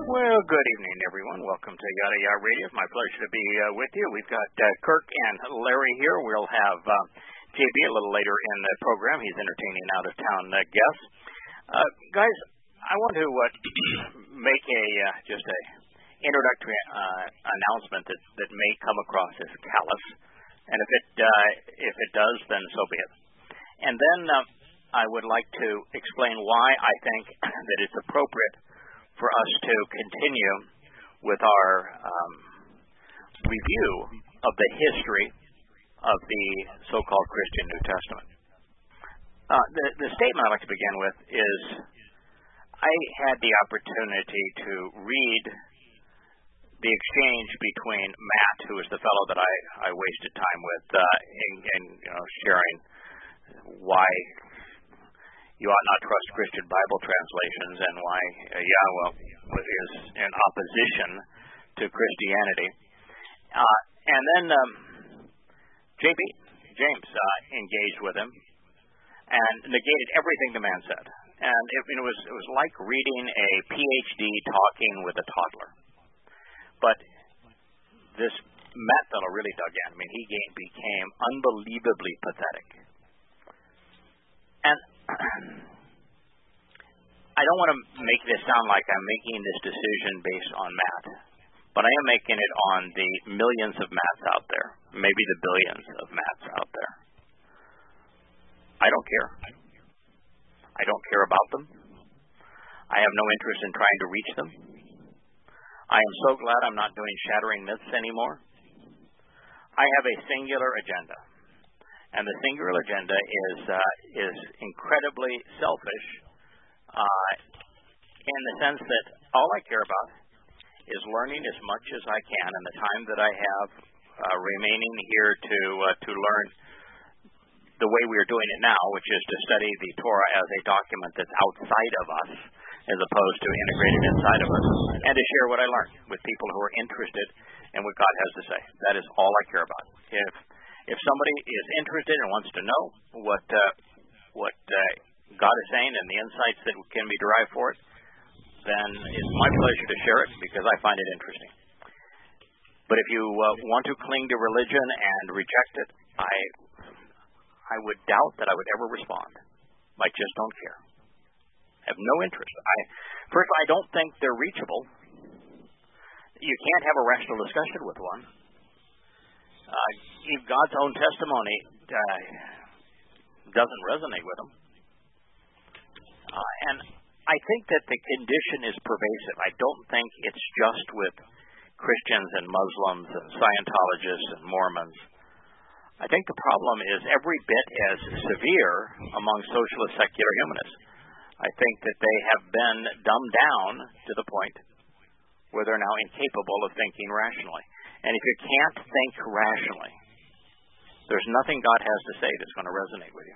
Well, good evening, everyone. Welcome to Yada Yada Radio. It's my pleasure to be with you. We've got Kirk and Larry here. We'll have JB a little later in the program. He's entertaining out-of-town guests. Guys, I want to make just a introductory announcement that may come across as callous, and if it does, then so be it. And then I would like to explain why I think that it's appropriate for us to continue with our review of the history of the so-called Christian New Testament. The statement I'd like to begin with is I had the opportunity to read the exchange between Matt, who is the fellow that I wasted time with, in sharing why you ought not trust Christian Bible translations and why Yahweh is in opposition to Christianity. And then James engaged with him and negated everything the man said. And it was like reading a PhD talking with a toddler. But this Matt fellow really dug in. I mean, he became unbelievably pathetic. And I don't want to make this sound like I'm making this decision based on Matt, but I am making it on the millions of Matts out there, maybe the billions of Matts out there. I don't care. I don't care about them. I have no interest in trying to reach them. I am so glad I'm not doing shattering myths anymore. I have a singular agenda. And the singular agenda is incredibly selfish in the sense that all I care about is learning as much as I can in the time that I have remaining here to learn the way we are doing it now, which is to study the Torah as a document that's outside of us as opposed to integrated inside of us, and to share what I learned with people who are interested in what God has to say. That is all I care about. If somebody is interested and wants to know what God is saying and the insights that can be derived for it, then it's my pleasure to share it because I find it interesting. But if you want to cling to religion and reject it, I would doubt that I would ever respond. I just don't care. I have no interest. First, I don't think they're reachable. You can't have a rational discussion with one. If God's own testimony doesn't resonate with them. And I think that the condition is pervasive. I don't think it's just with Christians and Muslims and Scientologists and Mormons. I think the problem is every bit as severe among socialist secular humanists. I think that they have been dumbed down to the point where they're now incapable of thinking rationally. And if you can't think rationally, there's nothing God has to say that's going to resonate with you.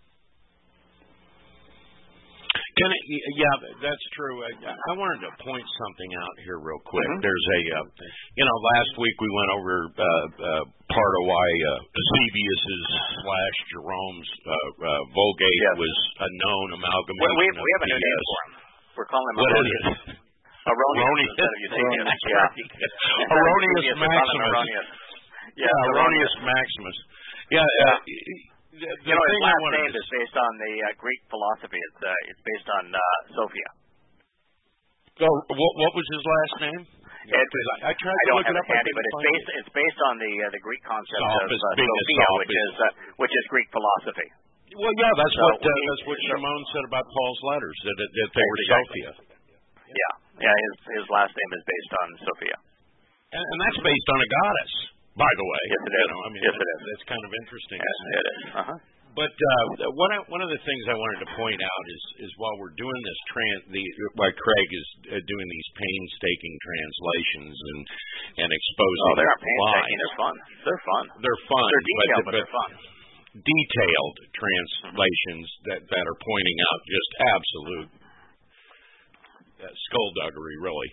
Yeah, that's true. I wanted to point something out here real quick. Mm-hmm. There's last week we went over part of why Eusebius's / Jerome's Vulgate was a known amalgamation. We have a new name for him. We're calling him Erroneous. Erroneous instead of Eusebius. Yeah. Erroneous Maximus. Yeah, Erroneous Maximus. Yeah. His last name is based on the Greek philosophy. It's based on Sophia. So, what was his last name? I tried to look it up handy, but it's based on the Greek concept of Sophia, which is Greek philosophy. Well, yeah, that's what Shimon said about Paul's letters, that they were Sophia. Yeah. His last name is based on Sophia, and that's based on a goddess. By the way, yes, it is. Yes, it is. That's kind of interesting. Yes, it is. But one of the things I wanted to point out is while we're doing this while Craig is doing these painstaking translations and exposing. Oh, they're not painstaking. They're fun. They're fun. They're fun. They're detailed, but they're fun. Detailed translations that are pointing out just absolute skullduggery, really.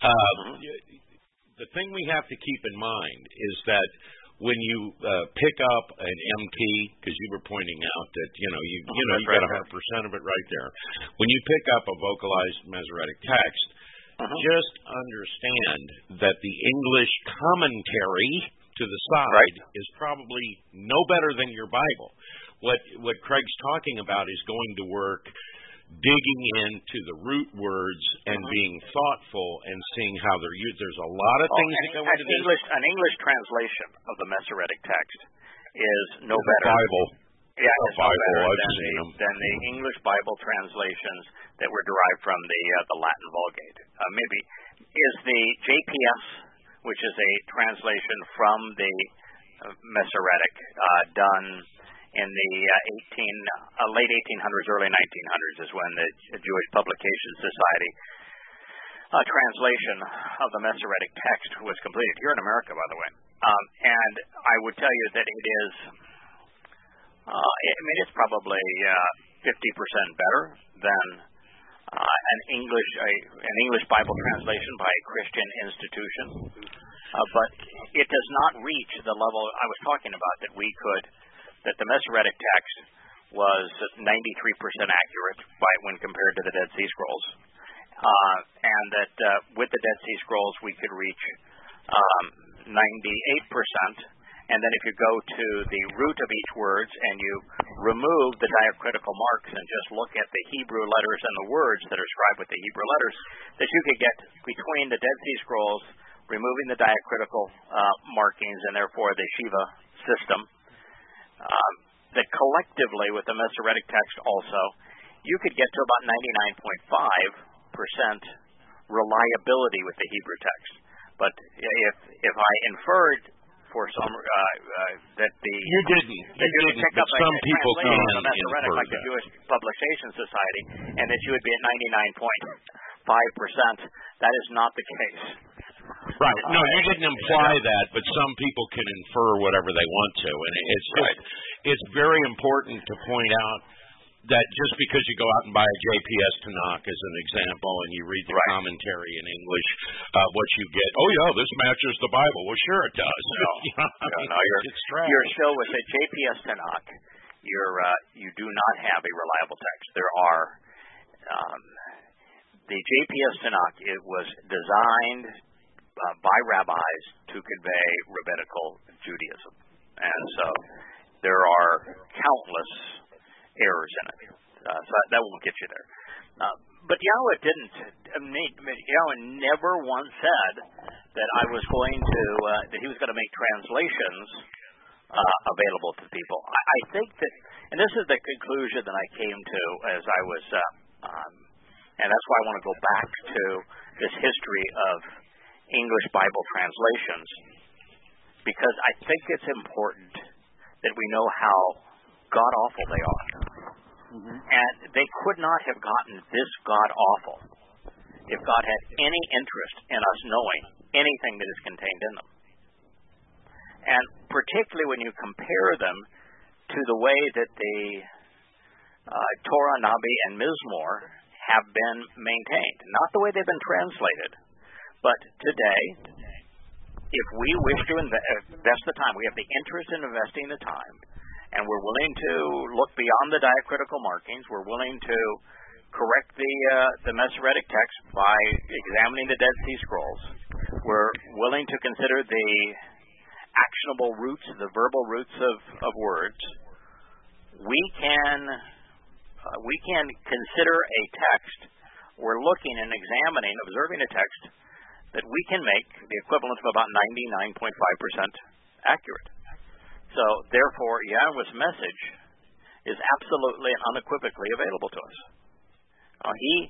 The thing we have to keep in mind is that when you pick up an MT, because you were pointing out that you got 100% of it right there. When you pick up a vocalized Masoretic text, Just understand that the English commentary to the side is probably no better than your Bible. What Craig's talking about is going to work, digging into the root words and being thoughtful and seeing how they're used. There's a lot of things that go into this. An English translation of the Masoretic text is no better. Bible. Yeah, it's no better than the English Bible translations that were derived from the Latin Vulgate. Maybe is the JPS, which is a translation from the Masoretic, done in the late 1800s, early 1900s, is when the Jewish Publication Society translation of the Masoretic text was completed here in America, by the way. And I would tell you that it is. It's probably 50% better than an English Bible translation by a Christian institution, but it does not reach the level I was talking about that the Masoretic text was 93% accurate when compared to the Dead Sea Scrolls, and that with the Dead Sea Scrolls we could reach 98%. And then if you go to the root of each words and you remove the diacritical marks and just look at the Hebrew letters and the words that are scribed with the Hebrew letters, that you could get between the Dead Sea Scrolls, removing the diacritical markings and therefore the Shiva system, that collectively with the Masoretic text also, you could get to about 99.5% reliability with the Hebrew text. But if I inferred for some that the you didn't but some people can infer like the Jewish Publication Society, and that you would be at 99.5%, that is not the case. Right. No, you didn't imply that, but some people can infer whatever they want to, and it's very important to point out that just because you go out and buy a JPS Tanakh as an example and you read the commentary in English, what you get, this matches the Bible. Well, sure it does. You're still with the JPS Tanakh. You do not have a reliable text. There are the JPS Tanakh. It was designed by rabbis to convey rabbinical Judaism, and so there are countless errors in it, so that won't get you there. But Yahweh Yahweh never once said that that he was going to make translations available to people. I think that, and this is the conclusion that I came to as I was, and that's why I want to go back to this history of English Bible translations, because I think it's important that we know how god-awful they are. And they could not have gotten this god-awful if God had any interest in us knowing anything that is contained in them. And particularly when you compare them to the way that the Torah, Nabi, and Mizmor have been maintained. Not the way they've been translated, but today, if we wish to invest the time, we have the interest in investing the time, and we're willing to look beyond the diacritical markings. We're willing to correct the Masoretic text by examining the Dead Sea Scrolls. We're willing to consider the actionable roots, the verbal roots of words. We can consider a text. We're looking and examining, observing a text that we can make the equivalent of about 99.5% accurate. So, therefore, Yahweh's message is absolutely and unequivocally available to us. He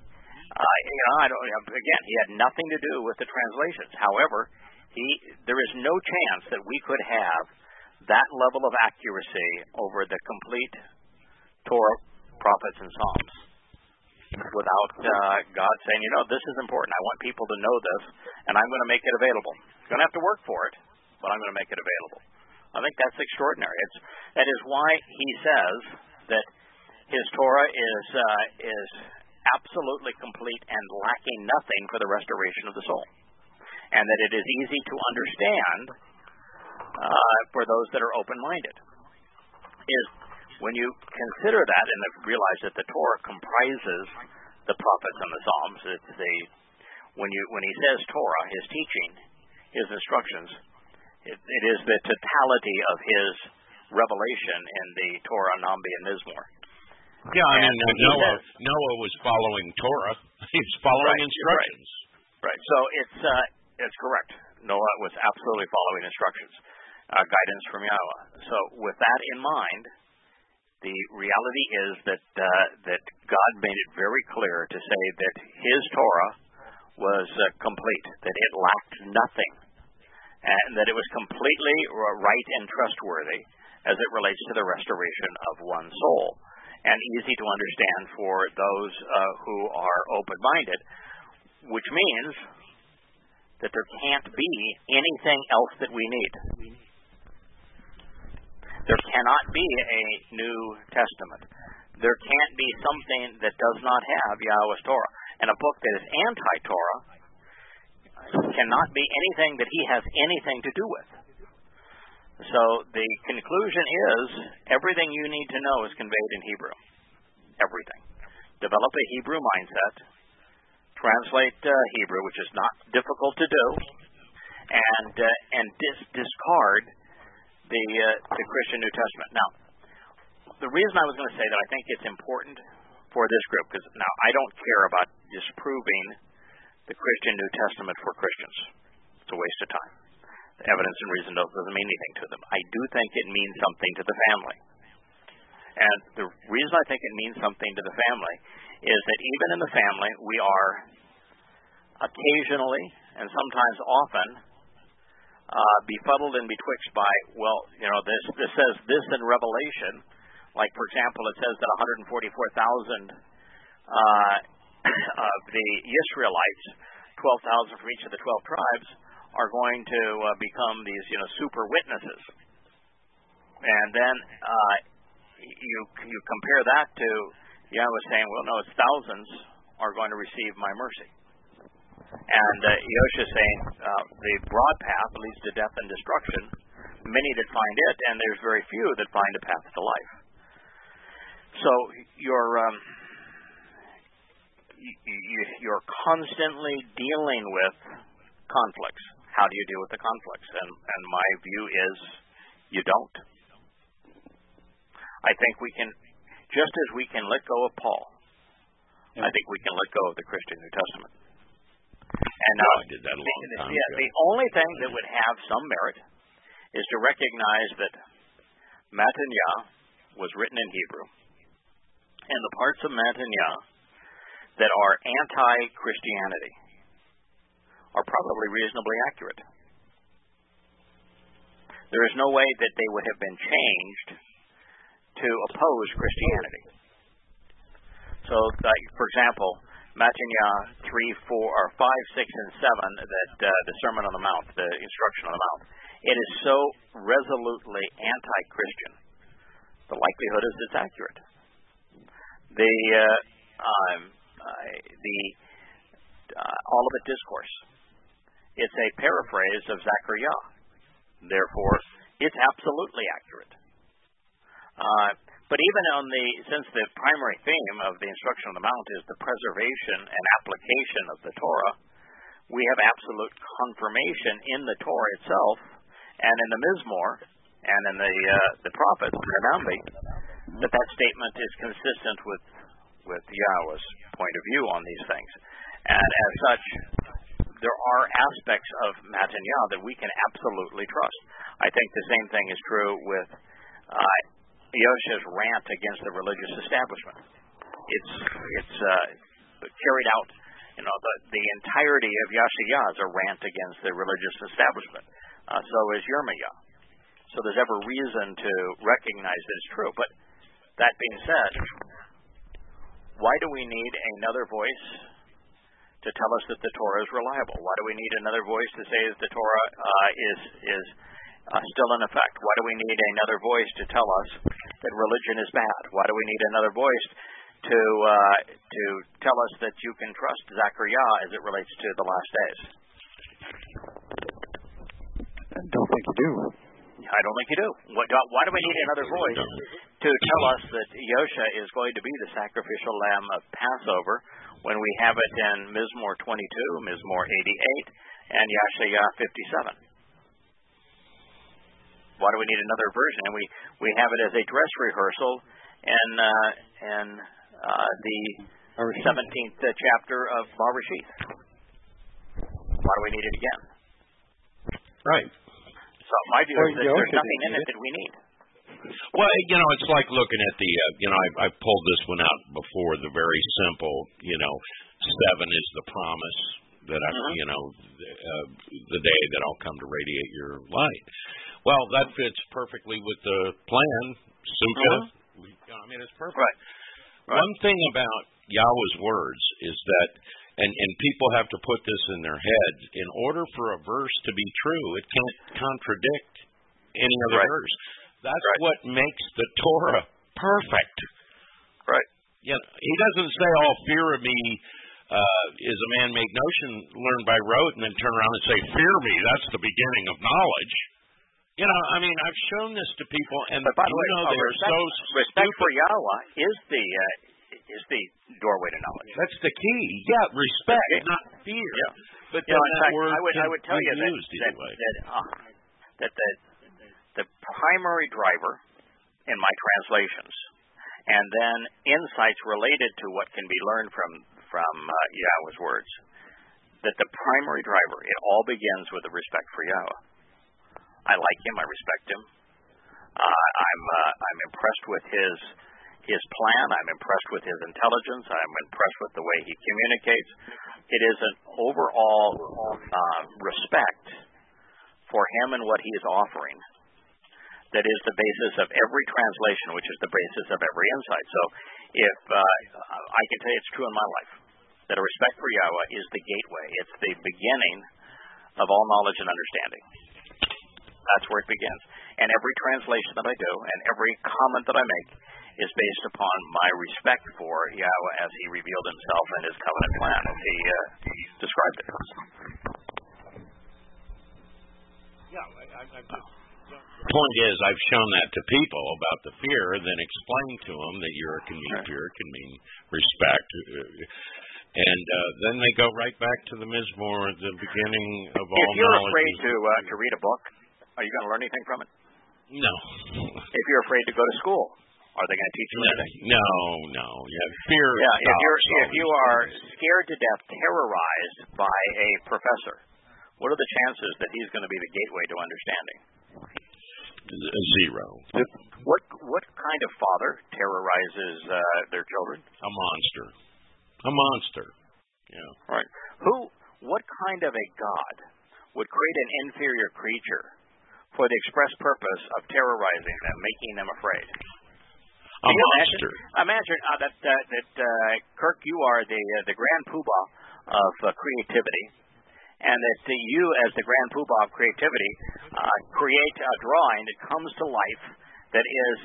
had nothing to do with the translations. However, there is no chance that we could have that level of accuracy over the complete Torah, prophets, and Psalms without God saying, this is important. I want people to know this, and I'm going to make it available. You're going to have to work for it, but I'm going to make it available. I think that's extraordinary. That is why he says that his Torah is absolutely complete and lacking nothing for the restoration of the soul, and that it is easy to understand for those that are open-minded. Is when you consider that and realize that the Torah comprises the prophets and the Psalms, it's the when he says Torah, his teaching, his instructions, it is the totality of his revelation in the Torah, Nambi, and Mizmor. Yeah, I mean, Noah was following Torah. He was following instructions. Right. So it's correct. Noah was absolutely following instructions, guidance from Yahweh. So with that in mind, the reality is that God made it very clear to say that his Torah was complete, that it lacked nothing, and that it was completely right and trustworthy as it relates to the restoration of one soul, and easy to understand for those who are open-minded, which means that there can't be anything else that we need. There cannot be a New Testament. There can't be something that does not have Yahweh's Torah. And a book that is anti-Torah cannot be anything that he has anything to do with. So the conclusion is everything you need to know is conveyed in Hebrew. Everything. Develop a Hebrew mindset. Translate Hebrew, which is not difficult to do, and discard the Christian New Testament. Now, the reason I was going to say that I think it's important for this group, because now I don't care about disproving the Christian New Testament for Christians. It's a waste of time. The evidence and reason doesn't mean anything to them. I do think it means something to the family. And the reason I think it means something to the family is that even in the family, we are occasionally, and sometimes often, befuddled and betwixt by, this says this in Revelation. Like, for example, it says that 144,000 of the Israelites, 12,000 from each of the 12 tribes, are going to become these, super witnesses. And then you compare that to Yahweh saying, well, no, it's thousands are going to receive my mercy. And Yosha saying, the broad path leads to death and destruction. Many that find it, and there's very few that find a path to life. So you're constantly dealing with conflicts. How do you deal with the conflicts? And my view is you don't. I think we can, just as we can let go of Paul, I think we can let go of the Christian New Testament. And now, I did that a long time ago. The only thing that would have some merit is to recognize that Matanya was written in Hebrew, and the parts of Matanya that are anti-Christianity are probably reasonably accurate. There is no way that they would have been changed to oppose Christianity. So, for example, Matanya 3, 4, or 5, 6, and 7, that the Sermon on the Mount, the instruction on the Mount, it is so resolutely anti-Christian. The likelihood is it's accurate. Olivet Discourse, it's a paraphrase of Zechariah. Therefore, it's absolutely accurate. But even since the primary theme of the Instruction on the Mount is the preservation and application of the Torah, we have absolute confirmation in the Torah itself and in the Mizmor and in the prophets, the Nambi, that statement is consistent with Yahweh's point of view on these things. And as such, there are aspects of Matanya that we can absolutely trust. I think the same thing is true with Yosha's rant against the religious establishment. It's carried out, the entirety of Yasha'yah is a rant against the religious establishment. So is Yirmiyah. So there's every reason to recognize that it's true. But that being said, why do we need another voice to tell us that the Torah is reliable? Why do we need another voice to say that the Torah is still in effect? Why do we need another voice to tell us that religion is bad? Why do we need another voice to tell us that you can trust Zechariah as it relates to the last days? I don't think you do. I don't think you do. Why do we need another voice to tell us that Yosha is going to be the sacrificial lamb of Passover when we have it in Mizmor 22, Mizmor 88, and Yashaya 57? Why do we need another version? And we have it as a dress rehearsal in the 17th chapter of Bereshith. Why do we need it again? Right. So my view is that there's nothing in it that we need. Well, it's like looking at the, I pulled this one out before, the very simple, 7 is the promise that the day that I'll come to radiate your light. Well, that fits perfectly with the plan, Sukkah. It's perfect. Right. One thing about Yahweh's words is that, and people have to put this in their head, in order for a verse to be true, it can't contradict any other verse. That's what makes the Torah perfect. Right. He doesn't say, fear of me is a man-made notion learned by rote, and then turn around and say, fear me, that's the beginning of knowledge. I've shown this to people, and but by the way, they're so respect for Yahweh is the doorway to knowledge. That's the key. Yeah, respect, not fear. Yeah. But in fact, I would tell you that the primary driver in my translations, and then insights related to what can be learned from Yahweh's words, that the primary driver, it all begins with the respect for Yahweh. I like him. I respect him. I'm impressed with his plan. I'm impressed with his intelligence. I'm impressed with the way he communicates. It is an overall respect for him and what he is offering that is the basis of every translation, which is the basis of every insight. So if I can tell you it's true in my life, that a respect for Yahweh is the gateway. It's the beginning of all knowledge and understanding. That's where it begins. And every translation that I do and every comment that I make is based upon my respect for Yahweh as he revealed himself in his covenant plan, as he described it. The point is, I've shown that to people about the fear, then explained to them that fear can mean respect. And then they go right back to the Mizmor, the beginning of all knowledge. If you're afraid to read a book, are you going to learn anything from it? No. If you're afraid to go to school, are they going to teach you anything? No. Fear. Yeah. If you are scared to death, terrorized by a professor, what are the chances that he's going to be the gateway to understanding? 0. What kind of father terrorizes their children? A monster. Yeah. Right. What kind of a God would create an inferior creature for the express purpose of terrorizing them, making them afraid? A monster. Imagine that Kirk, you are the grand poobah of creativity, and that you, as the grand poobah of creativity, create a drawing that comes to life that is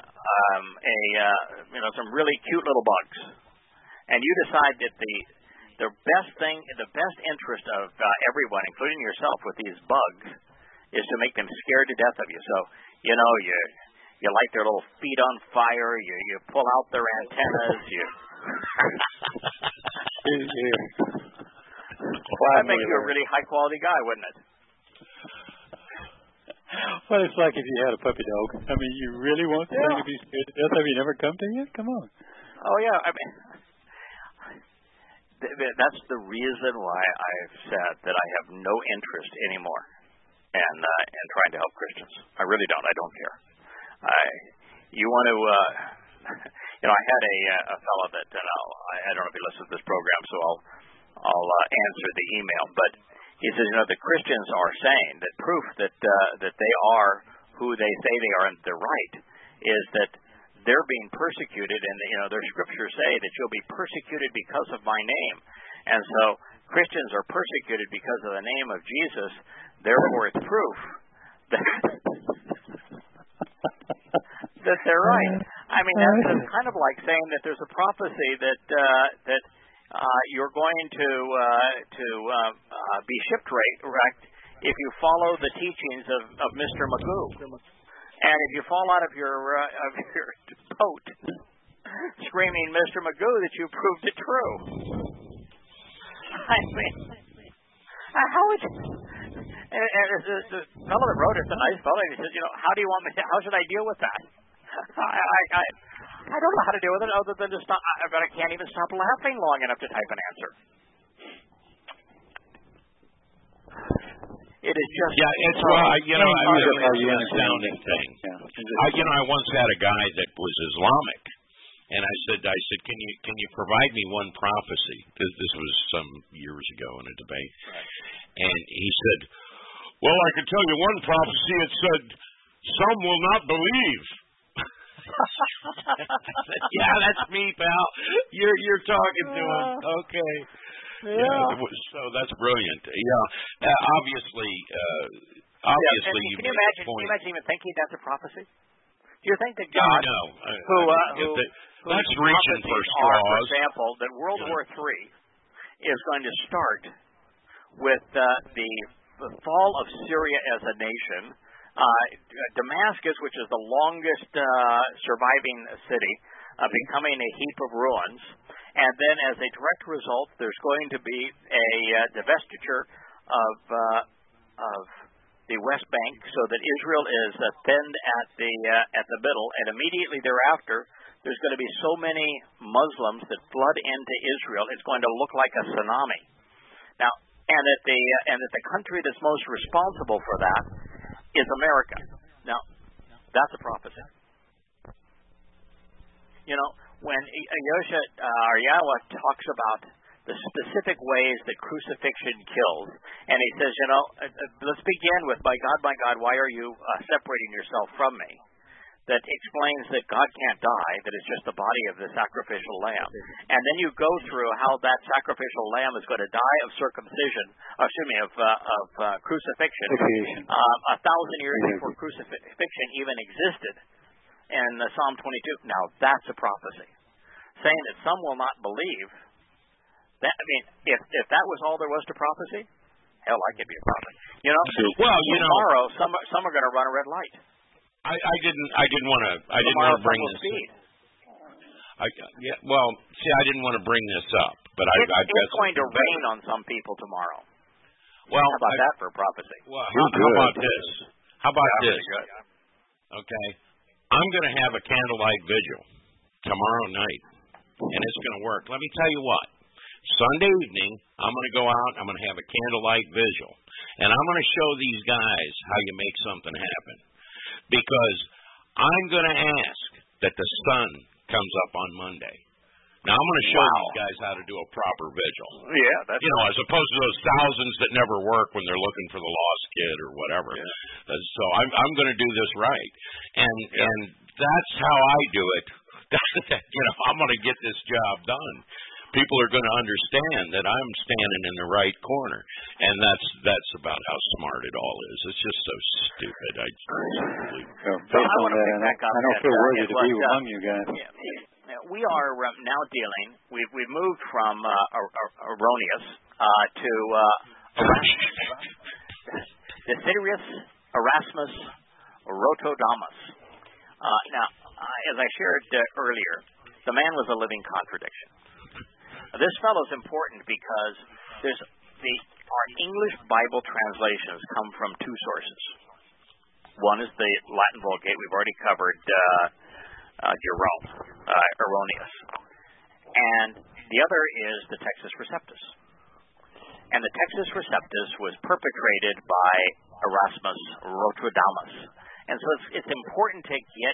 some really cute little bugs, and you decide that the best interest of everyone, including yourself, with these bugs, is to make them scared to death of you. So you light their little feet on fire, you pull out their antennas, Well, that'd make you a really high quality guy, wouldn't it? Well, it's like if you had a puppy dog. I mean, you really want the thing to be scared to death? Have you never come to you? Come on. Oh yeah, I mean, that's the reason why I've said that I have no interest anymore in trying to help Christians. I really don't. I don't care. You want to, I had a fellow that, and I don't know if he listens to this program, so I'll answer the email. But he says, the Christians are saying that proof that they are who they say they are and they're right is that they're being persecuted, and their scriptures say that you'll be persecuted because of my name. And so Christians are persecuted because of the name of Jesus. Therefore, it's proof that they're right. I mean, that's kind of like saying that there's a prophecy that you're going to be shipwrecked if you follow the teachings of Mr. Magoo. And if you fall out of your boat, screaming, Mr. Magoo, that you proved it true. I mean, how would you... And the fellow that wrote it's a nice fellow. He says, how do you want me to... How should I deal with that? I don't know how to deal with it other than to stop... But I can't even stop laughing long enough to type an answer. It is just... Yeah, it's it was an astounding thing. I once had a guy that was Islamic, and I said, can you provide me one prophecy? This was some years ago in a debate. Right. And he said, well, I can tell you one prophecy. It said, some will not believe. I said, yeah, that's me, pal. You're talking to him. Okay. Yeah. So that's brilliant. Yeah. Obviously, can you imagine even thinking that's a prophecy? Do you think that God, that's reaching for straws. For example, that World War III is going to start with the fall of Syria as a nation, Damascus, which is the longest surviving city, becoming a heap of ruins. And then as a direct result, there's going to be a divestiture of the West Bank so that Israel is thinned at the middle. And immediately thereafter, there's going to be so many Muslims that flood into Israel, it's going to look like a tsunami. Now, and that the country that's most responsible for that is America. Now, that's a prophecy. When Yosha Aryawa talks about the specific ways that crucifixion kills, and he says, let's begin with, my God, why are you separating yourself from me? That explains that God can't die, that it's just the body of the sacrificial lamb. And then you go through how that sacrificial lamb is going to die of crucifixion, 1,000 years before crucifixion even existed. In Psalm 22, now that's a prophecy, saying that some will not believe. If that was all there was to prophecy, hell, I could be a prophet. Tomorrow some are going to run a red light. I didn't want to bring this. Speed. I didn't want to bring this up, but it's going to rain on some people tomorrow. Well, how about that for prophecy? Well, how about this? How about this? Okay. I'm going to have a candlelight vigil tomorrow night, and it's going to work. Let me tell you what. Sunday evening, I'm going to go out, I'm going to have a candlelight vigil, and I'm going to show these guys how you make something happen. Because I'm going to ask that the sun comes up on Monday. Now, I'm going to show these guys how to do a proper vigil. Yeah, that's as opposed to those thousands that never work when they're looking for the lost kid or whatever. Yeah. So I'm going to do this right, and that's how I do it. I'm going to get this job done. People are going to understand that I'm standing in the right corner, and that's about how smart it all is. It's just so stupid. I don't feel worthy to be among you guys. We are now dealing. We've moved from erroneous to Desiderius Erasmus Rotodamus. Now, as I shared earlier, the man was a living contradiction. This fellow is important because our English Bible translations come from two sources. One is the Latin Vulgate. We've already covered Jerome, Erroneous. And the other is the Textus Receptus. And the Textus Receptus was perpetrated by Erasmus Rotodamus. And so it's important to get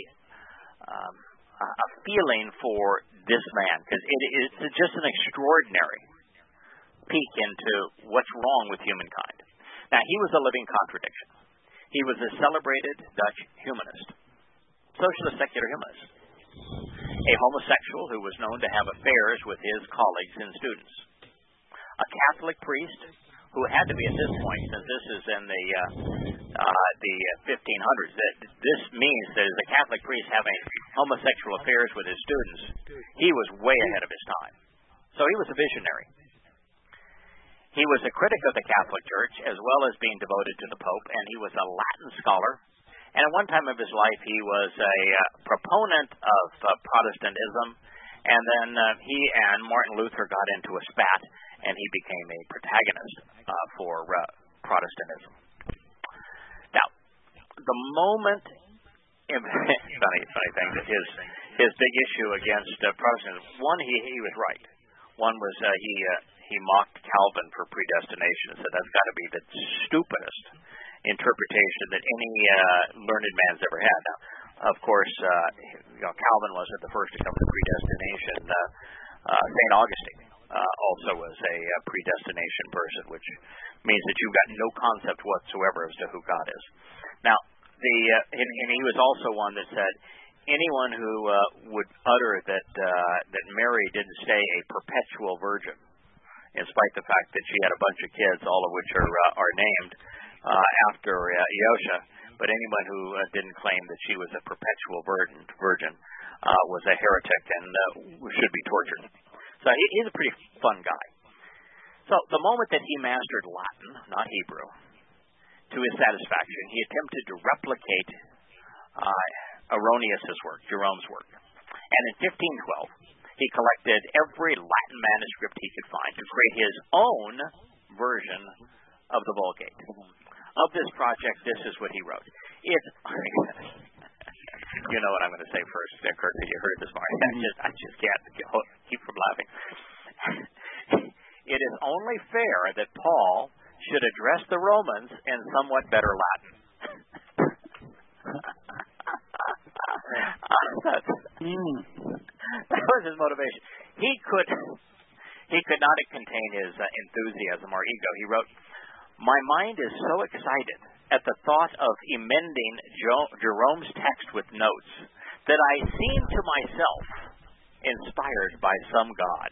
a feeling for this man, because it's just an extraordinary peek into what's wrong with humankind. Now, he was a living contradiction. He was a celebrated Dutch humanist, socialist secular humanist, a homosexual who was known to have affairs with his colleagues and students, a Catholic priest who had to be at this point, since this is in the 1500s, that this means that as a Catholic priest having homosexual affairs with his students, he was way ahead of his time. So he was a visionary. He was a critic of the Catholic Church, as well as being devoted to the Pope, and he was a Latin scholar, And at one time of his life, he was a proponent of Protestantism, and then he and Martin Luther got into a spat, and he became a protagonist for Protestantism. Now, the moment, funny thing, that his big issue against Protestantism, one, he was right. One was he mocked Calvin for predestination and said that's got to be the stupidest interpretation that any learned man's ever had. Now, of course, Calvin wasn't the first to come to predestination. St. Augustine also was a predestination person, which means that you've got no concept whatsoever as to who God is. Now, and he was also one that said anyone who would utter that Mary didn't stay a perpetual virgin, in spite of the fact that she had a bunch of kids, all of which are named after Yosha, but anyone who didn't claim that she was a perpetual virgin was a heretic and should be tortured. So he's a pretty fun guy. So the moment that he mastered Latin, not Hebrew, to his satisfaction, he attempted to replicate Irenaeus' work, Jerome's work. And in 1512, he collected every Latin manuscript he could find to create his own version of the Vulgate. Of this project, this is what he wrote. You know what I'm going to say first, Kurt, that you heard this morning. I just can't keep from laughing. It is only fair that Paul should address the Romans in somewhat better Latin. That was his motivation. He could not contain his enthusiasm or ego. He wrote, "My mind is so excited at the thought of emending Jerome's text with notes that I seem to myself inspired by some god."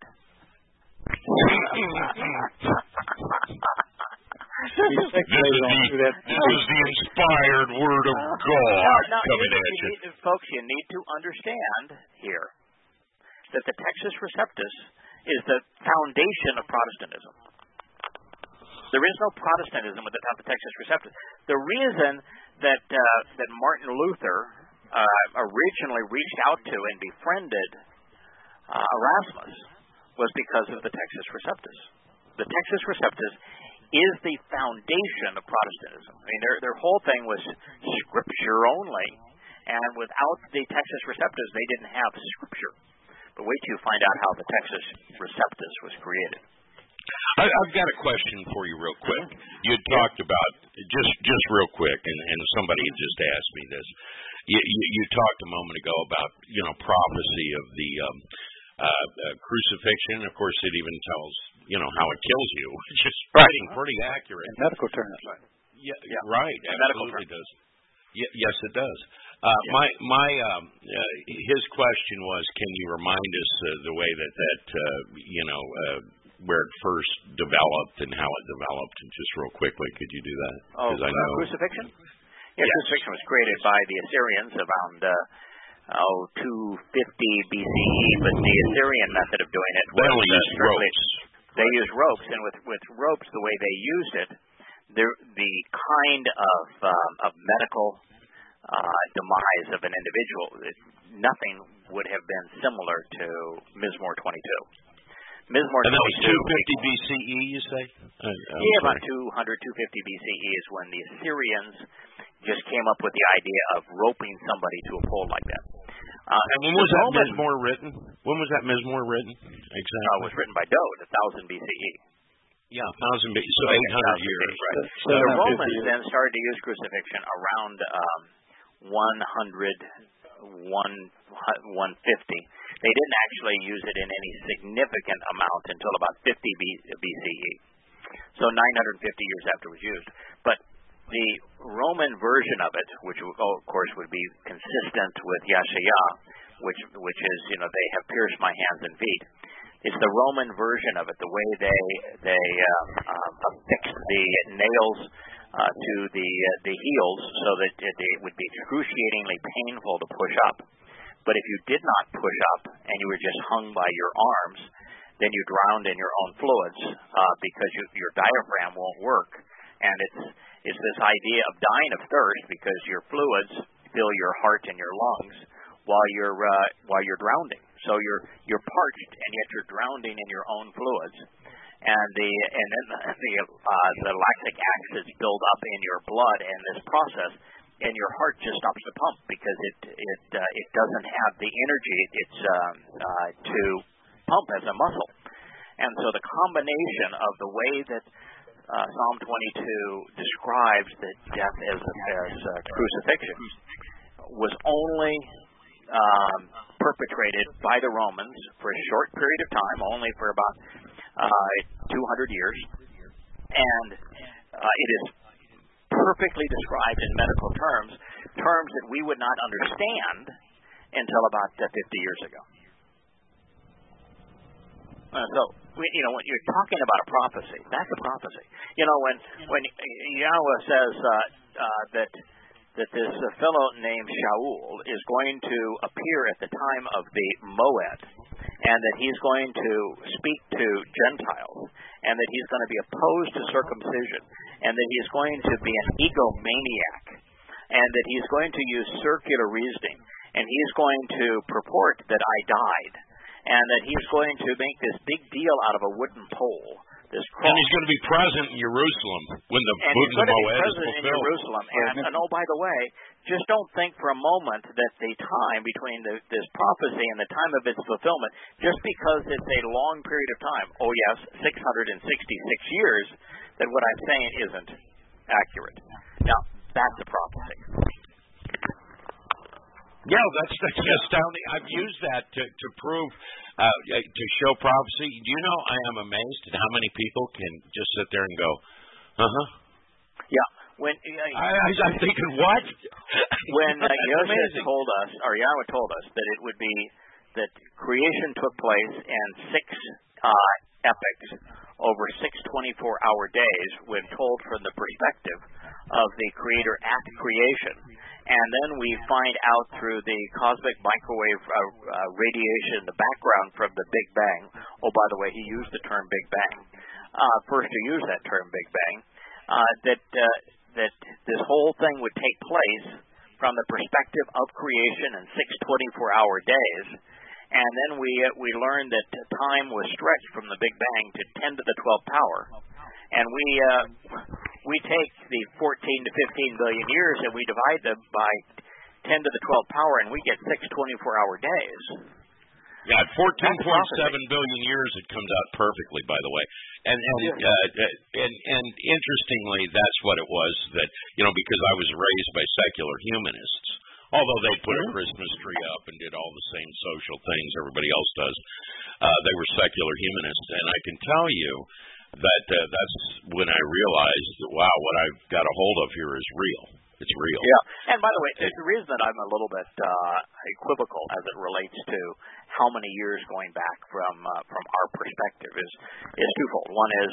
This is the inspired word of God coming at you. Folks, you need to understand here that the Textus Receptus is the foundation of Protestantism. There is no Protestantism without the Textus Receptus. The reason that Martin Luther originally reached out to and befriended Erasmus was because of the Textus Receptus. The Textus Receptus is the foundation of Protestantism. I mean, their whole thing was Scripture only, and without the Textus Receptus, they didn't have Scripture. But wait till you find out how the Textus Receptus was created. I've got a question for you real quick. You had talked about, just real quick, and somebody had just asked me this. You talked a moment ago about, prophecy of the crucifixion. Of course, it even tells, how it kills you, which is pretty accurate. In medical terms. Yeah. Right. Absolutely does. Yes, it does. His question was, can you remind us the way that where it first developed and how it developed, and just real quickly, could you do that? Crucifixion? Yeah, yes. Crucifixion was created by the Assyrians around 250 BCE, but the Assyrian method of doing it was ropes. They used ropes, and with ropes, the way they used it, the kind of medical demise of an individual, nothing would have been similar to Mizmor 22. Mizmor 22. And that was 250 BCE, you say? About 200, 250 BCE is when the Assyrians just came up with the idea of roping somebody to a pole like that. And when was that Mizmor written? When was that Mizmor written? Exactly. It was written by Dode, 1000 BCE. Yeah, 1000 BCE, so 800 years. Right. So the Romans then started to use crucifixion around 100, 150. They didn't actually use it in any significant amount until about 50 BCE. So 950 years after it was used. But the Roman version of it, which of course would be consistent with Yeshayah, which is, they have pierced my hands and feet. It's the Roman version of it, the way they affix the nails to the heels so that it would be excruciatingly painful to push up. But if you did not push up and you were just hung by your arms, then you drowned in your own fluids because your diaphragm won't work and it's this idea of dying of thirst because your fluids fill your heart and your lungs while you're drowning. So you're parched, and yet you're drowning in your own fluids, and then the lactic acids build up in your blood, and this process, and your heart just stops to pump because it doesn't have the energy to pump as a muscle. And so the combination of the way that Psalm 22 describes the death as crucifixion was only perpetrated by the Romans for a short period of time, only for about 200 years, and it is perfectly described in medical terms that we would not understand until about 50 years ago. So, when you're talking about a prophecy, that's a prophecy. When Yahweh says that this fellow named Shaul is going to appear at the time of the Moed, and that he's going to speak to Gentiles, and that he's going to be opposed to circumcision, and that he's going to be an egomaniac, and that he's going to use circular reasoning, and he's going to purport that I died, and that he's going to make this big deal out of a wooden pole, this cross. And he's going to be present in Jerusalem when the Moed is fulfilled. And he's going to be present in Jerusalem. And oh, by the way, just don't think for a moment that the time between this prophecy and the time of its fulfillment, just because it's a long period of time, 666 years, that what I'm saying isn't accurate. Now, that's a prophecy. Yeah, that's astounding. I've used that to prove, to show prophecy. Do you know, I am amazed at how many people can just sit there and go, Yeah. I'm thinking, what? When Yahweh told us that it would be that creation took place in 6 epochs over 6 24-hour days, when told from the perspective of the Creator at creation. And then we find out through the cosmic microwave radiation, the background from the Big Bang. Oh, by the way, he used the term Big Bang. First to use that term Big Bang, that this whole thing would take place from the perspective of creation in 6 24-hour days. And then we learned that time was stretched from the Big Bang to 10 to the 12th power. And we take the 14 to 15 billion years and we divide them by 10 to the 12th power, and we get 6 24-hour days. Yeah, 14.7 billion years, it comes out perfectly, by the way. And interestingly, that's what it was that, because I was raised by secular humanists, although they put a Christmas tree up and did all the same social things everybody else does, they were secular humanists. And I can tell you that that's when I realized that, wow, what I've got a hold of here is real. It's real. Yeah. And by the way, the reason that I'm a little bit equivocal as it relates to how many years going back from our perspective is twofold. One is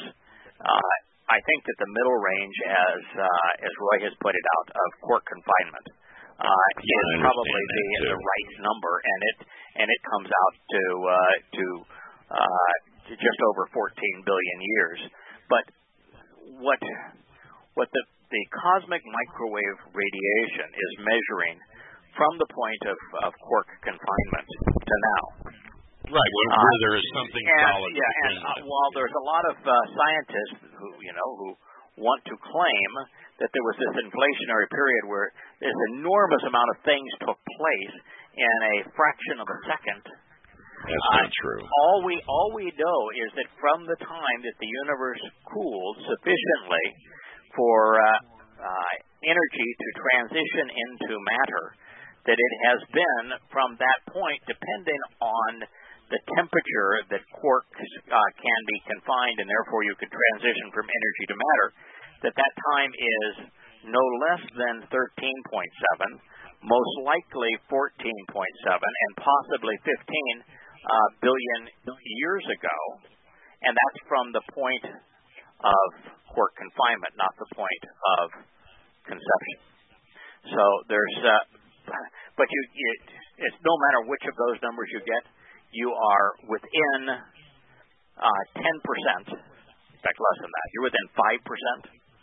I think that the middle range, as Roy has pointed out, of court confinement is probably the right number, and it comes out to just over 14 billion years. But what the cosmic microwave radiation is measuring from the point of quark confinement to now. Right, where there is something solid. Yeah, and while there's a lot of scientists who want to claim that there was this inflationary period where this enormous amount of things took place in a fraction of a second. That's not true. All we know is that from the time that the universe cooled sufficiently for energy to transition into matter, that it has been from that point, depending on the temperature that quarks can be confined, and therefore you could transition from energy to matter, that time is no less than 13.7, most likely 14.7, and possibly 15 billion years ago, and that's from the point of quark confinement, not the point of conception. So there's, but it's no matter which of those numbers you get, you are within 10%. In fact, less than that. You're within 5%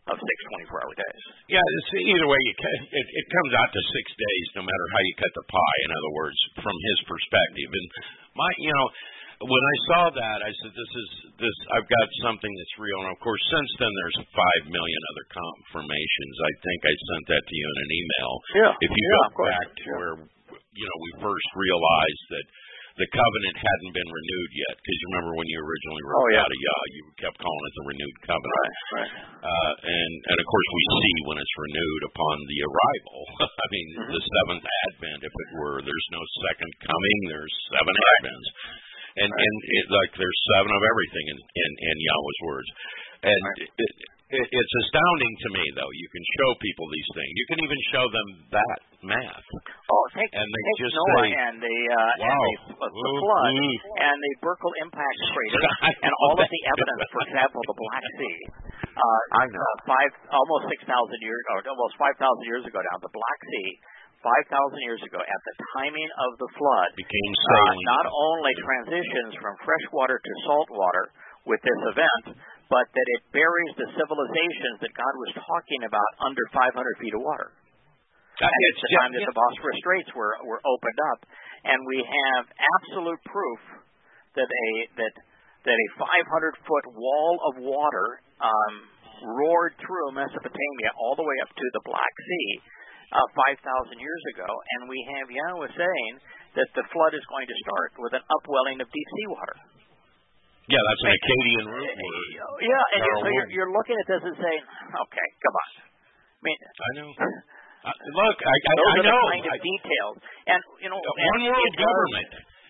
of 6 24-hour days. Yeah, either way, it comes out to 6 days, no matter how you cut the pie. In other words, from his perspective, and when I saw that, I said, "This. I've got something that's real." And of course, since then, there's 5 million other confirmations. I think I sent that to you in an email. Yeah. If you go back to where we first realized that the covenant hadn't been renewed yet, because you remember when you originally wrote Yada Yah, you kept calling it the renewed covenant. Right. And of course we see when it's renewed upon the arrival. I mean, the seventh advent, if it were. There's no second coming. There's 7 advents, and there's 7 of everything in Yahweh's words, and. It's astounding to me, though. You can show people these things. You can even show them that math. Oh, take Noah and the flood and the Burkle impact crater and all of the evidence. For example, the Black Sea. I know. Almost 6,000 years, or almost 5,000 years ago now, the Black Sea. 5,000 years ago, at the timing of the flood, became saline. Not only transitions from fresh water to salt water with this event, but that it buries the civilizations that God was talking about under 500 feet of water. It's the time that the Bosphorus Straits were opened up, and we have absolute proof that a 500-foot wall of water roared through Mesopotamia all the way up to the Black Sea 5,000 years ago, and we have Yahweh saying that the flood is going to start with an upwelling of deep sea water. Yeah, that's an Akkadian root word. Yeah, and so you're looking at this and saying, okay, come on. I know. Look, I those are know. The kind of details. And, one world government.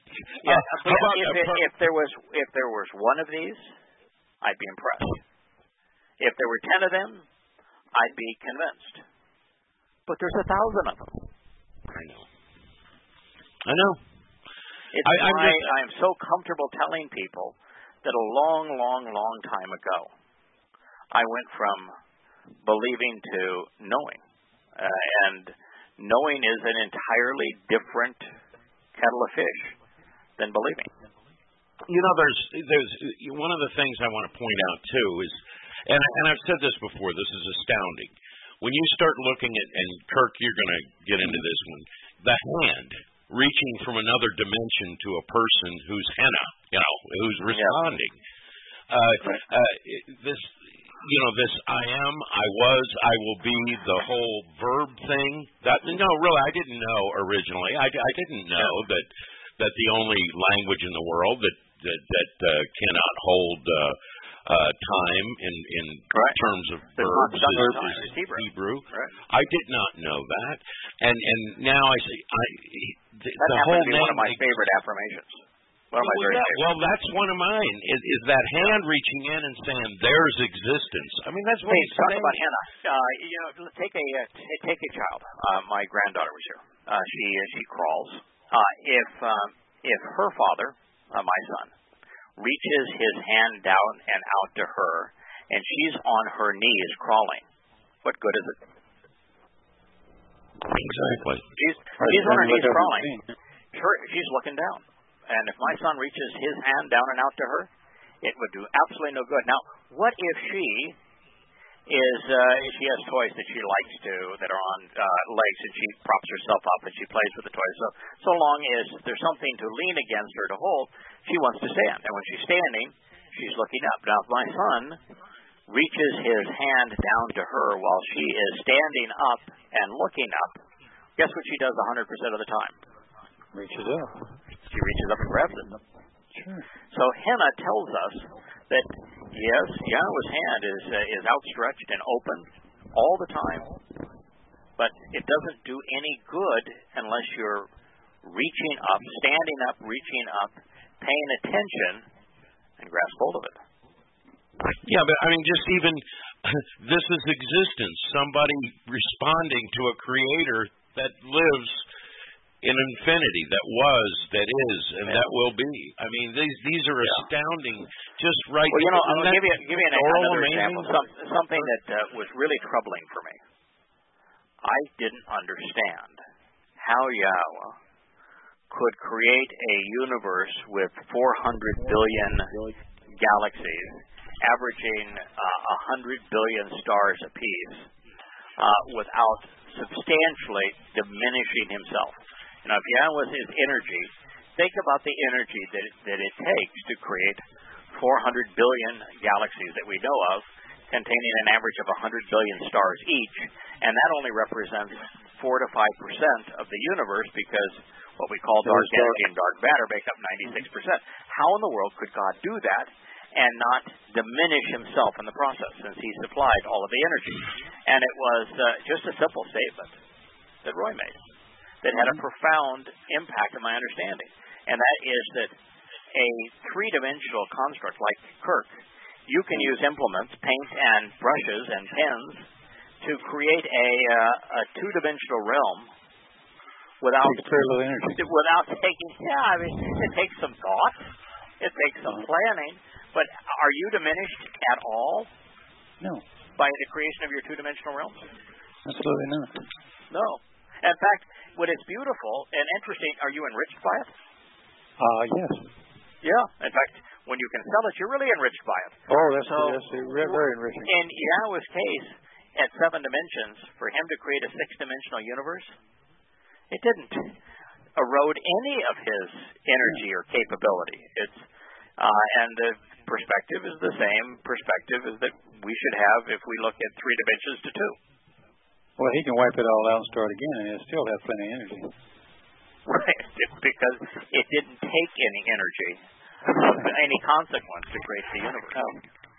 If there was one of these, I'd be impressed. If there were 10 of them, I'd be convinced. But there's 1,000 of them. I know. I am so comfortable telling people that a long, long, long time ago, I went from believing to knowing. And knowing is an entirely different kettle of fish than believing. There's one of the things I want to point out, too, is, and I've said this before, this is astounding. When you start looking at, and Kirk, you're going to get into this one, the hand reaching from another dimension to a person who's henna, who's responding. This I am, I was, I will be, the whole verb thing. Really, I didn't know originally. I didn't know that the only language in the world that cannot hold time in terms of verbs is Hebrew. Right. I did not know that, and now I see. That happens to be one of my favorite affirmations. Well, that's one of mine. Is that hand reaching in and saying there's existence? I mean, that's what he's saying. Talk about henna. Take a child. My granddaughter was here. She crawls. If her father, my son, reaches his hand down and out to her, and she's on her knees crawling, what good is it? Exactly. She's on her knees crawling. She's looking down. And if my son reaches his hand down and out to her, it would do absolutely no good. Now, what if she has toys that she likes that are on legs, and she props herself up and she plays with the toys. So long as there's something to lean against her to hold, she wants to stand. And when she's standing, she's looking up. Now, if my son reaches his hand down to her while she is standing up and looking up, guess what she does 100% of the time? Reaches up. She reaches up and grabs it. Sure. So Henna tells us that, yes, Yahweh's hand is outstretched and open all the time, but it doesn't do any good unless you're reaching up, standing up, reaching up, paying attention, and grasp hold of it. Yeah, but I mean, just even this is existence. Somebody responding to a creator that lives in infinity, that was, that is, and that will be. I mean, these are astounding. Just right. Well, I'll give you another example. Something that was really troubling for me. I didn't understand how Yahweh could create a universe with 400 billion galaxies averaging 100 billion stars apiece without substantially diminishing himself. If Yahweh was his energy, think about the energy that it takes to create 400 billion galaxies that we know of, containing an average of 100 billion stars each, and that only represents 4 to 5% of the universe, because what we call dark energy and dark matter make up 96%. How in the world could God do that and not diminish himself in the process, since he supplied all of the energy? And it was just a simple statement that Roy made that had a profound impact on my understanding, and that is that a three-dimensional construct like Kirk, you can use implements, paint and brushes and pens, to create a two-dimensional realm without taking. Yeah, I mean, it takes some thought, it takes some planning, but are you diminished at all? No. By the creation of your two-dimensional realms? Absolutely not. No. In fact, when it's beautiful and interesting, are you enriched by it? Yes. Yeah. In fact, when you can sell it, you're really enriched by it. Oh, that's very enriching. In Yahweh's case, at 7 dimensions, for him to create a 6-dimensional universe, it didn't erode any of his energy or capability. And the perspective is the same perspective as that we should have if we look at 3 dimensions to 2. Well, he can wipe it all out and start again, and he'll still have plenty of energy. Right, because it didn't take any energy of any consequence to create the universe.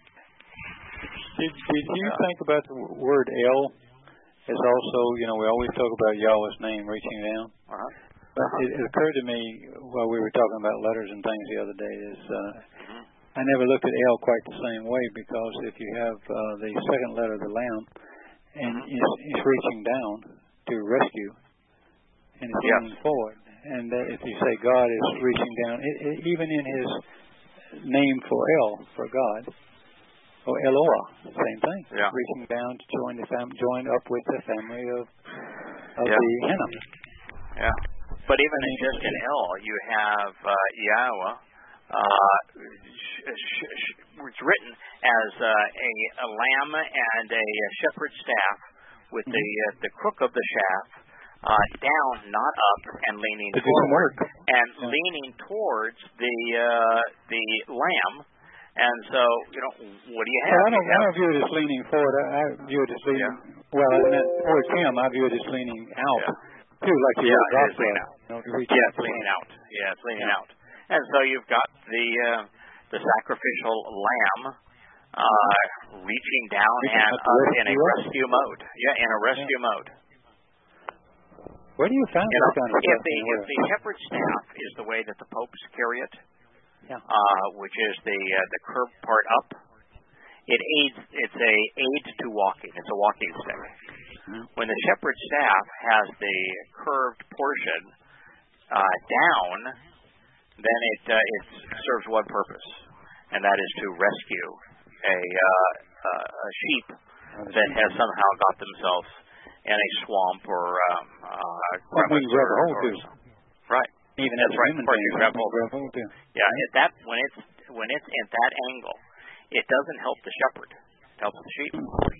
Did you think about the word El as also, we always talk about Yahweh's name reaching down? But it occurred to me while we were talking about letters and things the other day is I never looked at El quite the same way, because if you have the second letter, the Lamb, and it's reaching down to rescue, and it's leaning forward. And if you say God is reaching down, even in his name for El, for God, or Eloah, same thing, reaching down to join up with the family of the Hinnom. Yeah, but even just in El, you have Yahweh. It's written as a lamb and a shepherd's staff, with the crook of the shaft down, not up, and leaning forward, and leaning towards the lamb. And so, what do you have? I don't view it as leaning forward. I view it as leaning. Well, towards him, I view it as leaning out too, like the it's leaning out. It's leaning out. Yeah, it's leaning out. And so you've got the sacrificial lamb reaching down and up in a rescue mode. Yeah, in a rescue mode. Where do you find that kind of stuff? If the shepherd's staff is the way that the popes carry it, which is the curved part up, it's a aid to walking. It's a walking stick. When the shepherd's staff has the curved portion down, then it serves one purpose, and that is to rescue a sheep that has somehow got themselves in a swamp or right. Even that's right. Of course, you grab hold too. Yeah, when it's at that angle, it doesn't help the shepherd. It helps the sheep.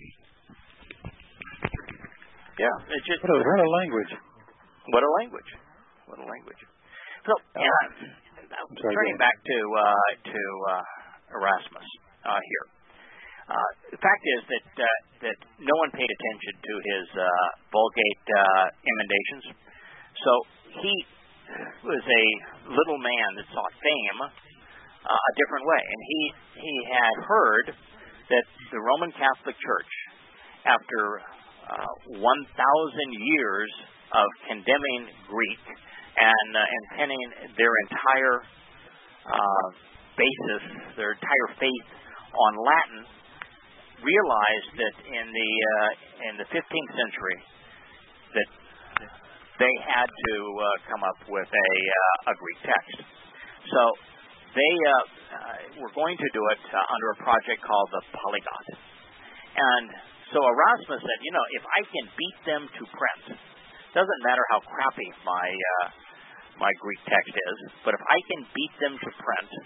Yeah, it's just what a language. What a language. What a language. So, turning back to Erasmus here. The fact is that no one paid attention to his Vulgate emendations. So he was a little man that sought fame a different way, and he had heard that the Roman Catholic Church, after 1,000 years of condemning Greek and pinning their entire basis, their entire faith on Latin, realized that in the 15th century that they had to come up with a Greek text. So they were going to do it under a project called the Polyglot. And so Erasmus said, if I can beat them to print, doesn't matter how crappy my Greek text is, but if I can beat them to print,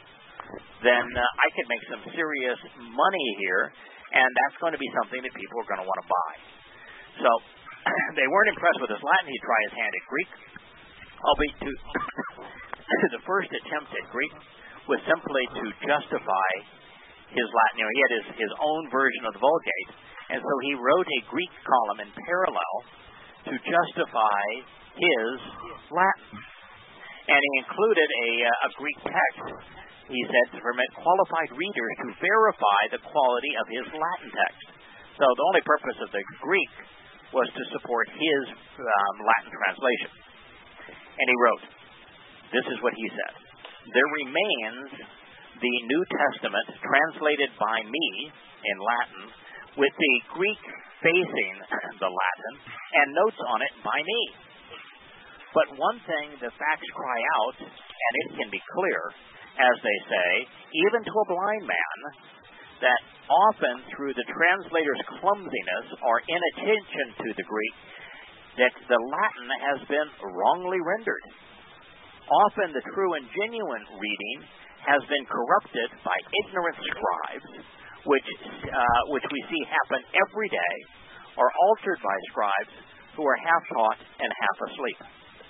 then I could make some serious money here, and that's going to be something that people are going to want to buy. So they weren't impressed with his Latin. He'd try his hand at Greek, albeit the first attempt at Greek was simply to justify his Latin. You know, he had his own version of the Vulgate, and so he wrote a Greek column in parallel to justify his Latin. And he included a Greek text, he said, to permit qualified readers to verify the quality of his Latin text. So the only purpose of the Greek was to support his Latin translation. And he wrote, this is what he said: there remains the New Testament translated by me in Latin, with the Greek facing the Latin, and notes on it by me. But one thing the facts cry out, and it can be clear, as they say, even to a blind man, that often through the translator's clumsiness or inattention to the Greek, that the Latin has been wrongly rendered. Often the true and genuine reading has been corrupted by ignorant scribes, which we see happen every day, or altered by scribes who are half taught and half asleep.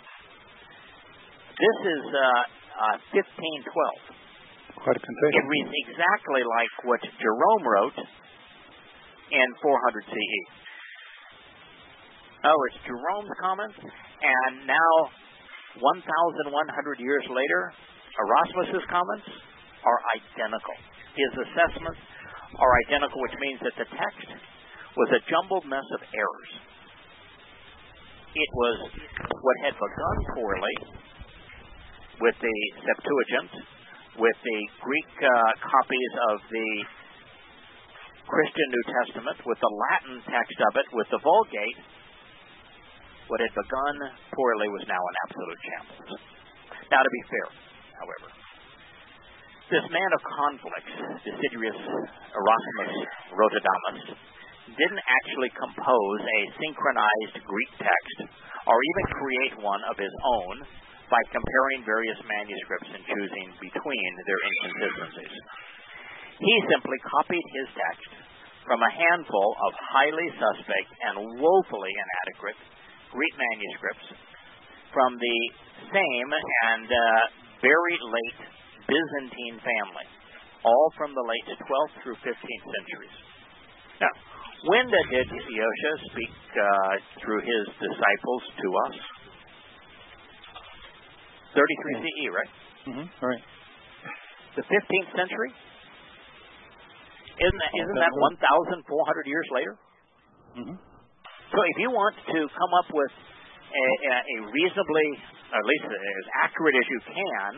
This is 1512. Quite a confession. It reads exactly like what Jerome wrote in 400 CE. Oh, it's Jerome's comments, and now 1,100 years later, Erasmus's comments are identical. His assessments are identical, which means that the text was a jumbled mess of errors. It was what had begun poorly with the Septuagint, with the Greek copies of the Christian New Testament, with the Latin text of it, with the Vulgate. What had begun poorly was now an absolute shambles. Now, to be fair, however, this man of conflicts, Desiderius Erasmus Roterodamus, didn't actually compose a synchronized Greek text or even create one of his own by comparing various manuscripts and choosing between their inconsistencies. He simply copied his text from a handful of highly suspect and woefully inadequate Greek manuscripts from the same and very late Byzantine family, all from the late 12th through 15th centuries. Now, when did Yosha speak through his disciples to us? 33 CE, right? Mm-hmm. Right. The 15th century? Isn't that 1,400 years later? Mm-hmm. So if you want to come up with a reasonably, or at least as accurate as you can,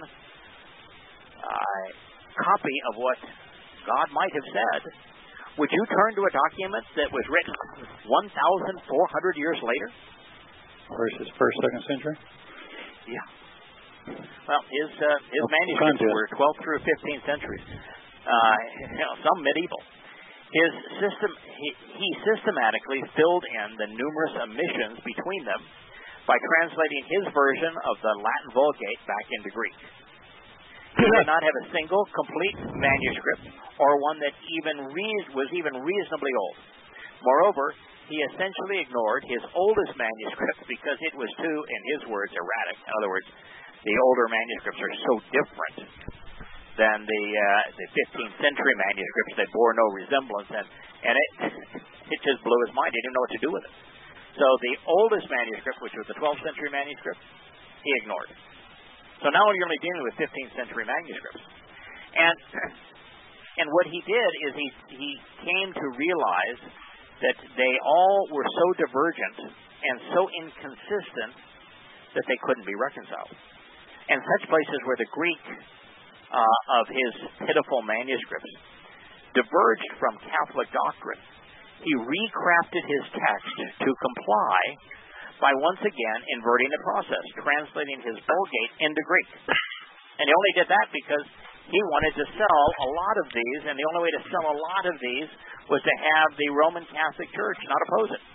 copy of what God might have said, would you turn to a document that was written 1,400 years later? Versus first, second century? Yeah. Well, his manuscripts were 12th through 15th centuries. Some medieval. His system, he systematically filled in the numerous omissions between them by translating his version of the Latin Vulgate back into Greek. He did not have a single complete manuscript or one that was even reasonably old. Moreover, he essentially ignored his oldest manuscript because it was too, in his words, erratic. In other words, the older manuscripts are so different than the 15th century manuscripts that bore no resemblance, and it just blew his mind. He didn't know what to do with it. So the oldest manuscript, which was the 12th century manuscript, he ignored. So now you're only dealing with 15th century manuscripts. And what he did is he came to realize that they all were so divergent and so inconsistent that they couldn't be reconciled. And such places where the Greek of his pitiful manuscripts diverged from Catholic doctrine, he recrafted his text to comply by once again inverting the process, translating his Vulgate into Greek. And he only did that because he wanted to sell a lot of these, and the only way to sell a lot of these was to have the Roman Catholic Church not oppose it.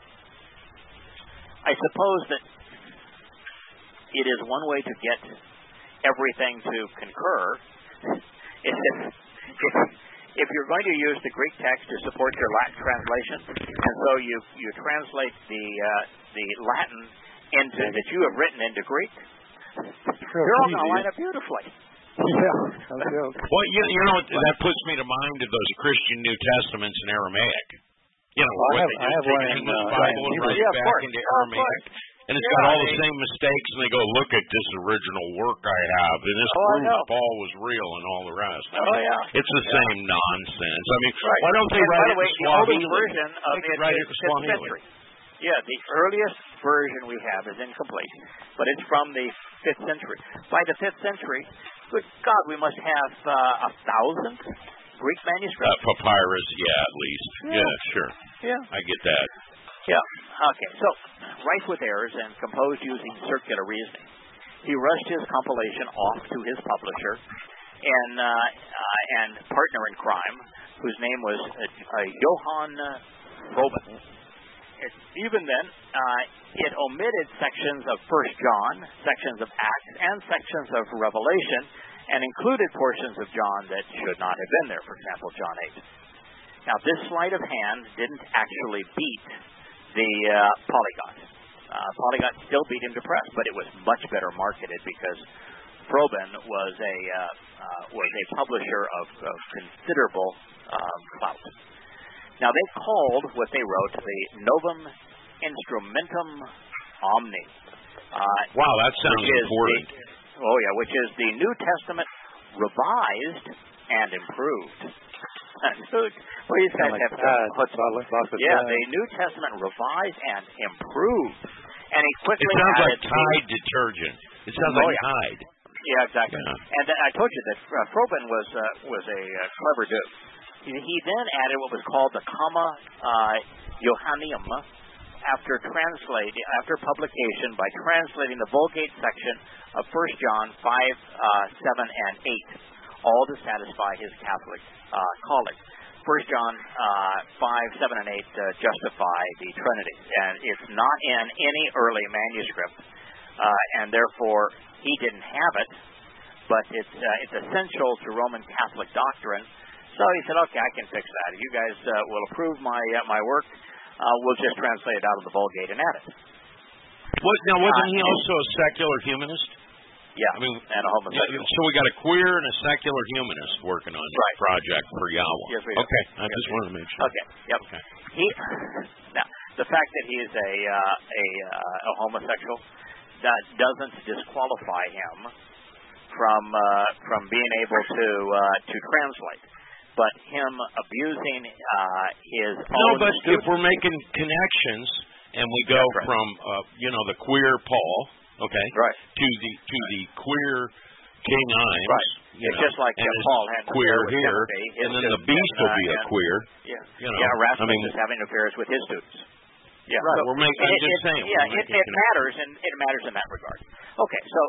I suppose that it is one way to get everything to concur if you're going to use the Greek text to support your Latin translation, and so you translate the Latin into that you have written into Greek, you're all going to line up beautifully. Yeah, no joke. Well, you know that puts me to mind of those Christian New Testaments in Aramaic. You know, well, I have one in English Bible and write it back into Aramaic. And it's got all the same mistakes, and they go, look at this original work I have, and this proves Paul was real and all the rest. I mean, it's the same nonsense. I mean, why don't they write it in Swahili? The version of it is 5th century. Yeah, the earliest version we have is incomplete, but it's from the 5th century. By the 5th century, good God, we must have 1,000 Greek manuscripts. Papyrus, at least. Yeah, sure. Yeah. I get that. Yeah. Okay. So, rife with errors and composed using circular reasoning, he rushed his compilation off to his publisher and partner in crime, whose name was Johann Froben. Even then, it omitted sections of 1 John, sections of Acts, and sections of Revelation, and included portions of John that should not have been there. For example, John 8. Now, this sleight of hand didn't actually beat the Polyglot. Polyglot still beat him to press, but it was much better marketed because Froben was a publisher of considerable clout. Now, they called what they wrote the Novum Instrumentum Omni. Wow, that sounds important. Which is the New Testament revised and improved. These guys have the New Testament revised and improved. And he quickly It sounds added like Tide detergent. It sounds like Tide. Yeah, exactly. Yeah. And I told you that Froben was a clever dude. He then added what was called the Comma Johanneum after publication by translating the Vulgate section of 1 John 5, 7, and 8, all to satisfy his Catholic calling. 1 John 5, 7, and 8 justify the Trinity, and it's not in any early manuscript, and therefore he didn't have it, but it's essential to Roman Catholic doctrine. So he said, okay, I can fix that. If you guys will approve my work, we'll just translate it out of the Vulgate and add it. Now, wasn't he also a secular humanist? Yeah, I mean, and a homosexual. So we got a queer and a secular humanist working on this project for Yahweh. Yes, we do. Okay, I just wanted to make sure. Okay, yep. Okay. Now, the fact that he is a homosexual that doesn't disqualify him from being able to translate. But him abusing his own... No, but if we're making connections and we go from the queer Paul, okay, to the queer King Imes, right? It's just like Paul had queer here, and then the beast will be a queer. Erasmus is having affairs with his students. Yeah, right. So we're making. I'm just saying. Yeah, it matters, and it matters in that regard. Okay, so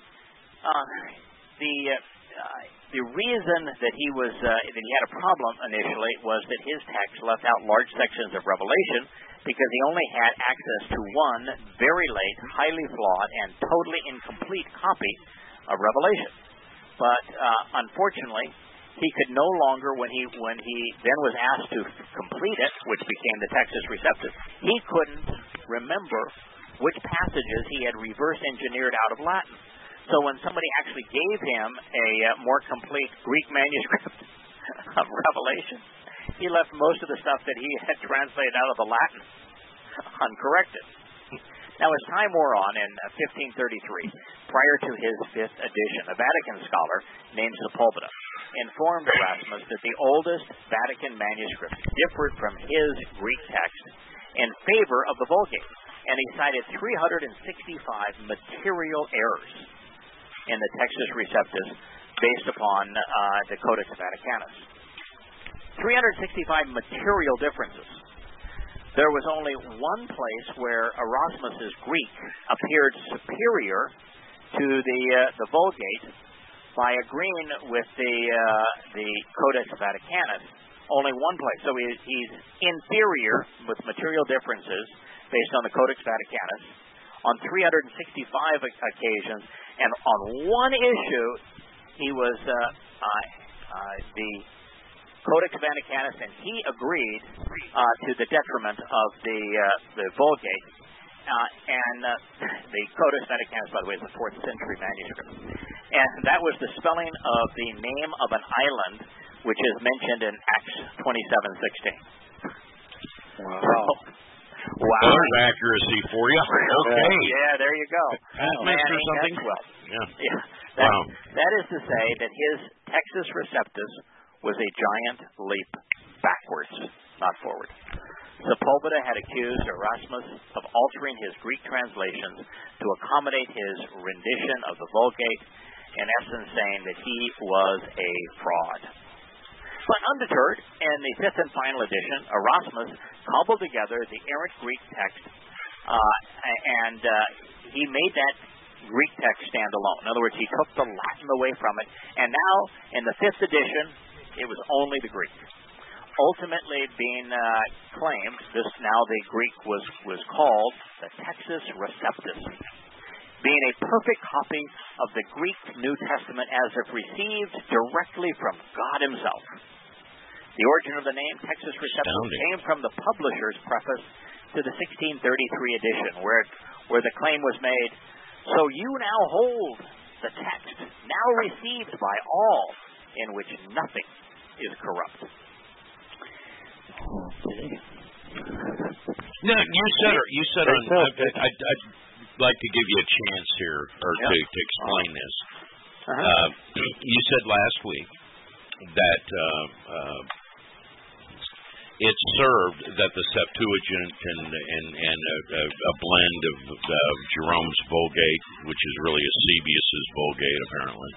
the reason that he had a problem initially was that his text left out large sections of Revelation because he only had access to one very late, highly flawed, and totally incomplete copy of Revelation. But unfortunately, he could no longer, when he then was asked to complete it, which became the Textus Receptus, he couldn't remember which passages he had reverse engineered out of Latin. So when somebody actually gave him a more complete Greek manuscript of Revelation, he left most of the stuff that he had translated out of the Latin uncorrected. Now, as time wore on, in 1533, prior to his 5th edition, a Vatican scholar named Sepulveda informed Erasmus that the oldest Vatican manuscript differed from his Greek text in favor of the Vulgate, and he cited 365 material errors in the Textus Receptus based upon the Codex Vaticanus. 365 material differences. There was only one place where Erasmus's Greek appeared superior to the Vulgate by agreeing with the Codex Vaticanus. Only one place. So he's inferior with material differences based on the Codex Vaticanus on 365 occasions, and on one issue he was the Codex Vaticanus, and he agreed to the detriment of the Vulgate. The Codex Vaticanus, by the way, is a 4th century manuscript. And that was the spelling of the name of an island, which is mentioned in Acts 27:16. Wow. Wow. There's accuracy for you. Okay. Yeah, there you go. Master something? Well. Yeah. Wow. That is to say that his Textus Receptus was a giant leap backwards, not forward. Sepulveda had accused Erasmus of altering his Greek translations to accommodate his rendition of the Vulgate, in essence saying that he was a fraud. But undeterred, in the 5th and final edition, Erasmus cobbled together the errant Greek text, and he made that Greek text stand alone. In other words, he took the Latin away from it, and now, in the 5th edition, it was only the Greek. Ultimately being claimed, now the Greek was called the Textus Receptus, being a perfect copy of the Greek New Testament as if received directly from God himself. The origin of the name Textus Receptus came from the publisher's preface to the 1633 edition, where the claim was made, "So you now hold the text, now received by all, in which nothing is corrupt." No, you said I'd like to give you a chance here, or to explain this. You said last week that it's served that the Septuagint and a blend of Jerome's Vulgate, which is really Eusebius's Vulgate apparently,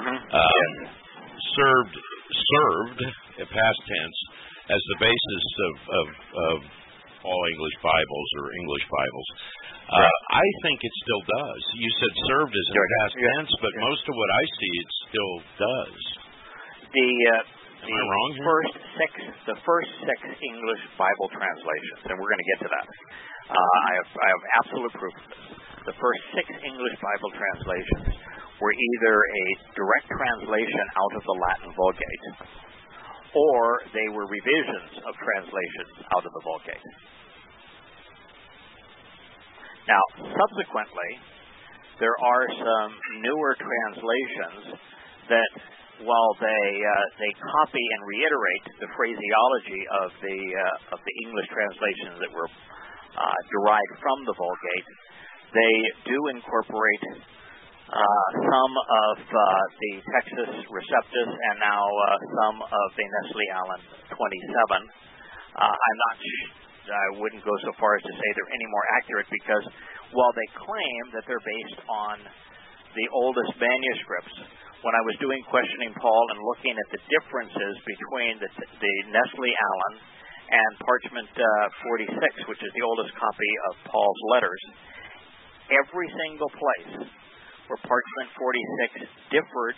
served past tense as the basis of all English Bibles or English Bibles. I think it still does. You said served as in past tense, but most of what I see it still does. Am I wrong here? The first six English Bible translations, and we're going to get to that. I have absolute proof of this. The first six English Bible translations were either a direct translation out of the Latin Vulgate, or they were revisions of translations out of the Vulgate. Now, subsequently, there are some newer translations that, while they copy and reiterate the phraseology of the English translations that were derived from the Vulgate, they do incorporate some of the Textus Receptus and now some of the Nestle-Aland 27. I wouldn't go so far as to say they're any more accurate, because while they claim that they're based on the oldest manuscripts, when I was doing Questioning Paul and looking at the differences between the Nestle-Aland and Parchment 46, which is the oldest copy of Paul's letters, every single place where Parchment 46 differed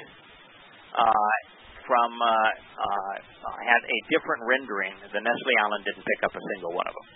had a different rendering, the Nestle-Aland didn't pick up a single one of them.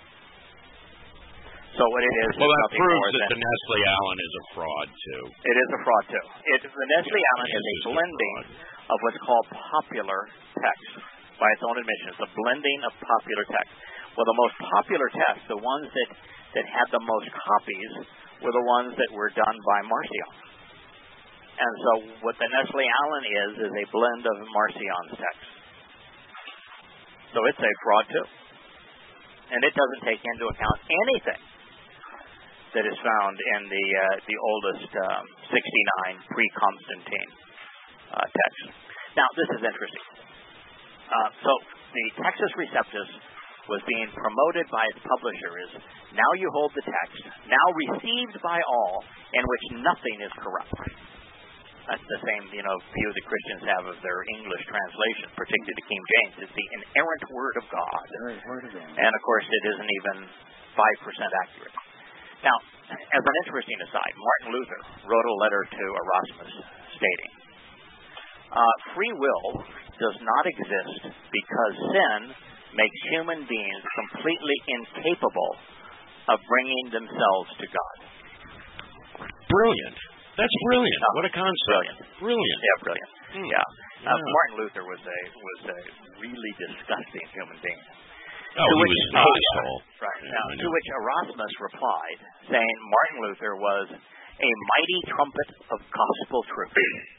So what it is... Well, that proves that the Nestle-Aland is a fraud, too. It is a fraud, too. The Nestle-Aland is a blending of what's called popular text, by its own admission. It's a blending of popular text. Well, the most popular text, the ones that had the most copies, were the ones that were done by Marcion. And so what the Nestle-Aland is a blend of Marcion's text. So it's a fraud, too. And it doesn't take into account anything that is found in the oldest 69 pre-Constantine text. Now, this is interesting. So the Textus Receptus was being promoted by its publisher as, now you hold the text, now received by all, in which nothing is corrupt. That's the same, view that Christians have of their English translation, particularly the King James. It's the inerrant Word of God. And, of course, it isn't even 5% accurate. Now, as an interesting aside, Martin Luther wrote a letter to Erasmus stating, free will does not exist because sin makes human beings completely incapable of bringing themselves to God. Brilliant. That's brilliant. What a concept. Brilliant. Brilliant. Yeah, brilliant. Yeah. Martin Luther was a really disgusting human being. Oh, he was an asshole. Right. Now, to which Erasmus replied, saying Martin Luther was a mighty trumpet of gospel truth.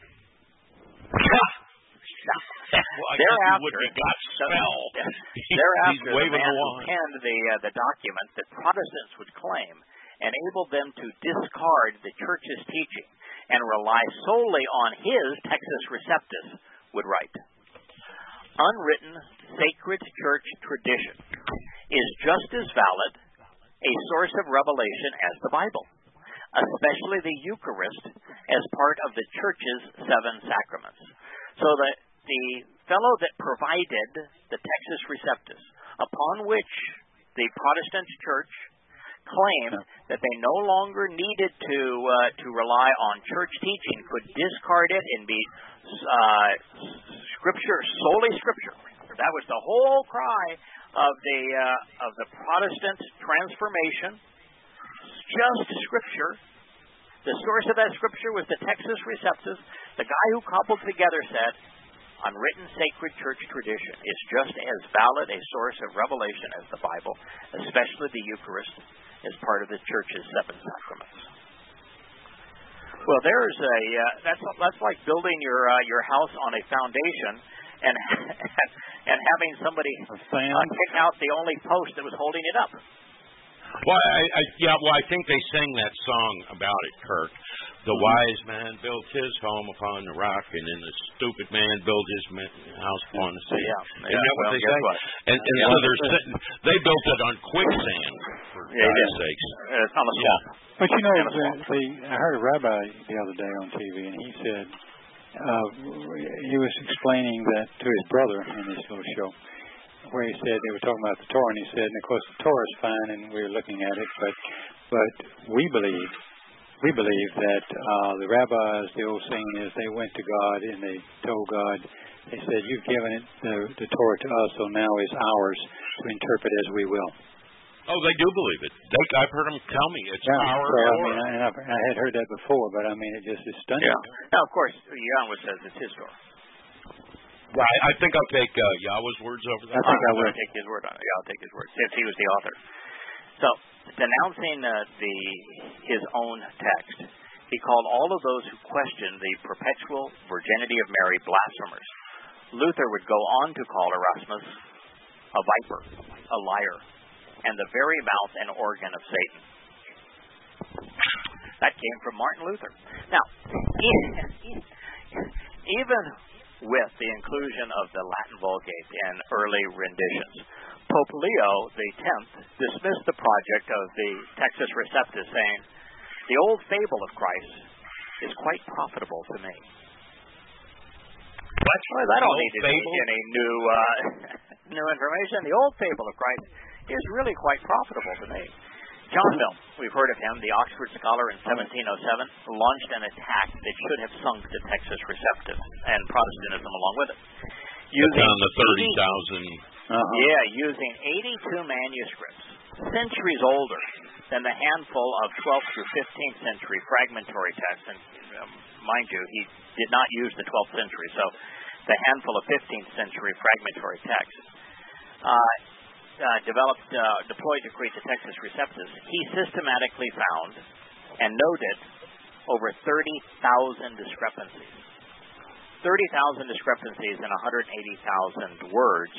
Thereafter, the man who penned the document that Protestants would claim enabled them to discard the Church's teaching and rely solely on his Textus Receptus, would write, unwritten sacred church tradition is just as valid a source of revelation as the Bible, especially the Eucharist as part of the Church's 7 sacraments. So that the fellow that provided the Textus Receptus, upon which the Protestant Church claimed that they no longer needed to rely on church teaching, could discard it and be Scripture, solely Scripture. That was the whole cry of the Protestant transformation. Just Scripture. The source of that Scripture was the Textus Receptus. The guy who cobbled together said, unwritten sacred church tradition is just as valid a source of revelation as the Bible, especially the Eucharist, as part of the Church's 7 sacraments. Well, there's that's like building your house on a foundation and having somebody kick out the only post that was holding it up. Well, I think they sang that song about it, Kirk. The wise man built his home upon the rock, and then the stupid man built his house upon the sea. Yeah. Isn't that what they say? And so they built it on quicksand, for God's sakes. It's on a swamp. But you know, I heard a rabbi the other day on TV, and he said he was explaining that to his brother in this little show, where he said they were talking about the Torah, and he said, and of course the Torah is fine, and we're looking at it, but we believe that the rabbis, the old saying is, they went to God and they told God, they said, you've given it the Torah to us, so now it's ours to interpret as we will. Oh, they do believe it. I've heard them tell me it's our Torah. I had heard that before, but I mean, it just is stunning. Yeah. Now, of course, Yahweh says it's his Torah. Well, I think I'll take Yahweh's words over that. I think I will take his word on it. Yeah, I'll take his word, since he was the author. So, denouncing his own text, he called all of those who questioned the perpetual virginity of Mary blasphemers. Luther would go on to call Erasmus a viper, a liar, and the very mouth and organ of Satan. That came from Martin Luther. Now, even with the inclusion of the Latin Vulgate in early renditions, Pope Leo X dismissed the project of the Textus Receptus, saying, the old fable of Christ is quite profitable to me. Well, I don't need to teach any new information. The old fable of Christ is really quite profitable to me. John Mill, we've heard of him, the Oxford scholar in 1707, launched an attack that should have sunk the Textus Receptus and Protestantism along with it. Using the 30,000. Using 82 manuscripts, centuries older than the handful of 12th through 15th century fragmentary texts. And mind you, he did not use the 12th century, so the handful of 15th century fragmentary texts. Deployed to create the Textus Receptus, he systematically found and noted over 30,000 discrepancies. 30,000 discrepancies in 180,000 words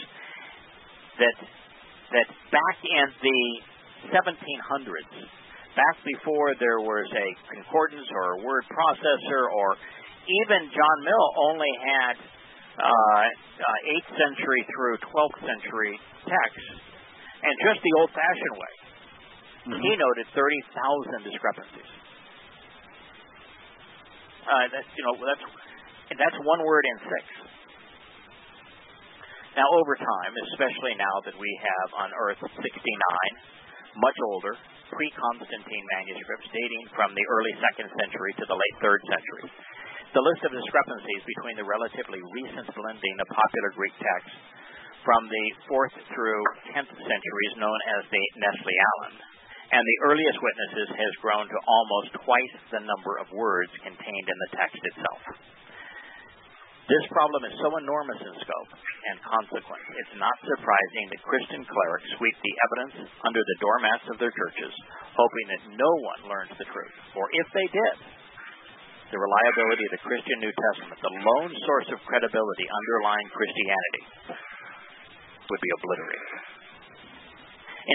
that back in the 1700s, back before there was a concordance or a word processor, or even John Mill only had 8th century through 12th century texts, and just the old-fashioned way. Mm-hmm. He noted 30,000 discrepancies. That's one word in 6. Now, over time, especially now that we have unearthed 69 much older pre-Constantine manuscripts dating from the early 2nd century to the late 3rd century, the list of discrepancies between the relatively recent blending of popular Greek texts from the 4th through 10th centuries, known as the Nestle-Aland, and the earliest witnesses has grown to almost twice the number of words contained in the text itself. This problem is so enormous in scope and consequence, it's not surprising that Christian clerics sweep the evidence under the doormats of their churches, hoping that no one learns the truth. For if they did, the reliability of the Christian New Testament, the lone source of credibility underlying Christianity, would be obliterated. In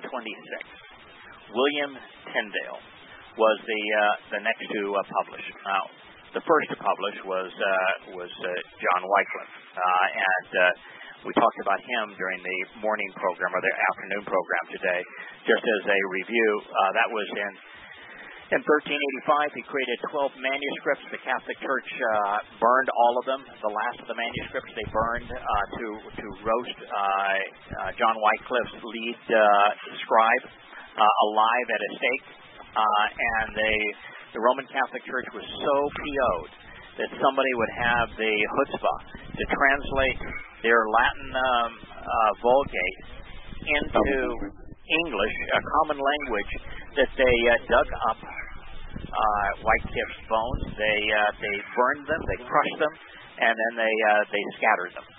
1526, William Tyndale was the next to publish. Now, the first to publish was John Wycliffe, and we talked about him during the morning program or the afternoon program today. Just as a review, that was in 1385. He created 12 manuscripts. The Catholic Church burned all of them. The last of the manuscripts they burned to roast John Wycliffe's lead scribe alive at a stake, and the Roman Catholic Church was so PO'd that somebody would have the chutzpah to translate their Latin Vulgate into English, a common language, that they dug up Wycliffe's bones, they burned them, they crushed them, and then they scattered them.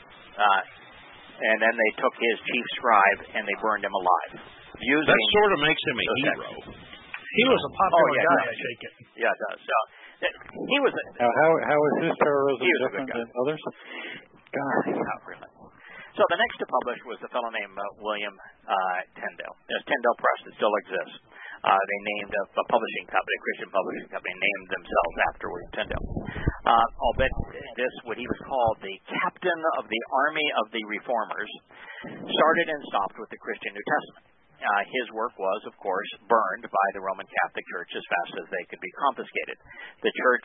And then they took his chief scribe and they burned him alive. That sort of makes him a hero. He was a popular guy, I take it. Yeah, it does. So, he was now, how is his terrorism different than others? God. Not really. So the next to publish was a fellow named William Tyndale. There's Tyndale Press that still exists. They named a publishing company, a Christian publishing company, named themselves after William Tyndale. I'll bet this, what he was called the captain of the army of the reformers, started and stopped with the Christian New Testament. His work was, of course, burned by the Roman Catholic Church as fast as they could be confiscated. The Church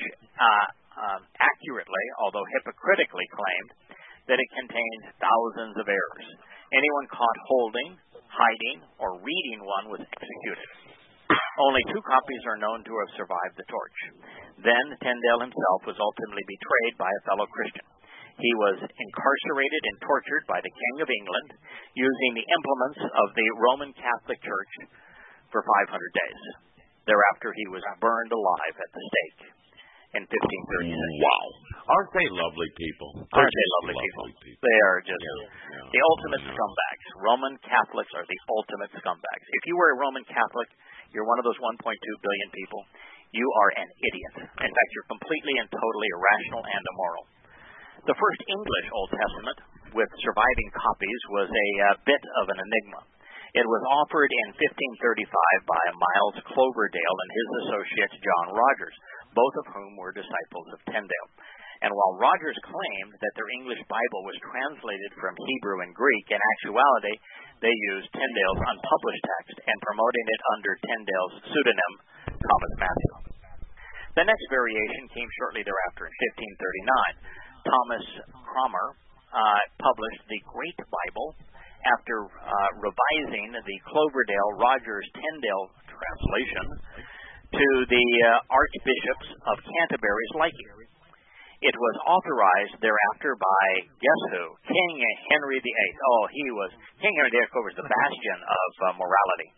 accurately, although hypocritically, claimed that it contained thousands of errors. Anyone caught holding, hiding, or reading one was executed. Only 2 copies are known to have survived the torch. Then Tyndale himself was ultimately betrayed by a fellow Christian. He was incarcerated and tortured by the King of England using the implements of the Roman Catholic Church for 500 days. Thereafter, he was burned alive at the stake in 1536. Wow. Aren't they lovely people? Aren't they lovely people? They are just the ultimate scumbags. Roman Catholics are the ultimate scumbags. If you were a Roman Catholic, you're one of those 1.2 billion people, you are an idiot. In fact, you're completely and totally irrational and immoral. The first English Old Testament with surviving copies was a bit of an enigma. It was offered in 1535 by Miles Cloverdale and his associate John Rogers, both of whom were disciples of Tyndale. And while Rogers claimed that their English Bible was translated from Hebrew and Greek, in actuality, they used Tyndale's unpublished text and promoting it under Tyndale's pseudonym, Thomas Matthew. The next variation came shortly thereafter in 1539. Thomas Cromer published the Great Bible after revising the Cloverdale-Rogers-Tyndale translation to the Archbishops of Canterbury's liking. It was authorized thereafter by, guess who? King Henry VIII. King Henry VIII was the bastion of morality.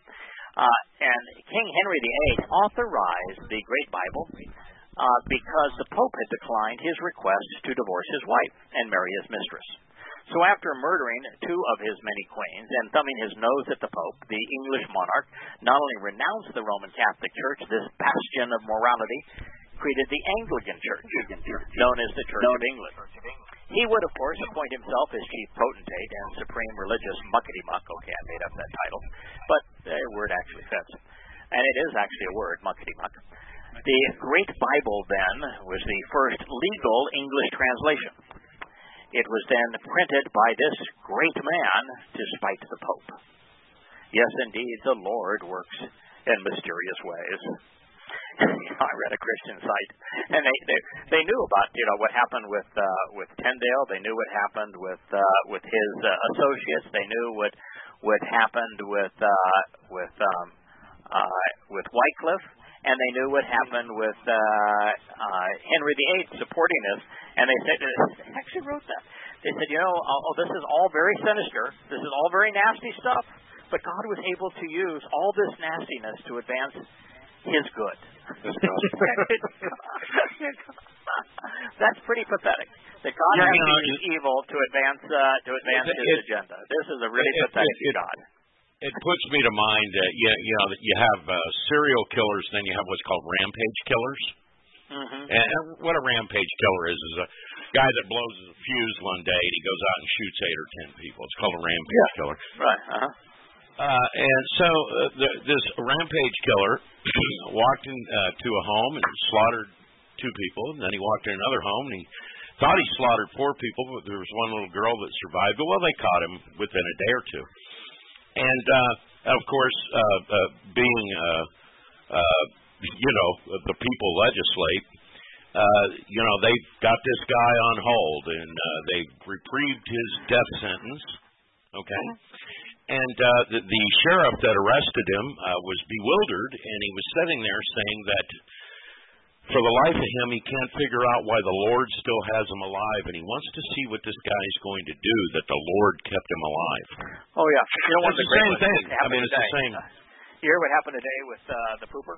And King Henry VIII authorized the Great Bible because the Pope had declined his request to divorce his wife and marry his mistress. So after murdering 2 of his many queens and thumbing his nose at the Pope, the English monarch not only renounced the Roman Catholic Church, this bastion of morality, created the Anglican Church, known as the Church of England. He would, of course, appoint himself as chief potentate and supreme religious muckety-muck. Okay, I made up that title, but the word actually fits. And it is actually a word, muckety-muck. The Great Bible, then, was the first legal English translation. It was then printed by this great man to spite the Pope. Yes, indeed, the Lord works in mysterious ways. I read a Christian site, and they knew about what happened with Tyndale. They knew what happened with his associates. They knew what happened with Wycliffe, and they knew what happened with Henry VIII supporting this. And they said, they actually wrote that. They said, this is all very sinister. This is all very nasty stuff. But God was able to use all this nastiness to advance his good. That's pretty pathetic. That God has to use evil to advance his agenda. This is a really pathetic God. It puts me to mind that you have serial killers, and then you have what's called rampage killers. Mm-hmm. And what a rampage killer is a guy that blows a fuse one day and he goes out and shoots 8 or 10 people. It's called a rampage killer. Right. And so this rampage killer walked into a home and slaughtered 2 people, and then he walked in another home and he thought he slaughtered 4 people, but there was one little girl that survived. But well, they caught him within a day or 2. And of course, being the people legislate, they got this guy on hold, and they reprieved his death sentence. Okay. And the sheriff that arrested him was bewildered, and he was sitting there saying that for the life of him, he can't figure out why the Lord still has him alive, and he wants to see what this guy is going to do, that the Lord kept him alive. Oh, yeah. It's the same thing. It's the same. You hear what happened today with the pooper?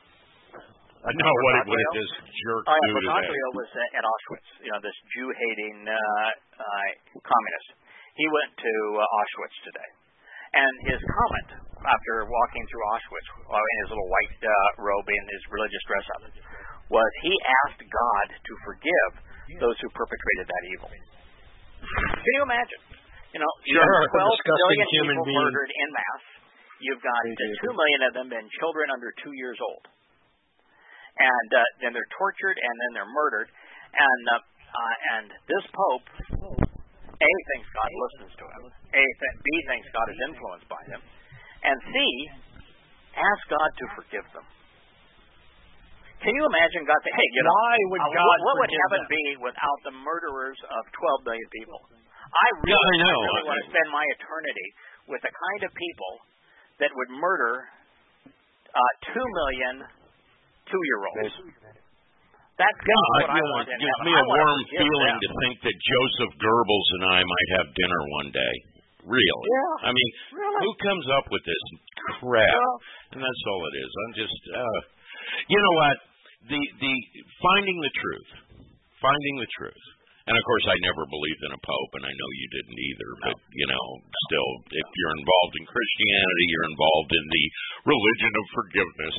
No, what did this jerk do today? Bergoglio was at Auschwitz, this Jew-hating communist. He went to Auschwitz today. And his comment after walking through Auschwitz in his little white robe and his religious dress up was he asked God to forgive those who perpetrated that evil. Can you imagine? You have 12 million people murdered en masse. You've got 2 million of them been children under 2 years old. And then they're tortured and then they're murdered. And this Pope, A, thinks God listens to him. B, thinks God is influenced by him. And C, asks God to forgive them. Can you imagine God saying, hey, why would God what would heaven be without the murderers of 12 million people? I really want to spend my eternity with the kind of people that would murder 2 million 2-year-olds. That's what I want in heaven. It gives me a warm feeling to think that Joseph Goebbels and I might have dinner one day. Really? Yeah. I mean, who comes up with this crap? And that's all it is. I'm just, you know what? The finding the truth. And of course, I never believed in a pope, and I know you didn't either. But still, if you're involved in Christianity, you're involved in the religion of forgiveness.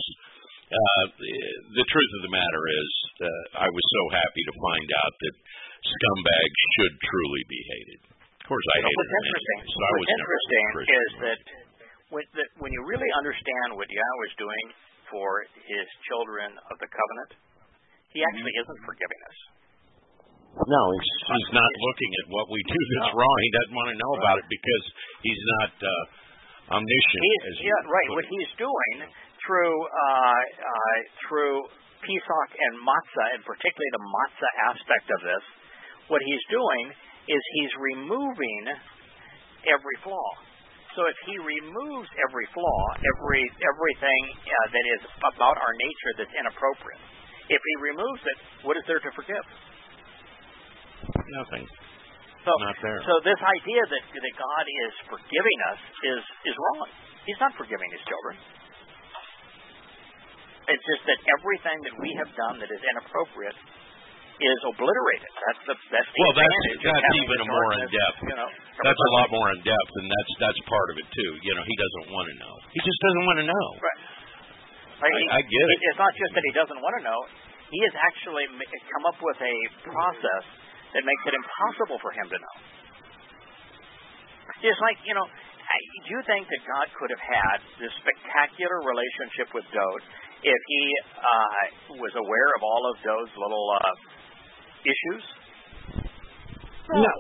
The truth of the matter is, I was so happy to find out that scumbags should truly be hated. Of course, I hated them anyway, so I was never a Christian. Is that when you really understand what Yahweh is doing for his children of the covenant, he actually isn't forgiving us. No, he's not looking at what we do that's wrong. He doesn't want to know about it because he's not omniscient. Right. What he's doing through Pesach and Matzah, and particularly the Matzah aspect of this, what he's doing is he's removing every flaw. So if he removes every flaw, everything that is about our nature that's inappropriate, if he removes it, what is there to forgive? Nothing. Not there. So this idea that God is forgiving us is wrong. He's not forgiving his children. It's just that everything that we have done that is inappropriate is obliterated. That's even more in depth. That's a lot more in depth, and that's part of it too. He doesn't want to know. He just doesn't want to know. Right. I get it. It's not just that he doesn't want to know. He has actually come up with a process that makes it impossible for him to know. It's like, do you think that God could have had this spectacular relationship with Dode if he was aware of all of Dode's little issues? No.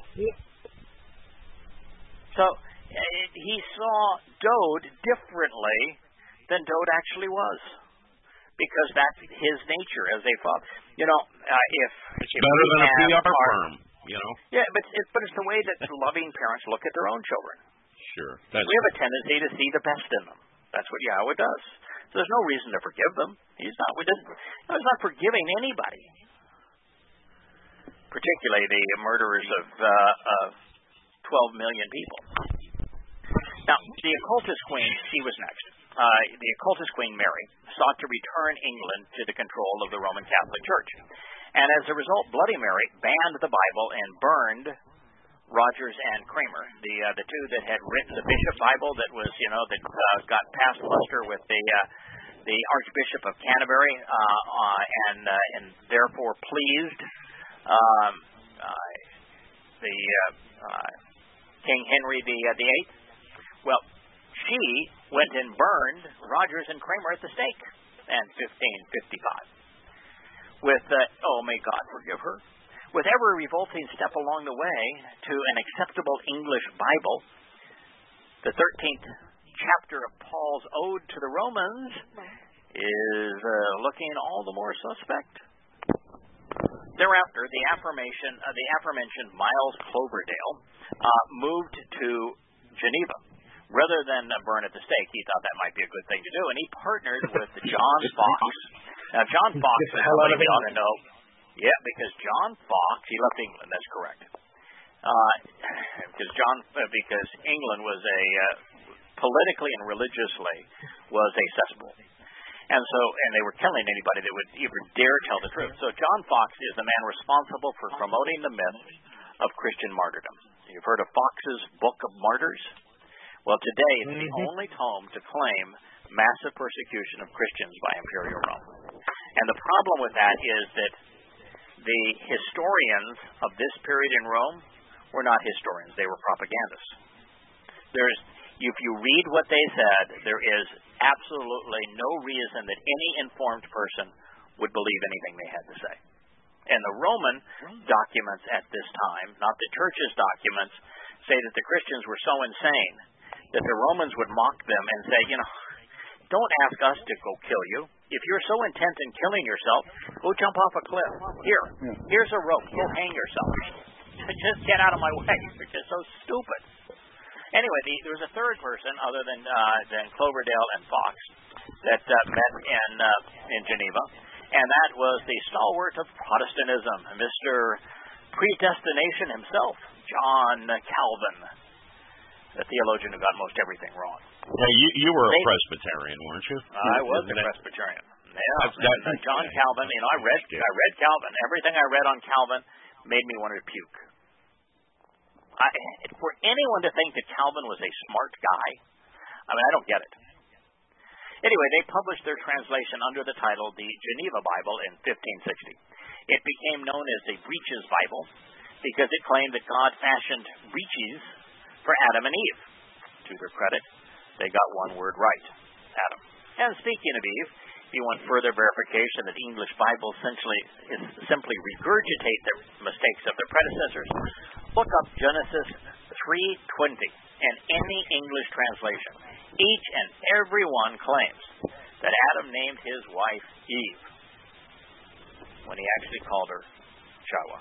So he saw Dode differently than Dode actually was, because that's his nature as a father. It's better than a PR firm. Yeah, but it's the way that loving parents look at their own children. Sure. We have a tendency to see the best in them. That's what Yahweh does. So there's no reason to forgive them. He's not forgiving anybody, particularly the murderers of 12 million people. Now, the occultist queen, she was next. the occultist Queen Mary sought to return England to the control of the Roman Catholic Church. And as a result, Bloody Mary banned the Bible and burned Rogers and Kramer, the two that had written the Bishop Bible that was, that got past muster with the Archbishop of Canterbury, and therefore pleased the King Henry VIII. Well, she went and burned Rogers and Kramer at the stake in 1555. With may God forgive her. With every revolting step along the way to an acceptable English Bible, the 13th chapter of Paul's Ode to the Romans is looking all the more suspect. Thereafter, the aforementioned Miles Cloverdale moved to Geneva. Rather than burn at the stake, he thought that might be a good thing to do, and he partnered with John Fox. Now, John Fox, somebody we ought to know. Yeah, because John Fox, he left England. That's correct. Because England was politically and religiously was a cesspool, and they were killing anybody that would even dare tell the truth. So John Fox is the man responsible for promoting the myth of Christian martyrdom. You've heard of Fox's Book of Martyrs? Well, today it's the only tome to claim massive persecution of Christians by Imperial Rome. And the problem with that is that the historians of this period in Rome were not historians. They were propagandists. If you read what they said, there is absolutely no reason that any informed person would believe anything they had to say. And the Roman documents at this time, not the church's documents, say that the Christians were so insane that the Romans would mock them and say, don't ask us to go kill you. If you're so intent in killing yourself, go jump off a cliff. Here's a rope. Go hang yourself. Just get out of my way. You're just so stupid. Anyway, there was a third person other than Cloverdale and Fox that met in Geneva, and that was the stalwart of Protestantism, Mr. Predestination himself, John Calvin, the theologian who got most everything wrong. Yeah, you were a Presbyterian, weren't you? I was a Presbyterian. Yeah, John Calvin. I read Calvin. Everything I read on Calvin made me want to puke. For anyone to think that Calvin was a smart guy, I don't get it. Anyway, they published their translation under the title The Geneva Bible in 1560. It became known as the Breeches Bible because it claimed that God fashioned breeches for Adam and Eve. To their credit, they got one word right, Adam. And speaking of Eve, if you want further verification that English Bibles simply regurgitate the mistakes of their predecessors, look up Genesis 3:20 and any English translation. Each and every one claims that Adam named his wife Eve when he actually called her Shawa.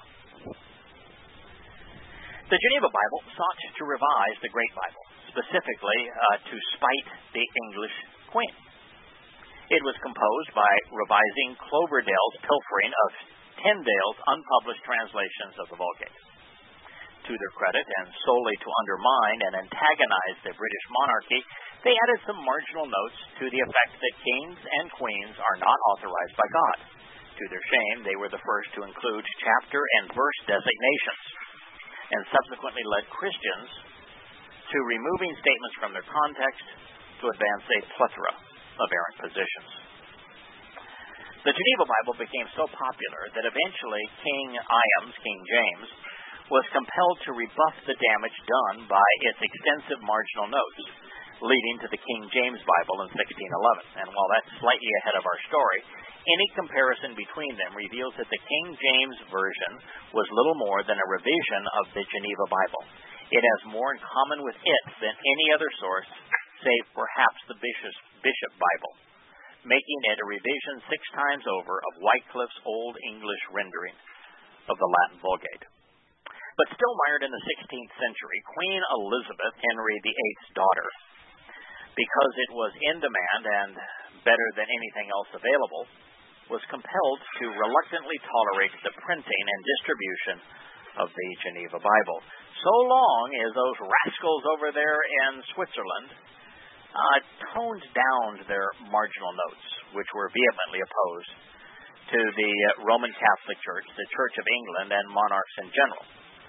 The Geneva Bible sought to revise the Great Bible, specifically to spite the English Queen. It was composed by revising Cloverdale's pilfering of Tyndale's unpublished translations of the Vulgate. To their credit, and solely to undermine and antagonize the British monarchy, they added some marginal notes to the effect that kings and queens are not authorized by God. To their shame, they were the first to include chapter and verse designations, and subsequently led Christians to removing statements from their context to advance a plethora of errant positions. The Geneva Bible became so popular that eventually King James, was compelled to rebuff the damage done by its extensive marginal notes, leading to the King James Bible in 1611. And while that's slightly ahead of our story, any comparison between them reveals that the King James Version was little more than a revision of the Geneva Bible. It has more in common with it than any other source, save perhaps the Bishop Bible, making it a revision 6 times over of Wycliffe's Old English rendering of the Latin Vulgate. But still mired in the 16th century, Queen Elizabeth, Henry VIII's daughter, because it was in demand and better than anything else available, was compelled to reluctantly tolerate the printing and distribution of the Geneva Bible, so long as those rascals over there in Switzerland toned down their marginal notes, which were vehemently opposed to the Roman Catholic Church, the Church of England, and monarchs in general,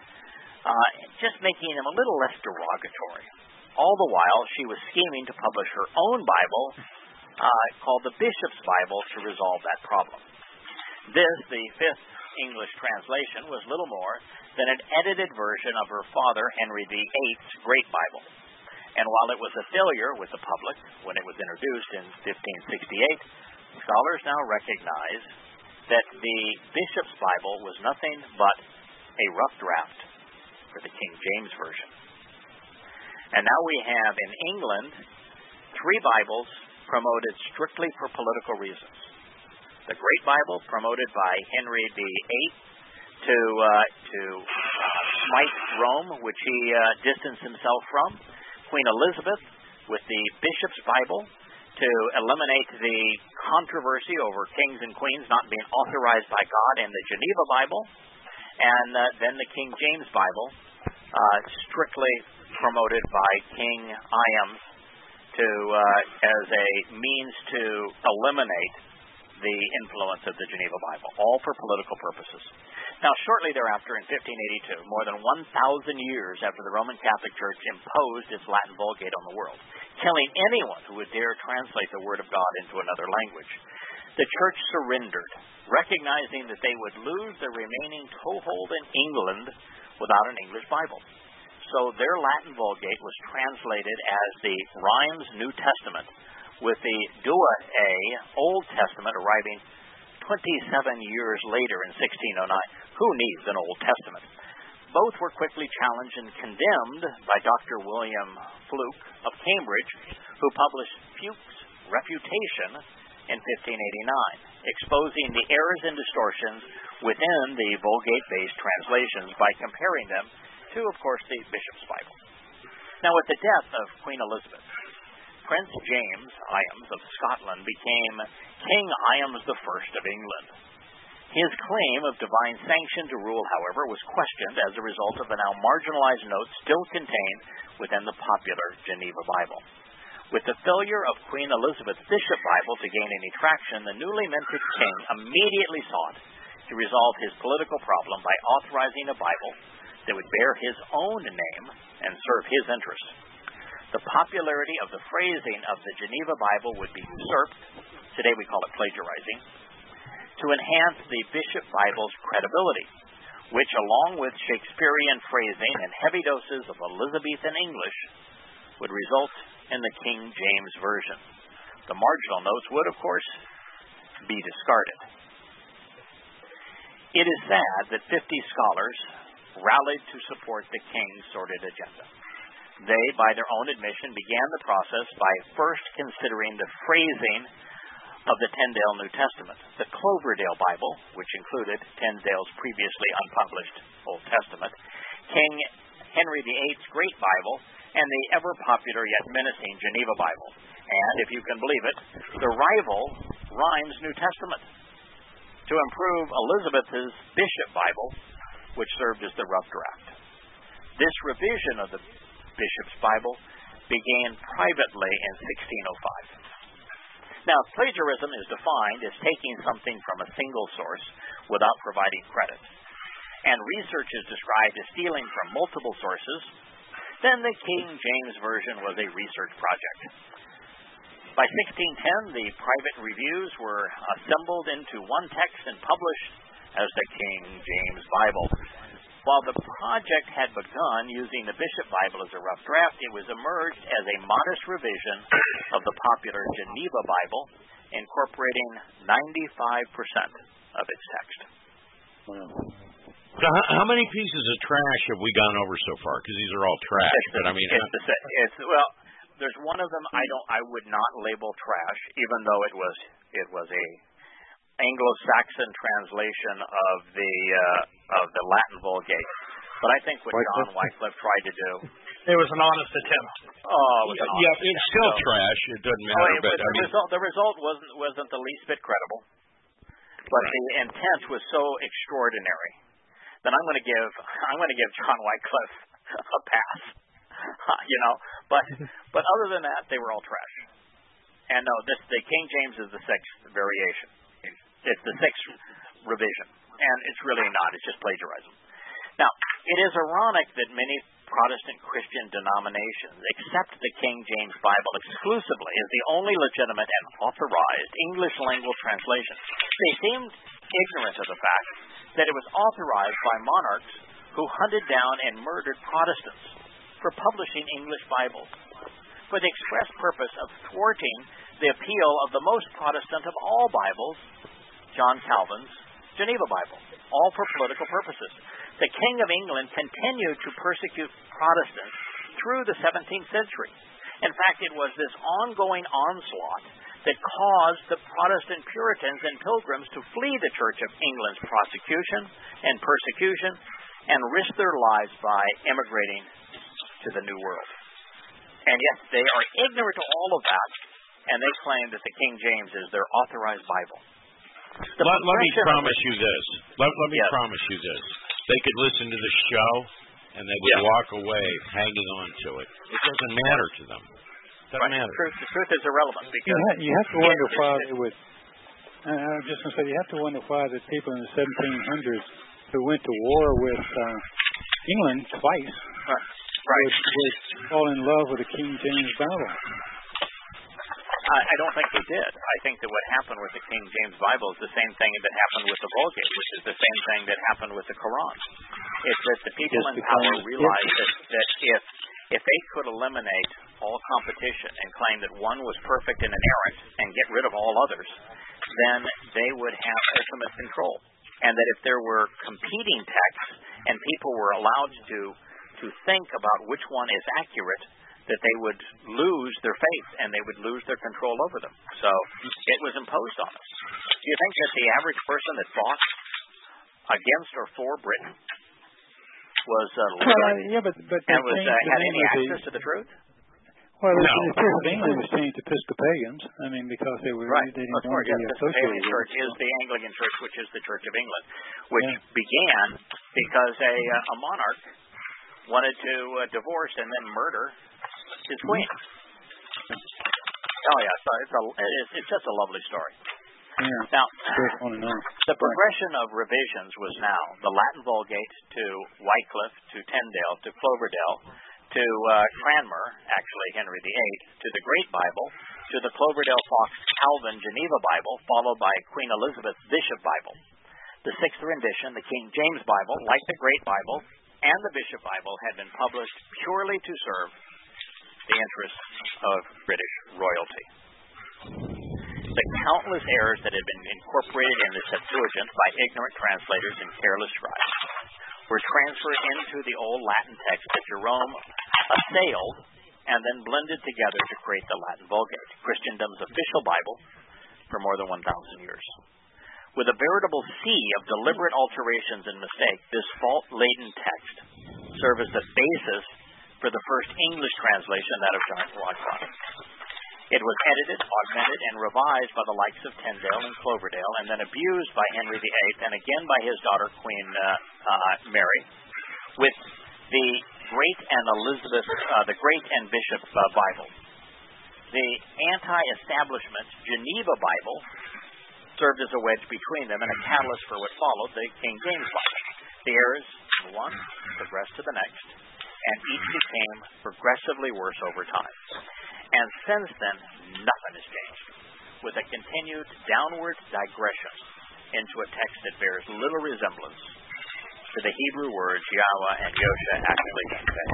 just making them a little less derogatory. All the while, she was scheming to publish her own Bible, called the Bishop's Bible, to resolve that problem. This, the fifth English translation, was little more than an edited version of her father Henry VIII's Great Bible. And while it was a failure with the public when it was introduced in 1568, scholars now recognize that the Bishop's Bible was nothing but a rough draft for the King James Version. And now we have in England 3 Bibles promoted strictly for political reasons. The Great Bible, promoted by Henry VIII to smite Rome, which he distanced himself from. Queen Elizabeth with the Bishop's Bible to eliminate the controversy over kings and queens not being authorized by God, and the Geneva Bible, and then the King James Bible, strictly promoted by King Iams as a means to eliminate the influence of the Geneva Bible, all for political purposes. Now, shortly thereafter, in 1582, more than 1,000 years after the Roman Catholic Church imposed its Latin Vulgate on the world, killing anyone who would dare translate the Word of God into another language, the Church surrendered, recognizing that they would lose their remaining toehold in England without an English Bible. So their Latin Vulgate was translated as the Rheims New Testament, with the Douay Old Testament arriving 27 years later in 1609. Who needs an Old Testament? Both were quickly challenged and condemned by Dr. William Fluke of Cambridge, who published Fuchs' Refutation in 1589, exposing the errors and distortions within the Vulgate-based translations by comparing them to, of course, the Bishop's Bible. Now, with the death of Queen Elizabeth, Prince James Iams of Scotland became King Iams I of England. His claim of divine sanction to rule, however, was questioned as a result of the now marginalized notes still contained within the popular Geneva Bible. With the failure of Queen Elizabeth's Bishop Bible to gain any traction, the newly minted king immediately sought to resolve his political problem by authorizing a Bible that would bear his own name and serve his interests. The popularity of the phrasing of the Geneva Bible would be usurped, today we call it plagiarizing, to enhance the Bishop Bible's credibility, which, along with Shakespearean phrasing and heavy doses of Elizabethan English, would result in the King James Version. The marginal notes would, of course, be discarded. It is sad that 50 scholars rallied to support the king's sordid agenda. They, by their own admission, began the process by first considering the phrasing of the Tyndale New Testament, the Cloverdale Bible, which included Tyndale's previously unpublished Old Testament, King Henry VIII's Great Bible, and the ever-popular yet menacing Geneva Bible, and, if you can believe it, the rival Rheims New Testament, to improve Elizabeth's Bishop Bible, which served as the rough draft. This revision of the Bishop's Bible began privately in 1605. Now, plagiarism is defined as taking something from a single source without providing credit, and research is described as stealing from multiple sources. Then the King James Version was a research project. By 1610, the private reviews were assembled into one text and published as the King James Bible. While the project had begun using the Bishop Bible as a rough draft, it was emerged as a modest revision of the popular Geneva Bible, incorporating 95% of its text. Wow. So how many pieces of trash have we gone over so far? Because these are all trash. But I mean, well, there's one of them I would not label trash, even though it was a Anglo-Saxon translation of the Latin Vulgate. But I think what John Wycliffe tried to do, it was an honest attempt. It's still trash. It doesn't matter. The result wasn't the least bit credible, but the intent was so extraordinary that I'm going to give John Wycliffe a pass. But other than that, they were all trash. And no, the King James is the sixth variation. It's the sixth revision. And it's really not. It's just plagiarism. Now, it is ironic that many Protestant Christian denominations accept the King James Bible exclusively as the only legitimate and authorized English language translation. They seemed ignorant of the fact that it was authorized by monarchs who hunted down and murdered Protestants for publishing English Bibles, for the express purpose of thwarting the appeal of the most Protestant of all Bibles, John Calvin's Geneva Bible, all for political purposes. The King of England continued to persecute Protestants through the 17th century. In fact, it was this ongoing onslaught that caused the Protestant Puritans and Pilgrims to flee the Church of England's prosecution and persecution and risk their lives by emigrating to the New World. And yet they are ignorant of all of that, and they claim that the King James is their authorized Bible. Let me promise you this. Let me promise you this. They could listen to the show, and they would walk away hanging on to it. It doesn't matter to them. It doesn't matter. The truth is irrelevant. Because you have to wonder why they would. I'm just going to say, you have to wonder why the people in the 1700s who went to war with England twice would fall in love with the King James Bible. I don't think they did. I think that what happened with the King James Bible is the same thing that happened with the Vulgate, which is the same thing that happened with the Quran. It's that the people in power realized that if they could eliminate all competition and claim that one was perfect and inerrant and get rid of all others, then they would have ultimate control. And that if there were competing texts and people were allowed to think about which one is accurate, that they would lose their faith and they would lose their control over them. So it was imposed on us. Do you think that the average person that fought against or for Britain was literate had any access to the truth? Well, the Church of England was changed to Episcopalians. I mean, because they were they didn't want to be associated. The Church is the Anglican Church, which is the Church of England, which began because a monarch wanted to divorce and then murder his queen. Oh yeah, so it's just a lovely story. Yeah. Now, the progression of revisions was now the Latin Vulgate to Wycliffe to Tyndale to Cloverdale to Cranmer, actually Henry VIII, to the Great Bible, to the Cloverdale Fox Calvin Geneva Bible, followed by Queen Elizabeth Bishop Bible. The sixth rendition, the King James Bible, like the Great Bible and the Bishop Bible, had been published purely to serve the interests of British royalty. The countless errors that had been incorporated in the Septuagint by ignorant translators and careless scribes were transferred into the old Latin text that Jerome assailed and then blended together to create the Latin Vulgate, Christendom's official Bible for more than 1,000 years. With a veritable sea of deliberate alterations and mistakes, this fault-laden text served as the basis for the first English translation, that of John Wycliffe. It was edited, augmented, and revised by the likes of Tyndale and Cloverdale, and then abused by Henry VIII, and again by his daughter, Queen Mary, with the Great and Bishop Bible. The anti-establishment Geneva Bible served as a wedge between them and a catalyst for what followed, the King James Bible. The errors from one progressed to the next, and each became progressively worse over time. And since then, nothing has changed, with a continued downward digression into a text that bears little resemblance to the Hebrew words Yahweh and Yosha actually convey.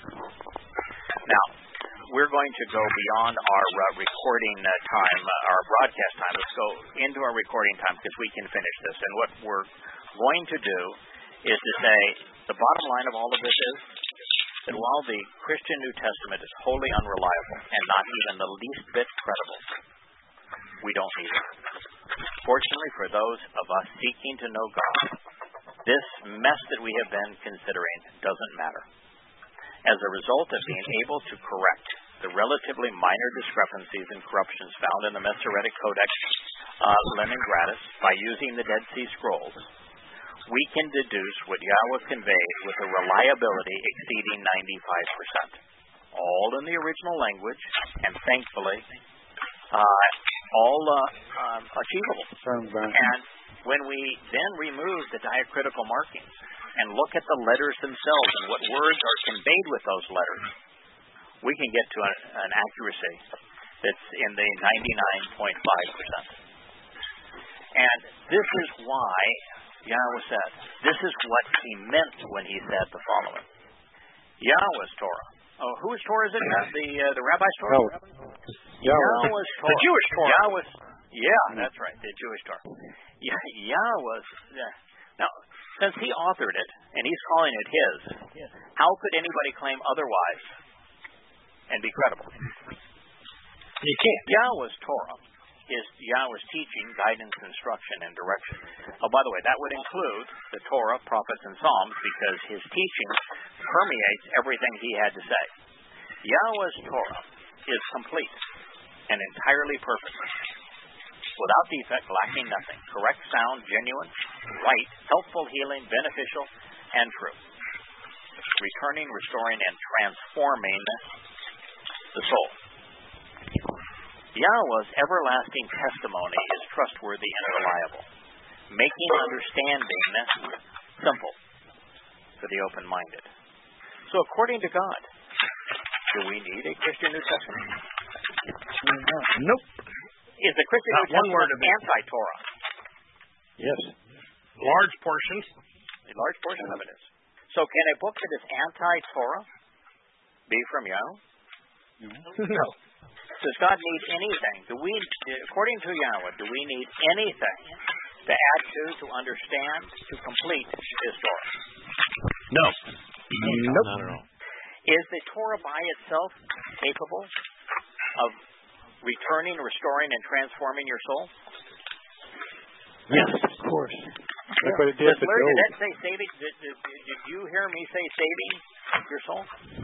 Now, we're going to go beyond our recording time, our broadcast time. Let's go into our recording time because we can finish this. And what we're going to do is to say the bottom line of all of this is that while the Christian New Testament is wholly unreliable and not even the least bit credible, we don't need it. Fortunately for those of us seeking to know God, this mess that we have been considering doesn't matter. As a result of being able to correct the relatively minor discrepancies and corruptions found in the Masoretic Codex Leningratis by using the Dead Sea Scrolls, we can deduce what Yahweh conveyed with a reliability exceeding 95%, all in the original language, and thankfully, all achievable. And when we then remove the diacritical markings and look at the letters themselves and what words are conveyed with those letters, we can get to an accuracy that's in the 99.5%. And this is why Yahweh said, this is what he meant when he said the following. Yahweh's Torah. Oh, whose Torah is it? The rabbi's Torah? Yahweh's Torah. The Jewish Torah. Yahweh's, yeah, that's right, the Jewish Torah. Yahweh's. Now, since he authored it, and he's calling it his, how could anybody claim otherwise and be credible? You can't. Yahweh's Torah is Yahweh's teaching, guidance, instruction, and direction. Oh, by the way, that would include the Torah, prophets, and Psalms, because his teaching permeates everything he had to say. Yahweh's Torah is complete and entirely perfect, without defect, lacking nothing, correct, sound, genuine, right, helpful, healing, beneficial, and true, returning, restoring, and transforming the soul. Yahweh's everlasting testimony is trustworthy and reliable, making understanding simple for the open-minded. So according to God, do we need a Christian New Testament? Nope. Is the Christian New Testament anti-Torah? Yes. Large portions. A large portion of it is. So can a book that is anti-Torah be from Yahweh? No. Does God need anything? According to Yahweh, do we need anything to add to understand, to complete His Torah? No. Nope. Not at all. Is the Torah by itself capable of returning, restoring, and transforming your soul? Yes, of course. That's what it did for Larry, Job. did that say saving? Did you hear me say saving your soul?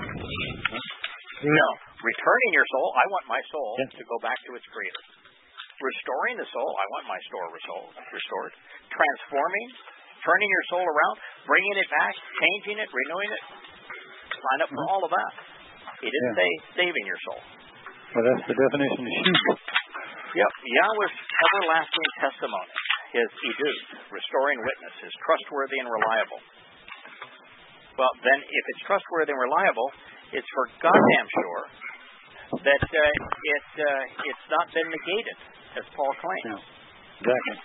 No. Returning your soul, I want my soul to go back to its creator. Restoring the soul, I want my soul restored. Transforming, turning your soul around, bringing it back, changing it, renewing it. Sign up for all of that. He didn't say saving your soul. Well, that's the definition of sheep. Yep. Yahweh's everlasting testimony, his edut, restoring witness, is trustworthy and reliable. Well, then, if it's trustworthy and reliable, it's for goddamn sure that it's not been negated, as Paul claims. Yeah. Exactly.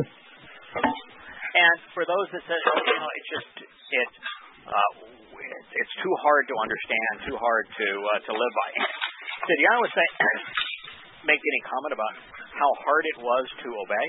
And for those that say, it's too hard to understand, too hard to live by. Did Yahweh make any comment about how hard it was to obey?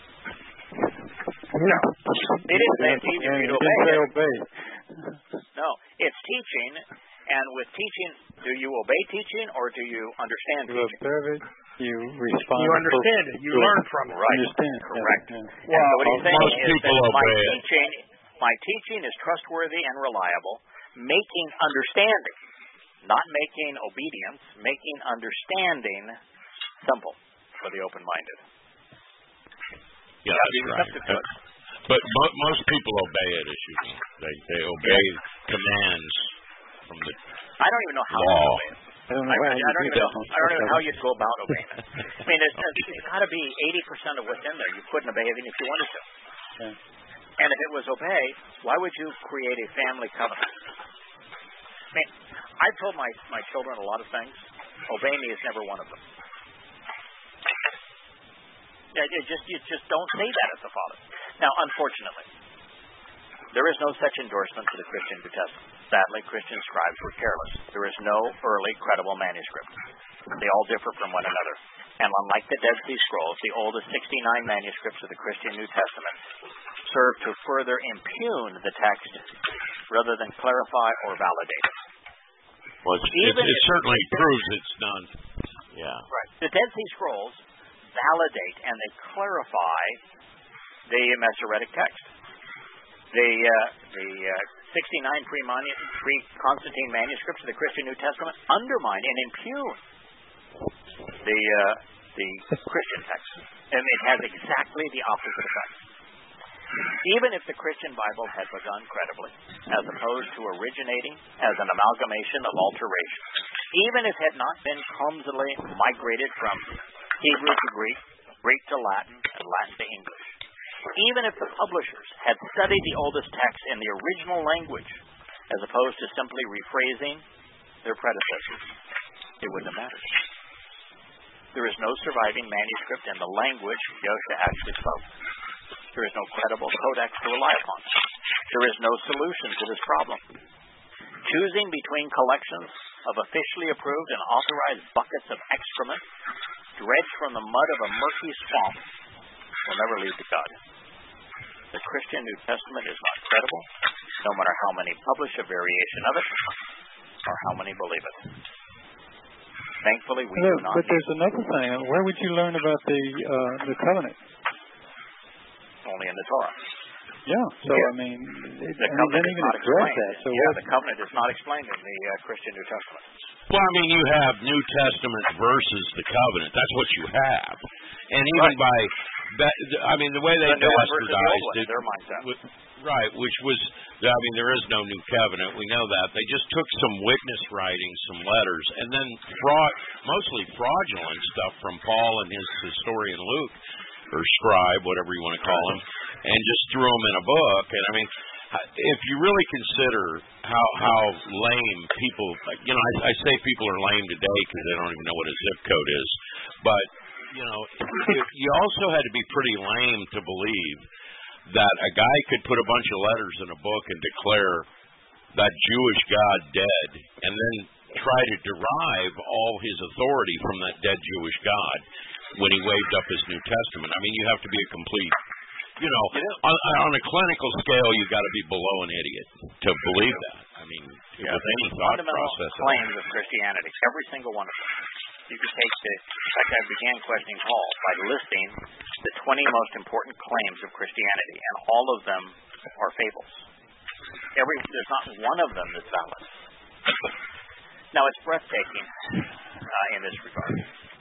No. They didn't say it's easy for you to obey. No, it's teaching. And with teaching, do you obey teaching or do you understand teaching? You observe it, you respond. You understand it. You learn from it. Right. Understand. Correct. Yeah. Well, so what he's saying is that my teaching is trustworthy and reliable, making understanding, not making obedience, making understanding simple for the open-minded. Yeah, that's right. But most people obey it, as you know. They obey commands from the I don't even know how to obey it. I don't even know how you'd go about obeying it. I mean, it's got to be 80% of what's in there. You couldn't obey even if you wanted to. Yeah. And if it was obeyed, why would you create a family covenant? I mean, I've told my children a lot of things. Obey me is never one of them. You just don't say that as a father. Now, unfortunately, there is no such endorsement for the Christian New Testament. Sadly, Christian scribes were careless. There is no early credible manuscript. They all differ from one another. And unlike the Dead Sea Scrolls, the oldest 69 manuscripts of the Christian New Testament serve to further impugn the text rather than clarify or validate it. Well, it certainly proves it's done. Yeah. Right. The Dead Sea Scrolls validate and they clarify the Masoretic text. The 69 pre-Constantine manuscripts of the Christian New Testament undermine and impugn the Christian text, and it has exactly the opposite effect. Even if the Christian Bible had begun credibly, as opposed to originating as an amalgamation of alteration, even if it had not been clumsily migrated from Hebrew to Greek, Greek to Latin, and Latin to English. Even if the publishers had studied the oldest text in the original language, as opposed to simply rephrasing their predecessors, it wouldn't have mattered. There is no surviving manuscript in the language Yosha actually spoke. There is no credible codex to rely upon. There is no solution to this problem. Choosing between collections of officially approved and authorized buckets of excrement dredged from the mud of a murky swamp will never lead to God. The Christian New Testament is not credible, no matter how many publish a variation of it or how many believe it. Thankfully, we do not. But there's another thing. Where would you learn about the covenant? Only in the Torah. Yeah. So I mean, the covenant is not explained. That. So the covenant is not explained in the Christian New Testament. Well, I mean, you have New Testament versus the covenant. That's what you have, and even by that, I mean, the way they bastardized it, their mindset. Right, which was, I mean, there is no new covenant. We know that. They just took some witness writings, some letters, and then mostly fraudulent stuff from Paul and his historian Luke, or scribe, whatever you want to call him, and just threw them in a book. And I mean, if you really consider how lame people, you know, I say people are lame today because they don't even know what a zip code is, but, you know, you also had to be pretty lame to believe that a guy could put a bunch of letters in a book and declare that Jewish God dead, and then try to derive all his authority from that dead Jewish God when he waved up his New Testament. I mean, you have to be a complete, you know, on a clinical scale, you got to be below an idiot to believe that. I mean, with any thought process. Claims of Christianity, every single one of them. You could take in fact, I began questioning Paul by listing the 20 most important claims of Christianity, and all of them are fables. There's not one of them that's valid. Now, it's breathtaking in this regard.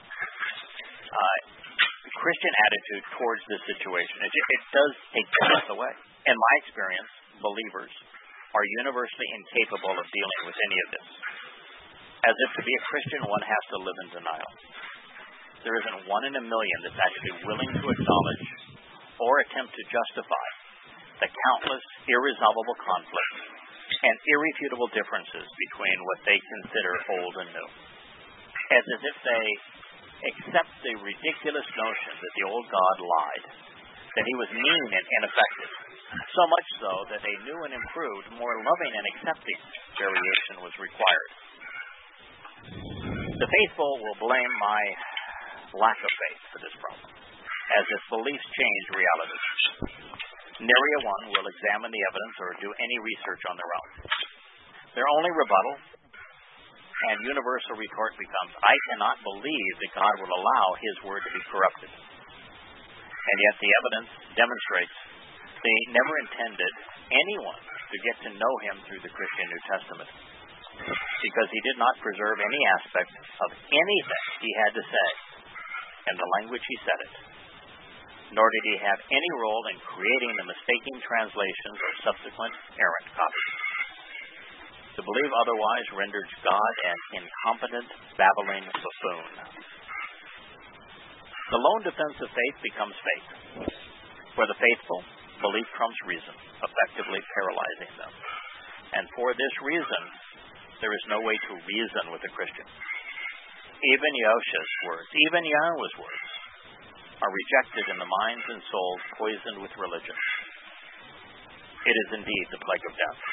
The Christian attitude towards this situation, it does take the breath away. In my experience, believers are universally incapable of dealing with any of this. As if to be a Christian, one has to live in denial. There isn't one in a million that's actually willing to acknowledge or attempt to justify the countless irresolvable conflicts and irrefutable differences between what they consider old and new. As if they accept the ridiculous notion that the old God lied, that he was mean and ineffective, so much so that a new and improved, more loving and accepting variation was required. The faithful will blame my lack of faith for this problem, as if beliefs change reality. Nary one will examine the evidence or do any research on their own. Their only rebuttal and universal retort becomes, I cannot believe that God will allow his word to be corrupted. And yet the evidence demonstrates they never intended anyone to get to know him through the Christian New Testament, because he did not preserve any aspect of anything he had to say in the language he said it, nor did he have any role in creating the mistaken translations or subsequent errant copies. To believe otherwise renders God an incompetent, babbling buffoon. The lone defense of faith becomes faith. For the faithful, belief trumps reason, effectively paralyzing them. And for this reason, there is no way to reason with a Christian. Even Yosha's words, even Yahweh's words, are rejected in the minds and souls poisoned with religion. It is indeed the plague of death.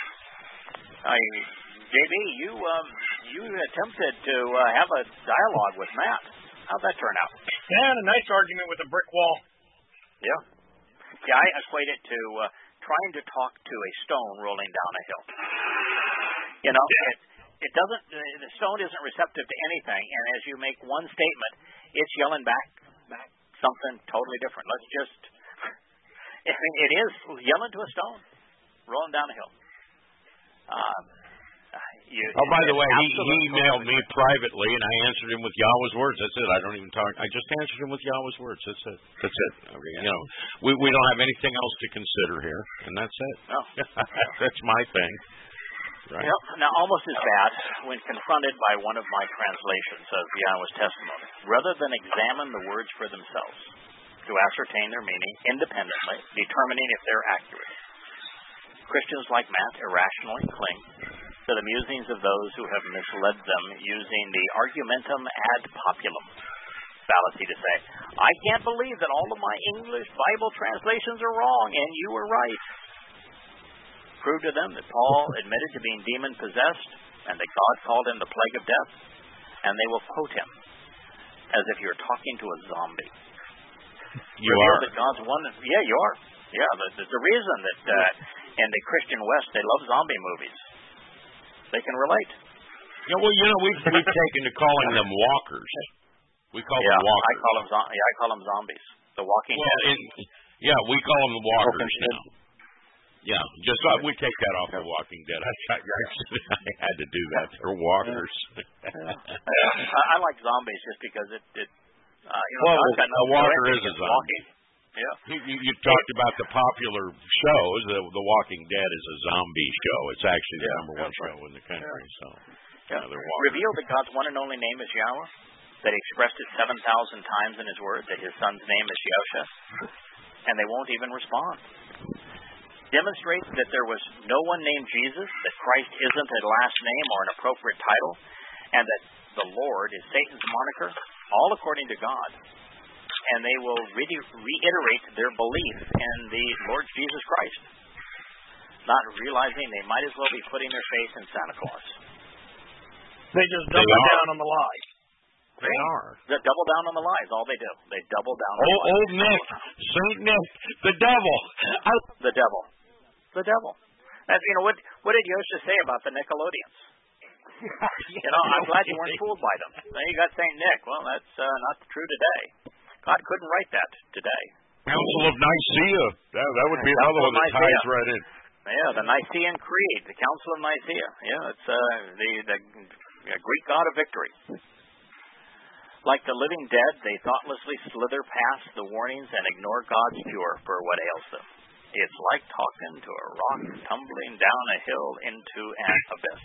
JB, you attempted to have a dialogue with Matt. How'd that turn out? Yeah, a nice argument with a brick wall. Yeah. Yeah, I equate it to trying to talk to a stone rolling down a hill. You know, it doesn't. The stone isn't receptive to anything, and as you make one statement, it's yelling back something totally different. Let's just. It is yelling to a stone, rolling down a hill. By the way, he emailed me privately, and I answered him with Yahweh's words. That's it. I don't even talk. I just answered him with Yahweh's words. That's it. That's it. You know, we don't have anything else to consider here, and that's it. No. That's my thing. right? Yep. Now, almost as bad when confronted by one of my translations of Yahweh's testimony. Rather than examine the words for themselves to ascertain their meaning independently, determining if they're accurate, Christians like Matt irrationally cling to the musings of those who have misled them using the argumentum ad populum fallacy to say, I can't believe that all of my English Bible translations are wrong, and you were right. Prove to them that Paul admitted to being demon-possessed and that God called him the plague of death, and they will quote him as if you're talking to a zombie. You are. That God's one. Yeah, you are. Yeah, the reason that in the Christian West they love zombie movies. They can relate. Yeah, well, we've taken to calling them walkers. We call them walkers. I call them zombies. The Walking Dead. We call them the walkers now. Yeah, we take that off the Walking Dead. I had to do that. They're walkers. I like zombies just because a walker is a zombie. Yeah. You talked about the popular shows. The Walking Dead is a zombie show. It's actually the number one show in the country. Yeah. Reveal that God's one and only name is Yahweh, that he expressed it 7,000 times in his word, that his son's name is Yosha, and they won't even respond. Demonstrate that there was no one named Jesus, that Christ isn't a last name or an appropriate title, and that the Lord is Satan's moniker, all according to God. And they will reiterate their belief in the Lord Jesus Christ, not realizing they might as well be putting their faith in Santa Claus. They just double down on the lie. They are. They double down on the lies. All they do. They double down on the lies. Old Nick, Saint Nick, the devil. The devil. The devil. That's, what did Yosha say about the Nickelodeons? I'm glad you weren't fooled by them. Now you got Saint Nick. Well, that's not true today. God couldn't write that today. Council of Nicaea. That would be another one that ties right in. Yeah, the Nicene Creed, the Council of Nicaea. Yeah, it's the Greek god of victory. Like the living dead, they thoughtlessly slither past the warnings and ignore God's cure for what ails them. It's like talking to a rock tumbling down a hill into an abyss.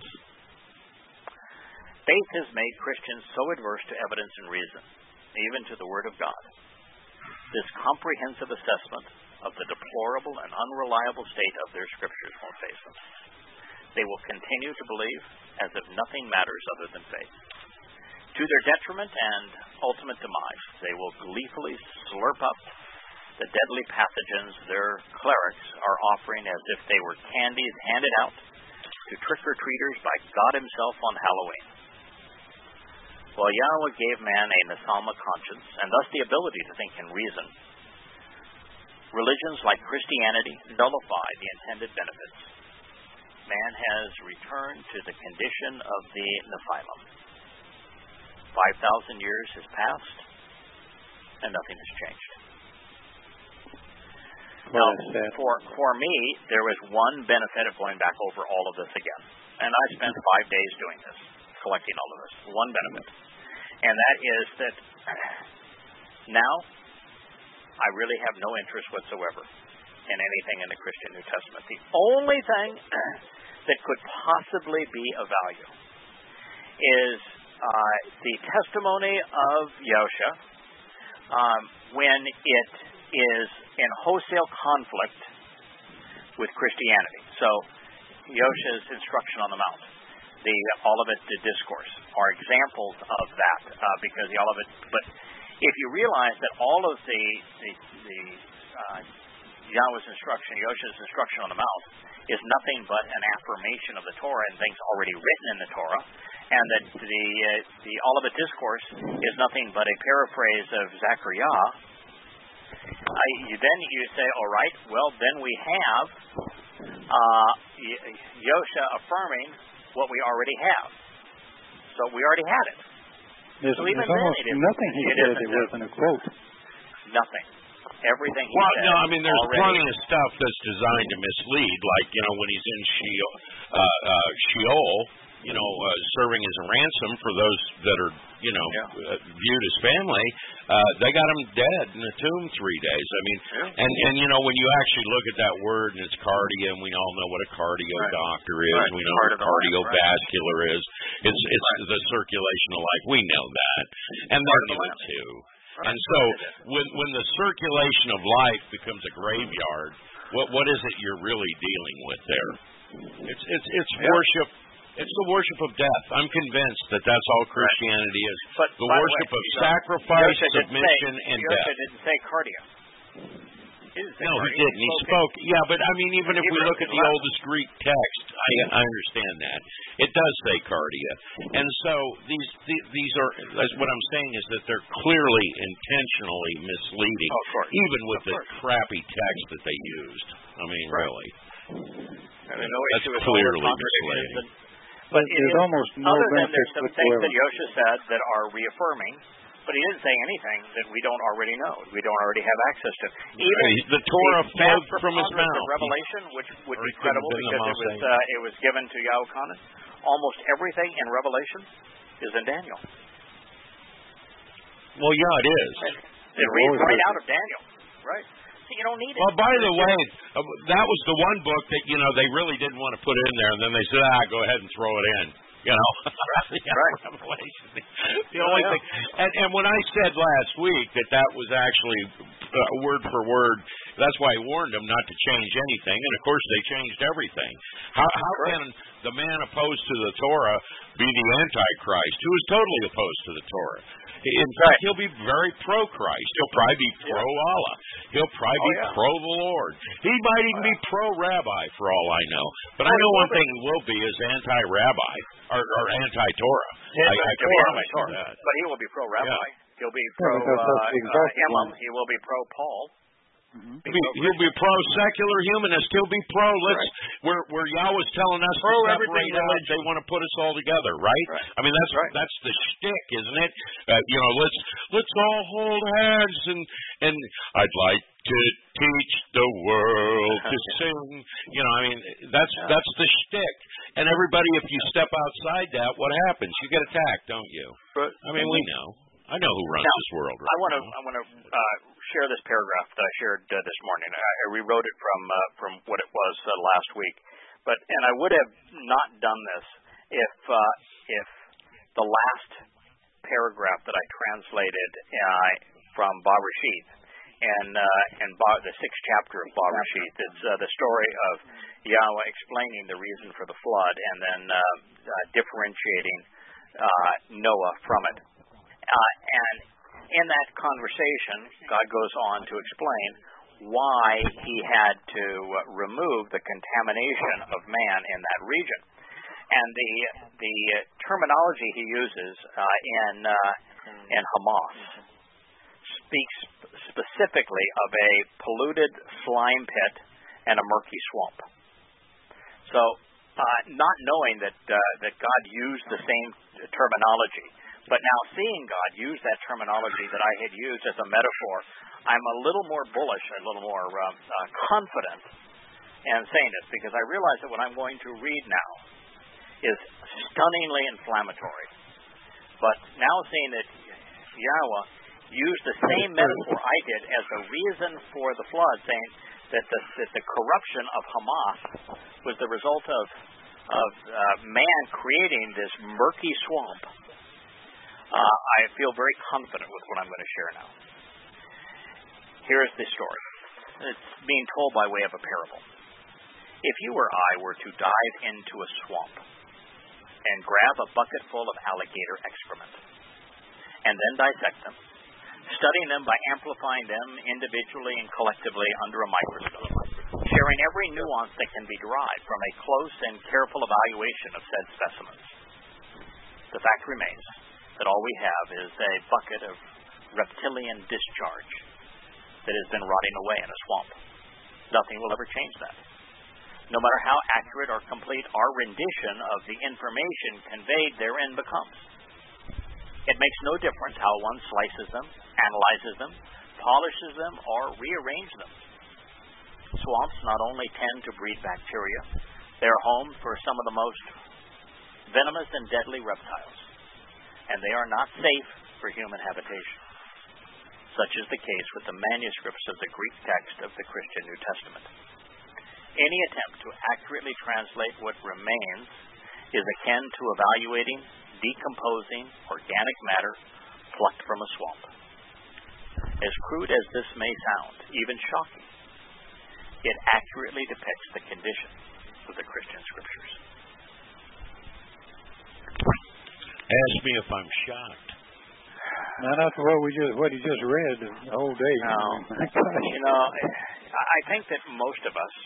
Faith has made Christians so adverse to evidence and reason, even to the Word of God. This comprehensive assessment of the deplorable and unreliable state of their scriptures won't face them. They will continue to believe as if nothing matters other than faith. To their detriment and ultimate demise, they will gleefully slurp up the deadly pathogens their clerics are offering as if they were candies handed out to trick-or-treaters by God himself on Halloween. While Yahweh gave man a Nasalma conscience, and thus the ability to think and reason, religions like Christianity nullify the intended benefits. Man has returned to the condition of the Nephilim. 5,000 years has passed, and nothing has changed. Now, for me, there was one benefit of going back over all of this again. And I spent 5 days doing this, collecting all of this. One benefit. And that is that now I really have no interest whatsoever in anything in the Christian New Testament. The only thing that could possibly be of value is the testimony of Yosha when it is in wholesale conflict with Christianity. So Yosha's instruction on the Mount, the Olivet Discourse, are examples of that because the Olivet. But if you realize that all of the Yahweh's instruction, Yosha's instruction on the Mount, is nothing but an affirmation of the Torah and things already written in the Torah, and that the Olivet Discourse is nothing but a paraphrase of Zechariah, then you say, all right, well, then we have Yosha affirming what we already have. So we already had it. There's nothing he said that wasn't a quote. Nothing. Everything he said. No, I mean, there's plenty of stuff that's designed to mislead, like, when he's in Sheol, serving as a ransom for those that are, viewed as family. They got him dead in a tomb 3 days. I mean, and when you actually look at that word, and it's cardia, and we all know what a cardio doctor is. Right. We know what cardiovascular is. It's the circulation of life. We know that, and they're new too. Right. And so, when the circulation of life becomes a graveyard, what is it you're really dealing with there? It's worship. It's the worship of death. I'm convinced that that's all Christianity is. But the worship of sacrifice, submission, and death. Yosha didn't say cardia. No, he didn't. He spoke. Yeah, but I mean, even if we look at the oldest Greek text, I understand that. It does say cardia. And so these are, what I'm saying is that they're clearly intentionally misleading, even with the crappy text that they used. I mean, really. That's clearly misleading. But there's almost no there's some things that Yosha said that are reaffirming, but he didn't say anything that we don't already know, we don't already have access to. Even the Torah flowed from his mouth. Revelation, which would be credible because it was given to Yahuchanan. Almost everything in Revelation is in Daniel. Well, yeah, it is. It reads right out of Daniel, right? So you don't need it. Well, by the way, that was the one book that, they really didn't want to put in there, and then they said, go ahead and throw it in. Revelation. The only thing. And when I said last week that was actually word for word, that's why I warned them not to change anything, and of course they changed everything. How can the man opposed to the Torah be the Antichrist, who is totally opposed to the Torah? In fact, he'll be very pro-Christ. He'll probably be pro-Allah. He'll probably be pro-the Lord. He might even be pro-rabbi, for all I know. But I know one thing he will be is anti-rabbi, or anti-Torah. But he will be pro-rabbi. Yeah. He'll be pro-Imam. He will be pro-Paul. Mm-hmm. He'll be pro-secular humanist. He'll be pro. Where Yahweh's telling us to separate out, they want to put us all together, right? I mean, that's the shtick, isn't it? Let's all hold hands and I'd like to teach the world to sing. I mean, that's the shtick. And everybody, if you step outside that, what happens? You get attacked, don't you? I mean, we know. I know who runs this world. Right I want to share this paragraph that I shared this morning. I rewrote it from what it was last week, and I would have not done this if the last paragraph that I translated from Barashith and the 6th chapter of Barashith. It's the story of Yahweh explaining the reason for the flood and then differentiating Noah from it. And in that conversation, God goes on to explain why he had to remove the contamination of man in that region. And the terminology he uses in Hamas speaks specifically of a polluted slime pit and a murky swamp. So, not knowing that God used the same terminology, but now seeing God use that terminology that I had used as a metaphor, I'm a little more bullish, a little more confident in saying this, because I realize that what I'm going to read now is stunningly inflammatory. But now seeing that Yahweh used the same metaphor I did as the reason for the flood, saying that the corruption of Hamas was the result of man creating this murky swamp, I feel very confident with what I'm going to share now. Here's the story. It's being told by way of a parable. If you or I were to dive into a swamp and grab a bucket full of alligator excrement and then dissect them, studying them by amplifying them individually and collectively under a microscope, sharing every nuance that can be derived from a close and careful evaluation of said specimens, the fact remains that all we have is a bucket of reptilian discharge that has been rotting away in a swamp. Nothing will ever change that. No matter how accurate or complete our rendition of the information conveyed therein becomes. It makes no difference how one slices them, analyzes them, polishes them, or rearranges them. Swamps not only tend to breed bacteria, they are home for some of the most venomous and deadly reptiles, and they are not safe for human habitation. Such is the case with the manuscripts of the Greek text of the Christian New Testament. Any attempt to accurately translate what remains is akin to evaluating decomposing organic matter plucked from a swamp. As crude as this may sound, even shocking, it accurately depicts the condition of the Christian Scriptures. Ask me if I'm shocked. Not after what you just read the whole day. No, I think that most of us,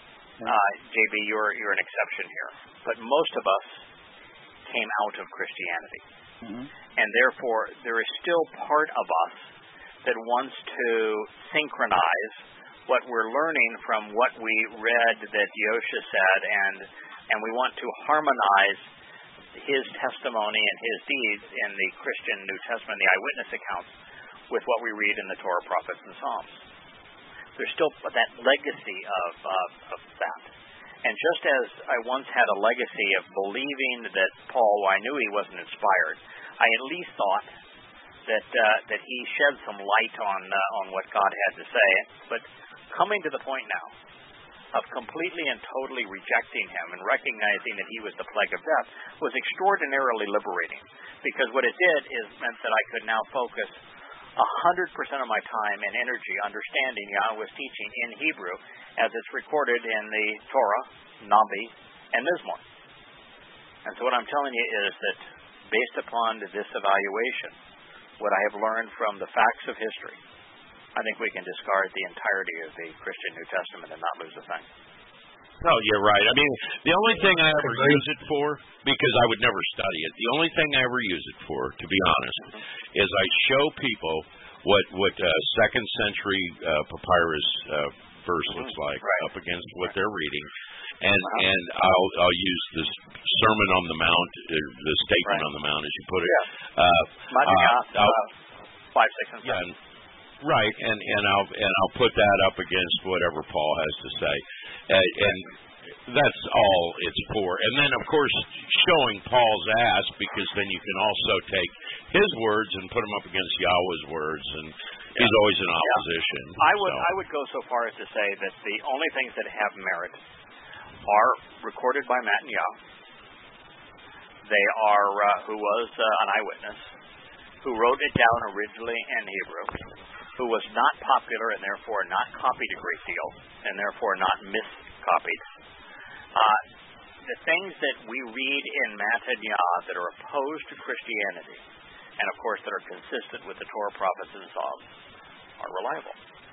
JB, you're an exception here, but most of us came out of Christianity, and therefore there is still part of us that wants to synchronize what we're learning from what we read that Yosha said, and we want to harmonize his testimony and his deeds in the Christian New Testament, the eyewitness accounts, with what we read in the Torah, prophets, and Psalms. There's still that legacy of that. And just as I once had a legacy of believing that Paul, I knew he wasn't inspired, I at least thought that he shed some light on what God had to say. But coming to the point now of completely and totally rejecting him and recognizing that he was the plague of death was extraordinarily liberating, because what it did is meant that I could now focus 100% of my time and energy understanding Yahweh's teaching in Hebrew as it's recorded in the Torah, Navi, and Mizmor. And so what I'm telling you is that based upon this evaluation, what I have learned from the facts of history, I think we can discard the entirety of the Christian New Testament and not lose a thing. No, you're right. I mean, the only thing I ever use it for, because I would never study it, the only thing I ever use it for, to be honest, is I show people what second century papyrus verse looks like up against what they're reading, and I'll use this Sermon on the Mount, the Statement on the Mount, as you put it. Yeah. 5, 6, and 7. Yeah. Right, and I'll put that up against whatever Paul has to say, and that's all it's for. And then, of course, showing Paul's ass, because then you can also take his words and put them up against Yahweh's words, and he's always in opposition. I would go so far as to say that the only things that have merit are recorded by Matt and Yah. They are who was an eyewitness, who wrote it down originally in Hebrew, who was not popular and therefore not copied a great deal, and therefore not miscopied. The things that we read in Matanya that are opposed to Christianity, and of course that are consistent with the Torah, prophets, and Psalms, are reliable.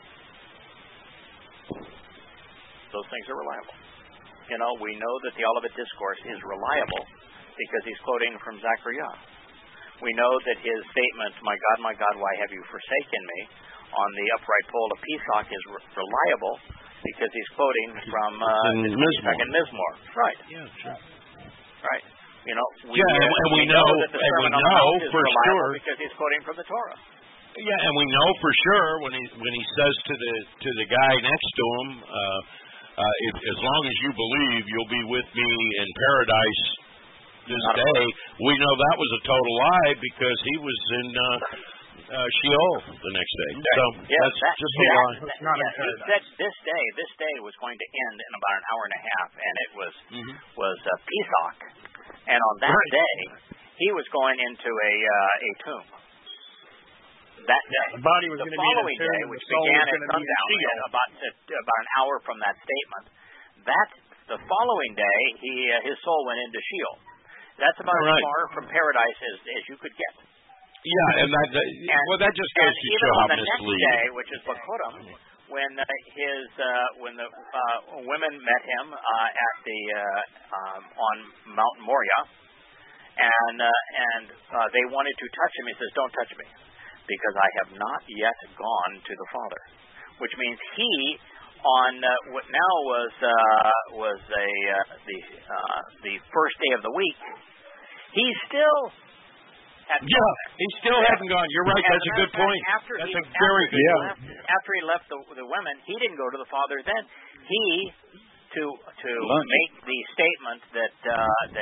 Those things are reliable. We know that the Olivet Discourse is reliable because he's quoting from Zechariah. We know that his statement, my God, why have you forsaken me?" on the upright pole of Pesach is reliable because he's quoting from second Mizmor. Right. Yeah, sure. Right. And we know that the Sermon on the Mount is for reliable sure because he's quoting from the Torah. Yeah, and we know for sure when he says to the guy next to him, as long as you believe you'll be with me in paradise this day, we know that was a total lie because he was in Sheol the next day. So that's just a lie. He said this day was going to end in about an hour and a half, and it was Pesach, and on that day he was going into a tomb. That day, the body was the following day, which began at sundown, about an hour from that statement, the following day his soul went into Sheol. That's about as far from paradise as you could get. Yeah, and that just goes to show how misleading. The next day, which is Bakurim, when the women met him at the on Mount Moriah, and they wanted to touch him, he says, "Don't touch me, because I have not yet gone to the Father," which means he on what now was the first day of the week, he's still. He still hasn't gone. You're right. That's a good point. That's a very good point. After he left the women, he didn't go to the Father. Then he to make the statement that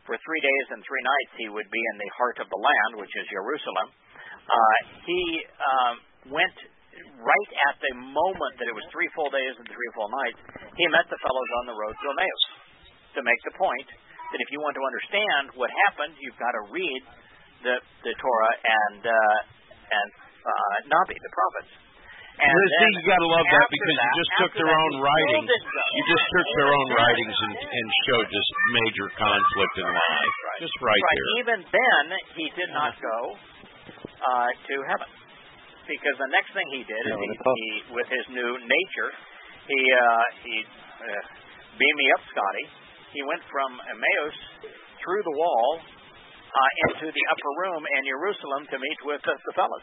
for 3 days and 3 nights he would be in the heart of the land, which is Jerusalem. He went right at the moment that it was 3 full days and 3 full nights. He met the fellows on the road to Emmaus to make the point that if you want to understand what happened, you've got to read the Torah and Nabi, the prophets. And you got to love that because you just took their own writings. You just took their own writings and showed this major conflict in life. Just right there. Even then, he did not go to heaven, because the next thing he did is he with his new nature, he beam me up, Scotty. He went from Emmaus through the wall into the upper room in Jerusalem to meet with the fellas.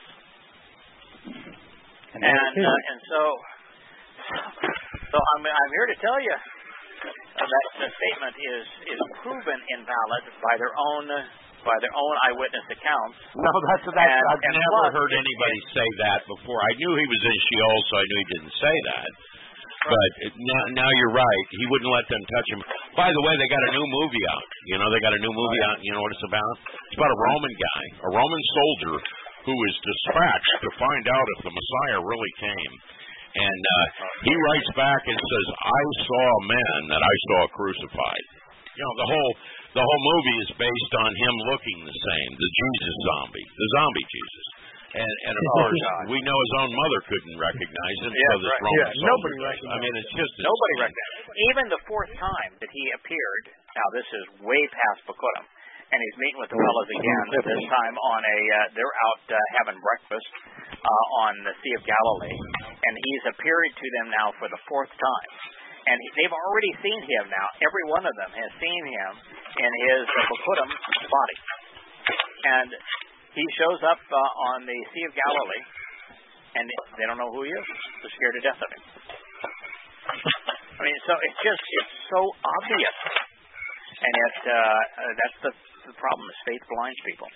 And so I'm here to tell you that the statement is proven invalid by their own eyewitness accounts. No, I've never heard anybody say that before. I knew he was in Sheol, so I knew he didn't say that. But now you're right. He wouldn't let them touch him. By the way, they got a new movie out. They got a new movie out. You know what it's about? It's about a Roman guy, a Roman soldier who is dispatched to find out if the Messiah really came. And he writes back and says, I saw a man that I saw crucified. The whole movie is based on him looking the same, the Jesus zombie, the zombie Jesus. And of course, we know his own mother couldn't recognize him. Nobody recognized him. I mean, it's just nobody recognized him. Even the 4th time that he appeared, now this is way past Bakutim, and he's meeting with the fellows again, this time on they're out having breakfast on the Sea of Galilee, and he's appeared to them now for the 4th time. And they've already seen him now. Every one of them has seen him in his Bakutim body. And he shows up on the Sea of Galilee, and they don't know who he is. They're scared to death of him. I mean, so it's so obvious. And yet, that's the problem, is faith blinds people.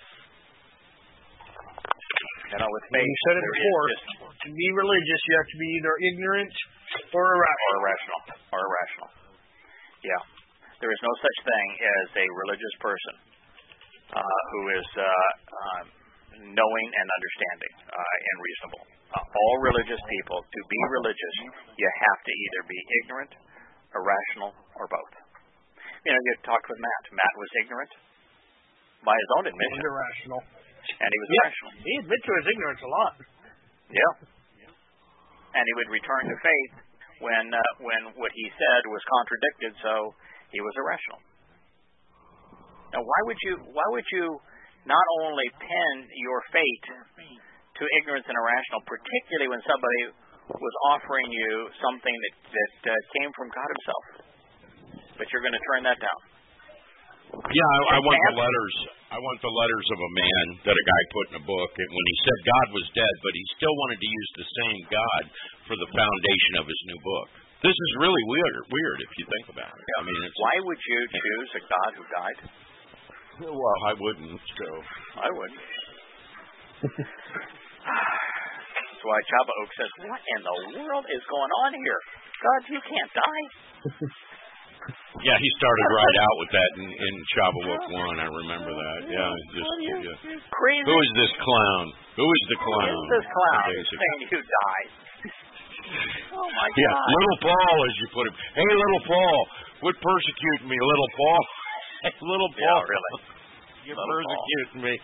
With faith, you said it before, to be religious, you have to be either ignorant or irrational. Yeah. There is no such thing as a religious person who is knowing and understanding and reasonable. All religious people, to be religious, you have to either be ignorant, irrational, or both. You talked with Matt. Matt was ignorant by his own admission. And irrational. And he was irrational. He admits to his ignorance a lot. Yeah. And he would return to faith when what he said was contradicted, so he was irrational. Now, why would you not only pin your fate to ignorance and irrational, particularly when somebody was offering you something that came from God himself, but you're going to turn that down? Yeah, I want the letters. I want the letters of a man that a guy put in a book, and when he said God was dead, but he still wanted to use the same God for the foundation of his new book. This is really weird if you think about it. I mean, why would you choose a God who died? Well, I wouldn't. So I wouldn't. That's why Chaba Oak says, "What in the world is going on here? God, you can't die." Yeah, he started right out with that in Shavuot 1. I remember that. Yeah, crazy. Who is this clown? Who is the clown? Who is this clown saying you died? Oh my God! Yeah, little Paul, as you put him. Hey, little Paul, quit persecuting me, little Paul. Hey, little Paul, really? You're persecuting me.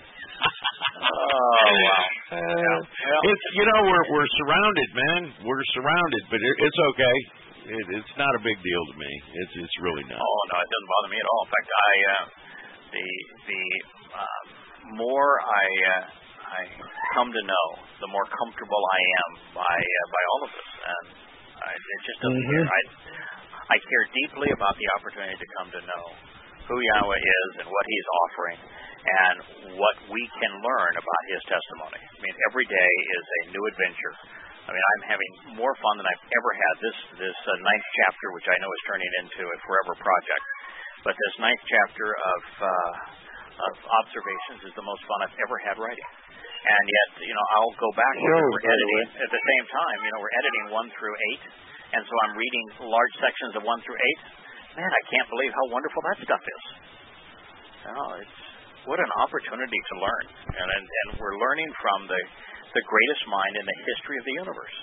Oh wow! It's we're surrounded, man. We're surrounded, but it's okay. It's not a big deal to me. It's really not. Oh no, it doesn't bother me at all. In fact, the more I come to know, the more comfortable I am by all of this, and it just doesn't care. I care deeply about the opportunity to come to know who Yahweh is and what He's offering, and what we can learn about His testimony. I mean, every day is a new adventure. I mean, I'm having more fun than I've ever had. This 9th chapter, which I know is turning into a forever project, but this 9th chapter of observations is the most fun I've ever had writing. And yet, I'll go back and we're editing at the same time. We're editing 1 through 8, and so I'm reading large sections of 1 through 8. Man, I can't believe how wonderful that stuff is. it's what an opportunity to learn, and we're learning from the greatest mind in the history of the universe.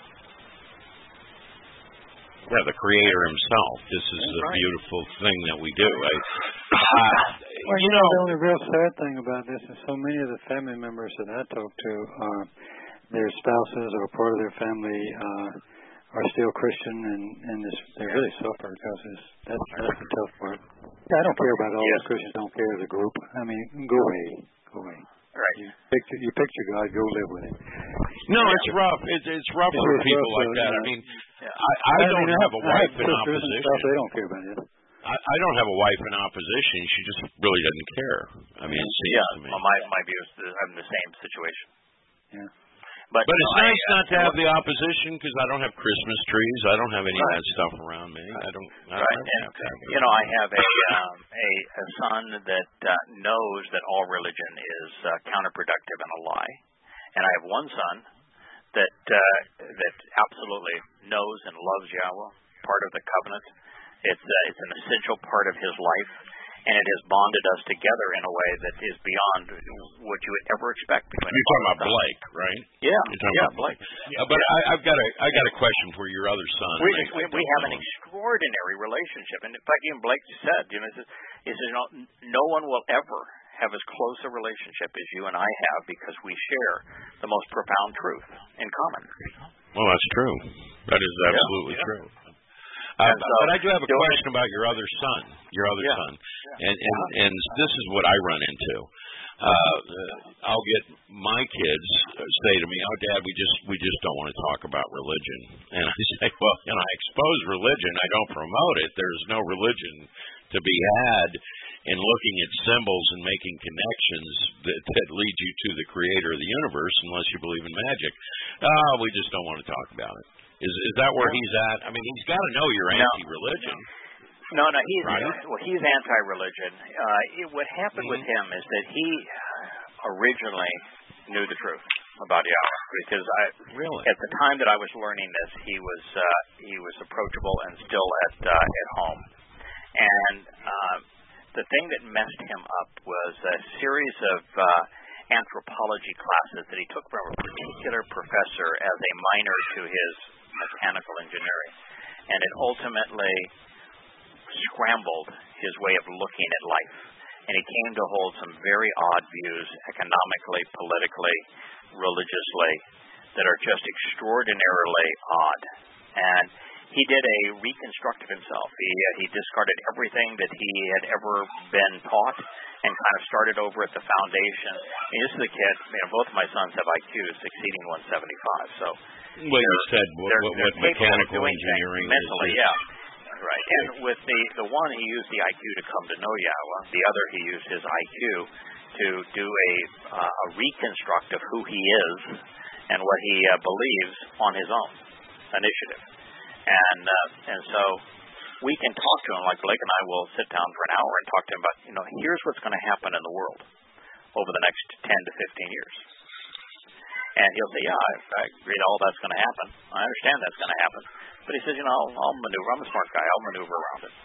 Yeah, the Creator Himself. This is a beautiful thing that we do. Well, the only real sad thing about this is so many of the family members that I talk to, their spouses or part of their family are still Christian, and they really suffer because that's the tough part. I don't care about all the Christians. Don't care as a group. I mean, go away. Right. You pick your God. Go live with Him. No, it's rough. It's rough for people like that. I mean, I don't have a wife in opposition. They don't care about it. I don't have a wife in opposition. She just really doesn't care. I mean, it seems to me. Well, my view is that I'm in the same situation. Yeah. But it's nice not to have the opposition because I don't have Christmas trees. I don't have any of that stuff around me. I don't have that. I have a son that knows that all religion is counterproductive and a lie, and I have one son that absolutely knows and loves Yahweh, part of the covenant. It's an essential part of his life, and it has bonded us together in a way that is beyond what you would ever expect. You're talking about Blake, right? Yeah, Blake. Yeah, but I got a question for your other son. We have an extraordinary relationship, and in fact, even Blake said, he says, no one will ever have as close a relationship as you and I have because we share the most profound truth in common. Well, that's true. That is absolutely true. But I do have a question about your other son. Son, and this is what I run into. I'll get my kids say to me, "Oh, Dad, we just don't want to talk about religion." And I say, "Well, I expose religion. I don't promote it. There's no religion to be had in looking at symbols and making connections that lead you to the Creator of the universe, unless you believe in magic. We just don't want to talk about it." Is that where he's at? I mean, he's got to know you're anti-religion. No, he's anti-religion. What happened with him is that he originally knew the truth about Yahweh because at the time that I was learning this, he was approachable and still at home. And the thing that messed him up was a series of anthropology classes that he took from a particular professor as a minor to his mechanical engineering, and it ultimately scrambled his way of looking at life, and he came to hold some very odd views economically, politically, religiously that are just extraordinarily odd. And he did a reconstruct of himself. He discarded everything that he had ever been taught and kind of started over at the foundation. I mean, this is a kid, both of my sons have IQs exceeding 175, so well, you said what mechanical engineering mentally, right. And with the one, he used the IQ to come to know Yahweh. The other, he used his IQ to do a reconstruct of who he is and what he believes on his own initiative. And so we can talk to him, like Blake and I will sit down for an hour and talk to him about, here's what's going to happen in the world over the next 10 to 15 years. And he'll say, I agree all that's going to happen. I understand that's going to happen. But he says, I'll maneuver. I'm a smart guy. I'll maneuver around it.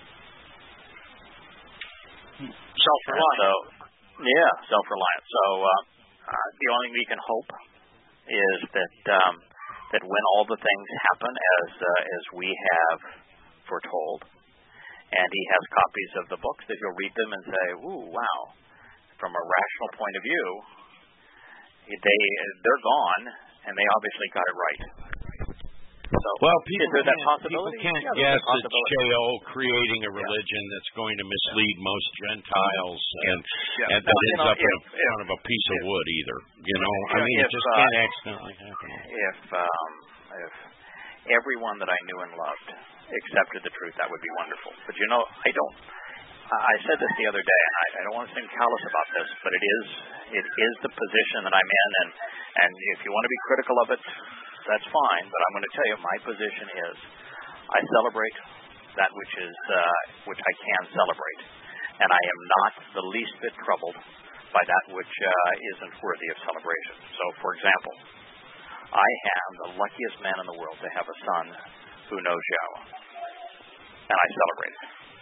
Self-reliant. Self-reliant. So the only thing we can hope is that when all the things happen as we have foretold, and he has copies of the books, that he'll read them and say, ooh, wow. From a rational point of view, they're gone, and they obviously got it right. So, people can't guess at J.O. creating a religion that's going to mislead most Gentiles, and that ends up in front of a piece of wood either. I mean, it just can't accidentally happen. If everyone that I knew and loved accepted the truth, that would be wonderful. But I don't. I said this the other day, and I don't want to seem callous about this, but it is the position that I'm in, and if you want to be critical of it, that's fine. But I'm going to tell you, my position is I celebrate that which I can celebrate, and I am not the least bit troubled by that which isn't worthy of celebration. So, for example, I am the luckiest man in the world to have a son who knows Yahweh, and I celebrate it.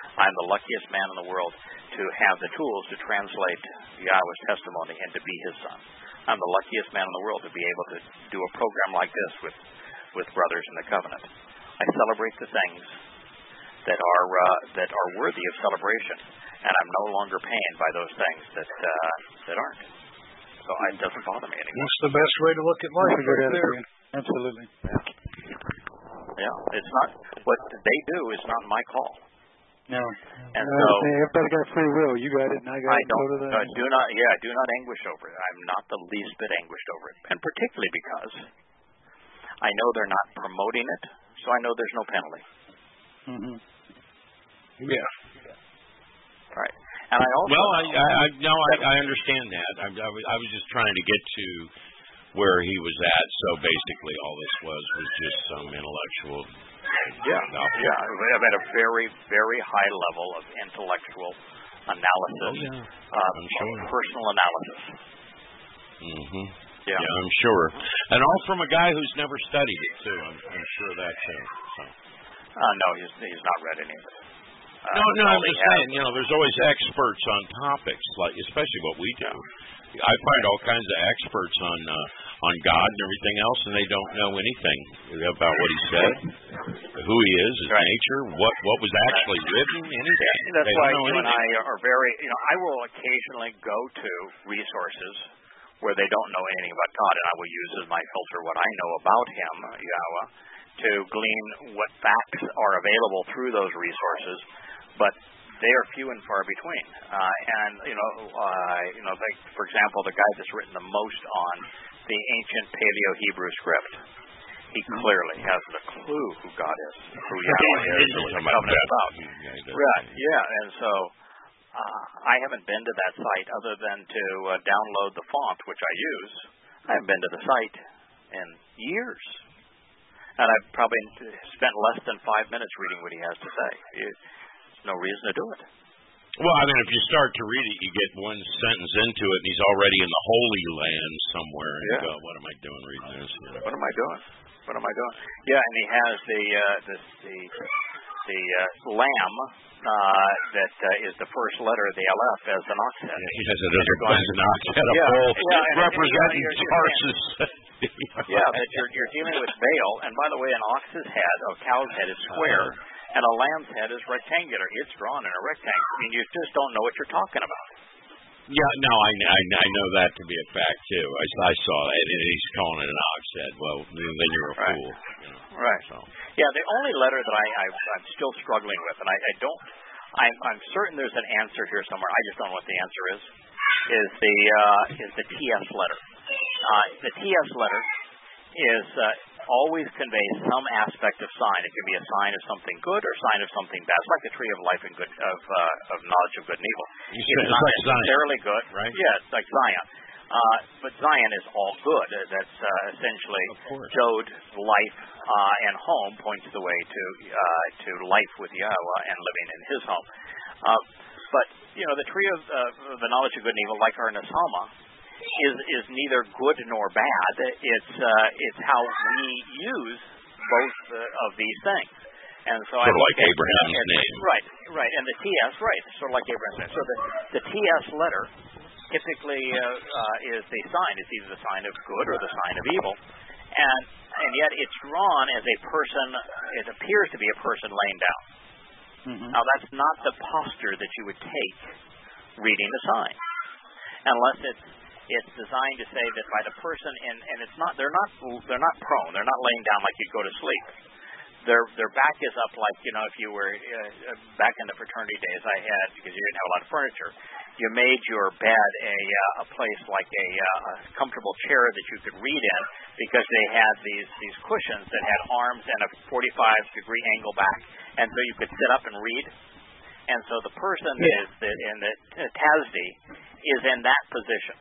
I'm the luckiest man in the world to have the tools to translate Yahweh's testimony and to be his son. I'm the luckiest man in the world to be able to do a program like this with brothers in the covenant. I celebrate the things that are worthy of celebration, and I'm no longer pained by those things that aren't. So it doesn't bother me anymore. That's the best way to look at life. Right there. Absolutely. Yeah, it's not what they do is not my call. No. And so everybody got free will. You got it, and I got it. Do not anguish over it. I'm not the least bit anguished over it, and particularly because I know they're not promoting it, so I know there's no penalty. Mm-hmm. Yeah. Right. And I also I understand that. I was just trying to get to where he was at. So basically, all this was just some intellectual. Yeah. At a very, very high level of intellectual analysis, I'm sure. Personal analysis. Mm-hmm. Yeah, I'm sure, and all from a guy who's never studied it too. I'm sure that too. So. No, he's not read any of it. No, I'm just saying. There's always experts on topics, like especially what we do. I find all kinds of experts on God and everything else, and they don't know anything about what he said, who he is, his nature, what was actually written, anything. That's why you and I are very. I will occasionally go to resources where they don't know anything about God, and I will use as my filter what I know about him, Yahweh, to glean what facts are available through those resources, but they are few and far between. Like, for example, the guy that's written the most on the ancient Paleo-Hebrew script, he clearly hasn't a clue who God is, who Yahweh is, or what the covenant is about. Right, yeah, and so I haven't been to that site other than to download the font, which I use. I haven't been to the site in years. And I've probably spent less than 5 minutes reading what he has to say. There's no reason to do it. Well, I mean, if you start to read it, you get one sentence into it, and he's already in the Holy Land somewhere, and you go, what am I doing reading this? What am I doing? Yeah, and he has the lamb that is the first letter of the Aleph as an ox head. He has it as an ox head, a bull representing Tarsus. That you're dealing with Baal, and by the way, an ox's head, a cow's head, is square, and a lamb's head is rectangular. It's drawn in a rectangle. I mean, you just don't know what you're talking about. Yeah, no, I know that to be a fact too. I saw that, and he's calling it an ox head. Well, then you're a fool. Right. So. Yeah, the only letter that I'm still struggling with, and I'm certain there's an answer here somewhere. I just don't know what the answer is the TS letter. The TS letter is always conveys some aspect of sign. It can be a sign of something good or a sign of something bad. It's like the tree of life and good of knowledge of good and evil. It's not necessarily good, right? Yeah, it's like Zion. But Zion is all good. That's essentially Jod, life, and home points the way to life with Yahweh and living in His home. But the tree of the knowledge of good and evil, like our Nesama, is neither good nor bad. It's how we use both of these things. And so sort of like Abraham's name. Right. And the TS, sort of like Abraham's name. So the TS letter typically is the sign. It's either the sign of good or the sign of evil. And yet it's drawn as a person, it appears to be a person laying down. Mm-hmm. Now that's not the posture that you would take reading the sign. Unless it's designed to say that by the person, and it's not, they're not prone, they're not laying down like you'd go to sleep. Their back is up like, if you were back in the fraternity days I had, because you didn't have a lot of furniture, you made your bed a place like a comfortable chair that you could read in, because they had these cushions that had arms and a 45-degree angle back, and so you could sit up and read. And so the person in the Tasdi is in that position.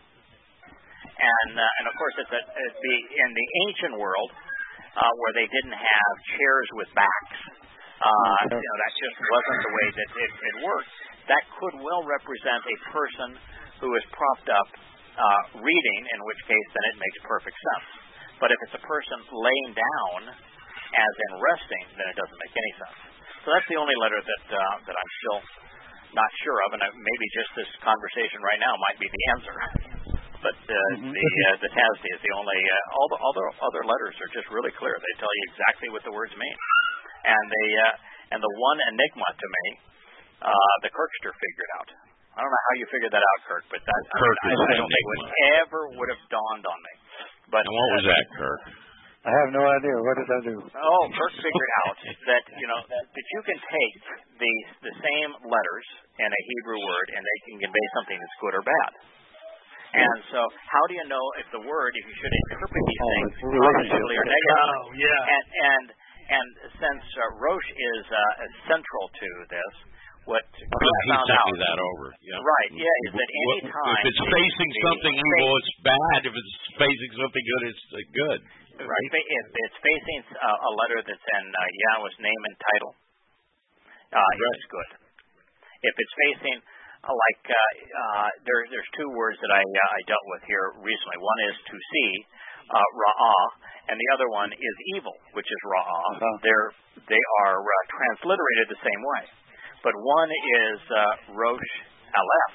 And of course, in the ancient world, where they didn't have chairs with backs, that just wasn't the way that it worked. That could well represent a person who is propped up reading, in which case then it makes perfect sense. But if it's a person laying down, as in resting, then it doesn't make any sense. So that's the only letter that I'm still not sure of, and maybe just this conversation right now might be the answer. But the TASD is the only. All the other letters are just really clear. They tell you exactly what the words mean, and the one enigma to me, the Kirkster figured out. I don't know how you figured that out, Kirk, but that I don't think would have dawned on me. But and what was that, Kirk? I have no idea. What did I do? Oh, Kirk figured out that that you can take the same letters in a Hebrew word and they can convey something that's good or bad. And so, how do you know if the word, if you should interpret these things positively or negatively? Oh, yeah. And since Rosh is central to this, what he found sent out, me that over. Yeah. Right? Yeah, is that any time if it's facing something evil, it's bad. If it's facing something good, it's good. Right? If it's facing a letter that's in Yahweh's name and title, it's good. If it's facing there's two words that I dealt with here recently. One is to see, ra'ah, and the other one is evil, which is ra'ah. They are transliterated the same way, but one is Rosh Aleph,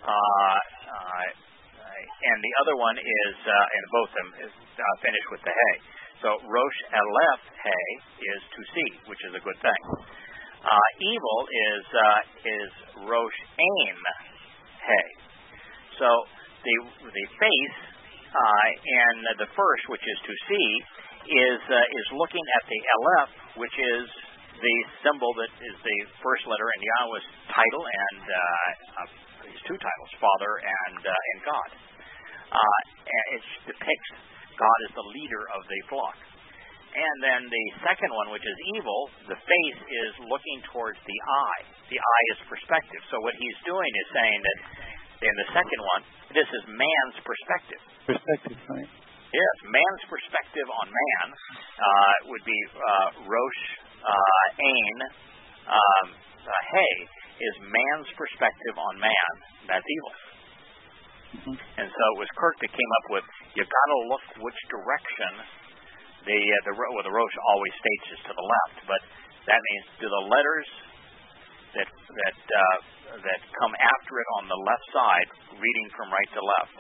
and the other one is, and both of them is finished with the hey. So Rosh Aleph hey is to see, which is a good thing. Evil is Rosh Ain Hey. So the face and the first, which is to see, is looking at the Aleph, which is the symbol that is the first letter in Yahweh's title and his two titles, Father and God. And it depicts God as the leader of the flock. And then the second one, which is evil, the face is looking towards the eye. The eye is perspective. So what he's doing is saying that in the second one, this is man's perspective. Perspective, right? Yes, man's perspective on man would be Rosh Ain Hey is man's perspective on man. That's evil. Mm-hmm. And so it was Kirk that came up with, you got to look which direction. The Rosh always states is to the left, but that means do the letters that come after it on the left side, reading from right to left,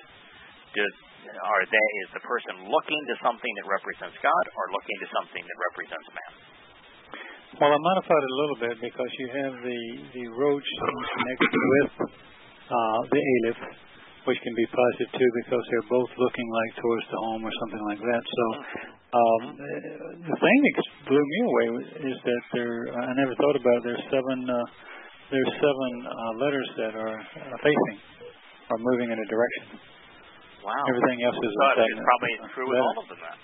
is the person looking to something that represents God or looking to something that represents man? Well, I modified it a little bit because you have the Rosh connected with the Aleph, which can be positive too because they're both looking like towards the home or something like that. So the thing that blew me away is that I never thought about it. There's seven letters that are facing or moving in a direction. Wow. Everything else is it's probably true with all of them then.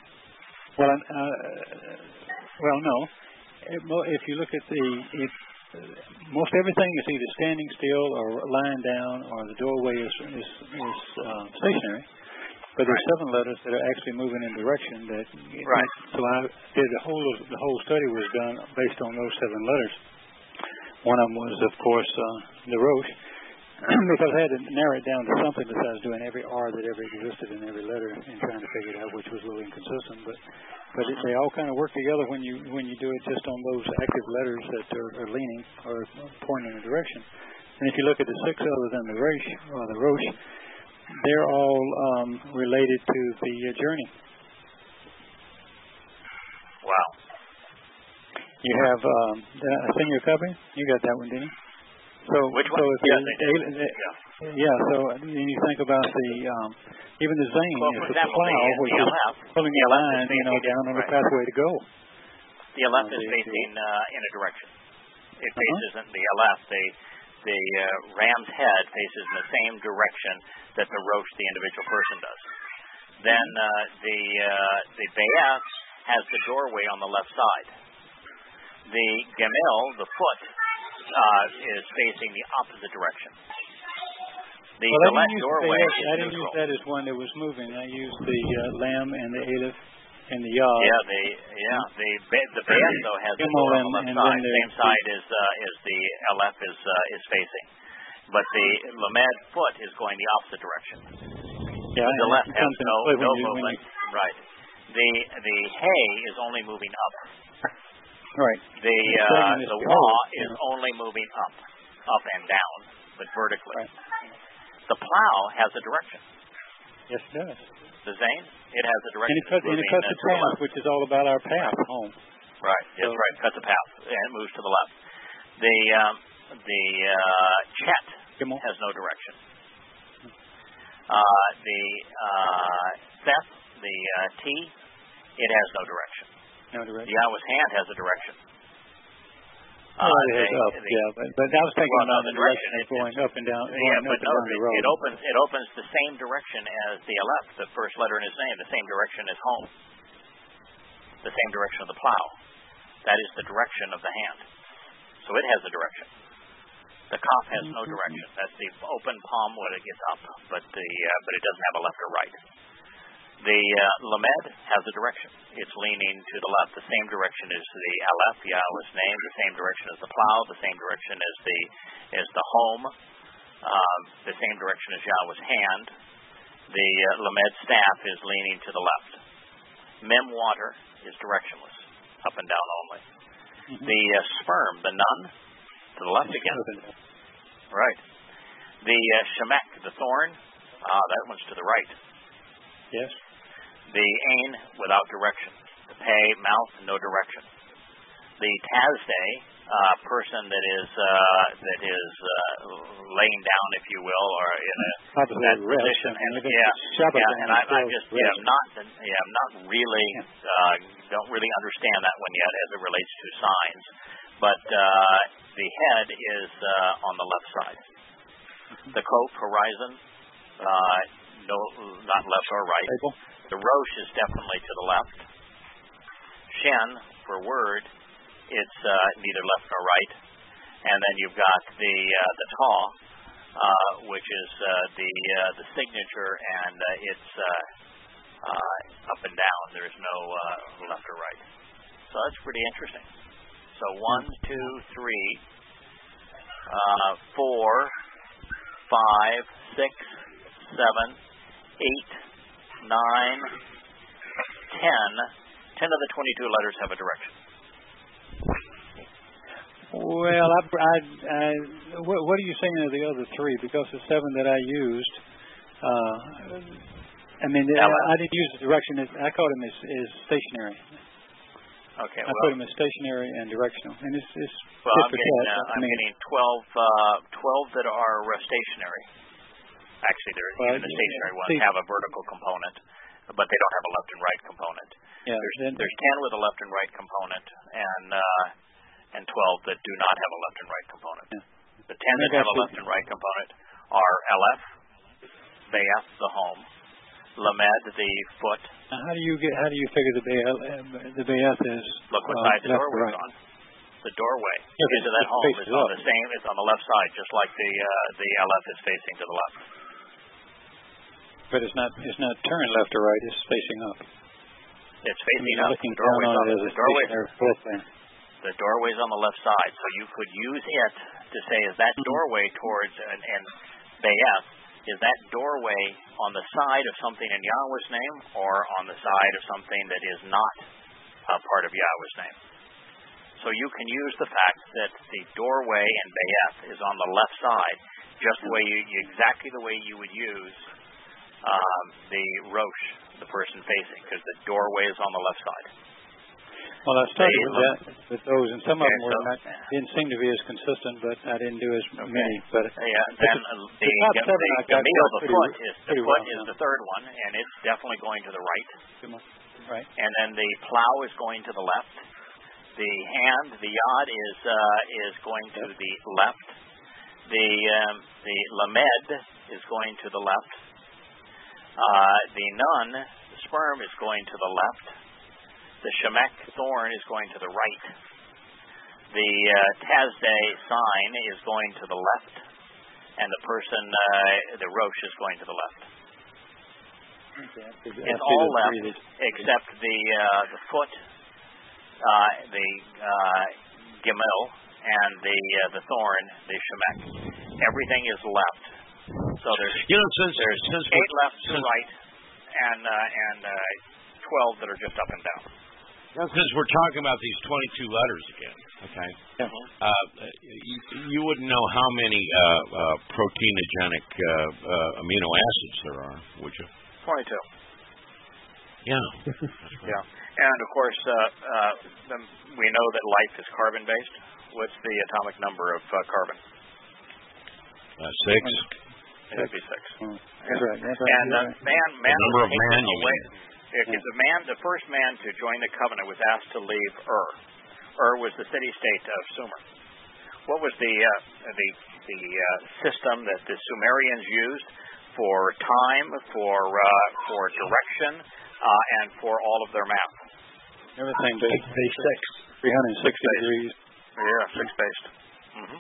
Well, no. If you look at most everything is either standing still or lying down, or the doorway is stationary. But there's seven letters that are actually moving in direction. Right. So I did the whole study was done based on those seven letters. One of them was, of course, the Rosh, because I had to narrow it down to something besides doing every R that ever existed in every letter and trying to figure it out, which was a little inconsistent. But they all kind of work together when you do it just on those active letters that are leaning or pointing in a direction. And if you look at the six other than the Rosh, they're all related to the journey. Wow. You have I sent you a copy. You got that one, didn't you? So which one? So when you think about even the Zane, for it's example, a plow, which is pulling the line, down on the pathway to go. The Aleph is facing in a direction. It faces the Aleph. The ram's head faces in the same direction that the Rosh, the individual person, does. Then the Be'ez has the doorway on the left side. The Gemil, the foot, is facing the opposite direction. The left doorway is I didn't use that as one that was moving. I used the Lam and the Aleph and the Yod. The Be'ez though has the door on the left side. Same side as the Aleph is facing, but the Lamed foot is going the opposite direction. Yeah, the left has no movement. Right. The Hay is only moving up. Right. The law is only moving up and down, but vertically. Right. The plow has a direction. Yes, it does. The Zane, it has a direction. And it cuts the path, which is all about our path home. Right. That's right. Cuts the path and it moves to the left. The Chet has no direction. The Seth, the T, it has no direction. No direction. The Yahweh's hand has a direction. But I was thinking about the direction going up and down. It opens the same direction as the Aleph, the first letter in his name. The same direction as home. The same direction of the plow. That is the direction of the hand. So it has a direction. The Kaf has no direction. That's the open palm when it gets up, but it doesn't have a left or right. The Lamed has a direction. It's leaning to the left. The same direction as the Aleph, Yahweh's name. The same direction as the plow. The same direction as the home. The same direction as Yahweh's hand. The Lamed staff is leaning to the left. Mem water is directionless, up and down only. The sperm, the nun, to the left again. Right. The shemek, the thorn, that one's to the right. Yes. The ain, without direction. The pei, mouth, no direction. The tazdeh, person that is laying down, if you will, or in that position. I'm not really don't really understand that one yet as it relates to signs. But the head is on the left side. The coat, horizon, not left or right. The Rosh is definitely to the left. Shen, for word, it's neither left nor right. And then you've got the Ta, which is the signature, and it's up and down. There's no left or right. So that's pretty interesting. So 1, 2, 3, 4, 5, 6, 7, 8, 9, 10. 10 of the 22 letters have a direction. Well, what are you saying of the other three? Because the 7 that I used, I didn't use the direction. I called them as stationary. Okay. I put them as stationary and directional, and it's I'm getting 12 that are stationary. Actually, even the stationary ones have a vertical component, but they don't have a left and right component. Yeah, there's 10 with a left and right component, and 12 that do not have a left and right component. Yeah. The 10 that have a left and right component are Aleph, Be'eth, the home, Lamed, the foot. Now how do you figure the Be'eth is? Look what side the doorway is on. The doorway into that home is on the same. It's on the left side, just like the Aleph is facing to the left. But it's not turned left or right. It's facing up. It's facing up. The doorway's on the left side, so you could use it to say, is that doorway towards and Be'eth, is that doorway on the side of something in Yahweh's name or on the side of something that is not a part of Yahweh's name? So you can use the fact that the doorway in Be'eth is on the left side, just the way exactly the way you would use the Rosh, the person facing, because the doorway is on the left side. Well, I started with those, and some of them didn't seem to be as consistent, but I didn't do as many. But then the Gamil, the foot is the third one, and it's definitely going to the right. Right. And then the plow is going to the left. The hand, the yod, is going to the left. The lamed is going to the left. The nun, the sperm, is going to the left. The shemek, thorn, is going to the right. The tazdeh, sign, is going to the left. And the person, the rosh, is going to the left. It's all left except the foot, the gemil, and the thorn, the shemek. Everything is left. So there's since 8 left to right, and 12 that are just up and down. Since we're talking about these 22 letters again, Okay. Yeah. You wouldn't know how many proteinogenic amino acids there are, would you? 22. Yeah. Yeah. And of course, we know that life is carbon-based. What's the atomic number of carbon? 6. It would be 6. That's right. And man number of man, you away. The first man to join the covenant was asked to leave Ur. Ur was the city-state of Sumer. What was the system that the Sumerians used for time, for direction, and for all of their math? Everything based 360 degrees. Yeah, 6-based. Mm-hmm.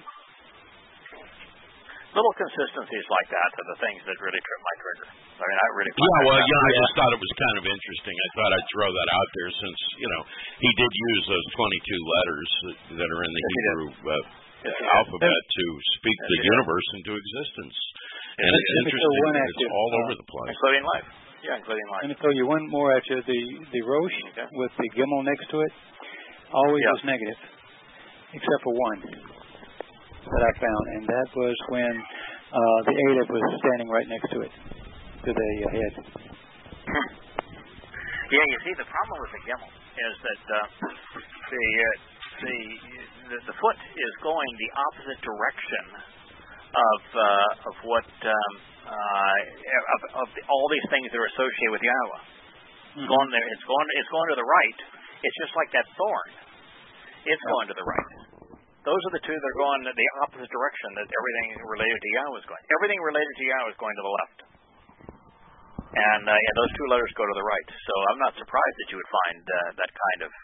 Little consistencies like that are the things that really trip my trigger. I mean, I really. I just thought it was kind of interesting. I thought I'd throw that out there since he did use those 22 letters that are in the Hebrew alphabet to speak the universe into existence, and it's interesting. It's all over the place, including life. Yeah, including life. Let me throw you one more at you. The Rosh with the Gimel next to it always is negative, except for one that I found, and that was when the Aleph was standing right next to it, to the head. Yeah, you see, the problem with the Gimel is that the foot is going the opposite direction of what of all these things that are associated with Yahweh. Mm-hmm. It's going to the right. It's just like that thorn. It's going to the right. Those are the two that are going the opposite direction that everything related to Yahweh is going. Everything related to Yahweh is going to the left. And those two letters go to the right. So I'm not surprised that you would find that kind of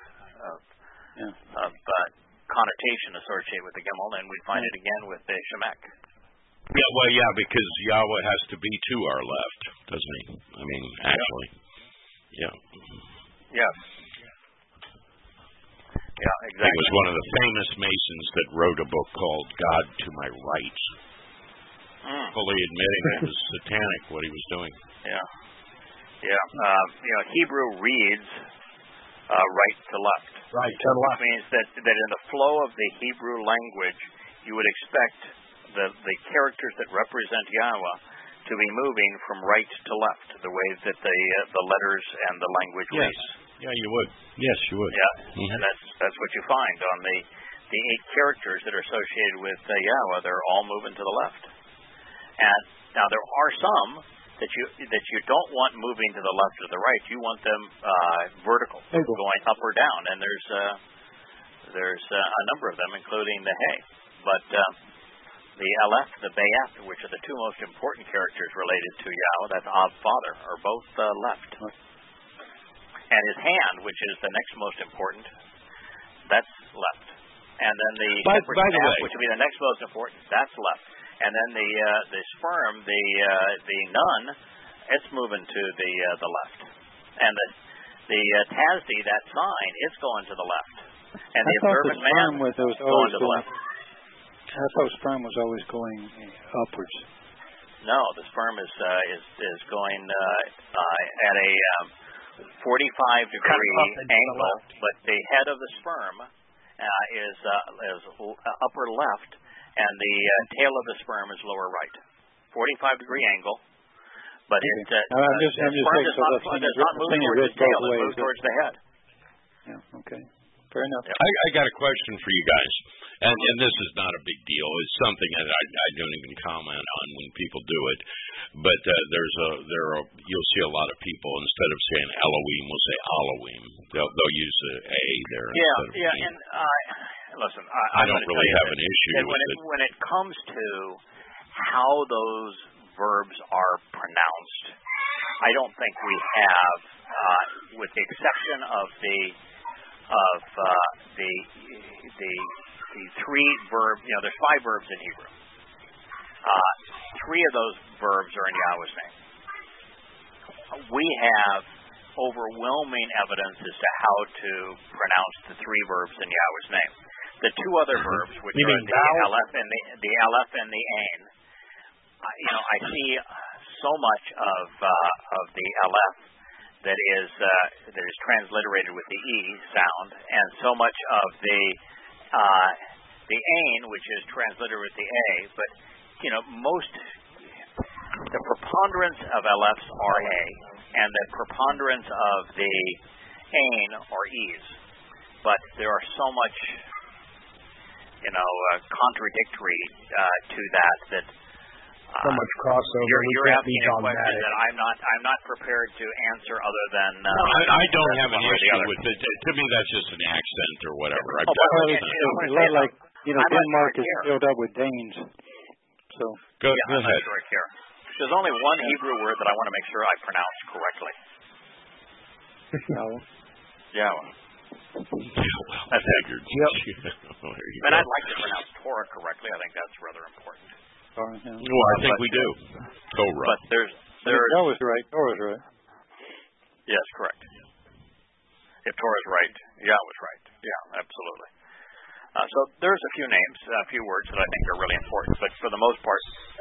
connotation associated with the Gimel, and we'd find it again with the Shemek. Yeah, because Yahweh has to be to our left, doesn't he? I mean, actually. Yeah. Yes. Yeah, exactly. He was one of the famous Masons that wrote a book called God to My Right, fully admitting it was satanic what he was doing. Yeah. Hebrew reads right to left. Right to left. Which means that in the flow of the Hebrew language, you would expect the characters that represent Yahweh to be moving from right to left, the way that the letters and the language reads. Yeah, you would. Yes, you would. Yeah, and that's what you find on the 8 characters that are associated with Yahweh. They're all moving to the left. And now there are some that you don't want moving to the left or the right. You want them vertical, going up or down. And there's a number of them, including the Hey. But the Aleph, the Bayeth, which are the 2 most important characters related to Yahweh, that's Av, Father, are both left. And his hand, which is the next most important, that's left. And then the staff, which would be the next most important, that's left. And then the sperm, the nun, it's moving to the left. And the Tasdi, that sign, it's going to the left. And the observant man was going to the left. I thought sperm was always going upwards. No, the sperm is going at a 45-degree angle, but the head of the sperm is upper left, and the tail of the sperm is lower right. 45-degree angle, but the sperm does not move towards the tail; it moves towards the head. Yeah. Okay. Fair enough. I got a question for you guys, and this is not a big deal. It's something that I don't even comment on when people do it. But you'll see a lot of people, instead of saying Elohim, will say Elohim. They'll use the A there. And listen, I don't really have an issue with it. When it comes to how those verbs are pronounced, I don't think we have, with the exception of the 3 verbs. There's 5 verbs in Hebrew. 3 of those verbs are in Yahweh's name. We have overwhelming evidence as to how to pronounce the 3 verbs in Yahweh's name. The 2 other verbs, which are the Aleph and the Ain, I see so much of the Aleph that is transliterated with the E sound, and so much of the the ain, which is translated with the a, but the preponderance of LFs are a, and the preponderance of the ain are e's. But there are so much, contradictory to that. So much crossover. You're asking a question that I'm not prepared to answer other than. I don't have an issue with it. To me, that's just an accent or whatever. Denmark is filled up with Danes. So go ahead. I'm not sure I care. There's only one Hebrew word that I want to make sure I pronounce correctly. Yahweh. That's it. Yep. And I'd like to pronounce Torah correctly. I think that's rather important. Well, I think we do. Torah. But there's. That was right. Torah's right. Yes, correct. If Torah's right, Yahweh's right. Yeah, absolutely. So there's a few names, a few words that I think are really important. But for the most part,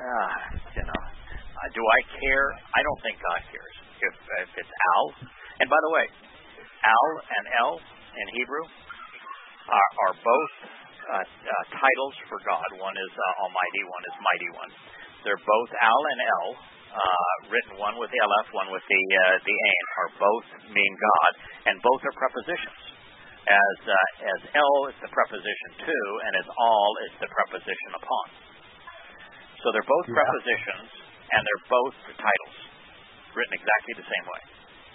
do I care? I don't think God cares if it's Al. And by the way, Al and El in Hebrew are both titles for God. One is Almighty, one is Mighty One. They're both Al and El, written one with the Aleph, one with the Ain, are both mean God, and both are prepositions. As El is the preposition to, and as All is the preposition upon. So they're both prepositions, and they're both titles, written exactly the same way.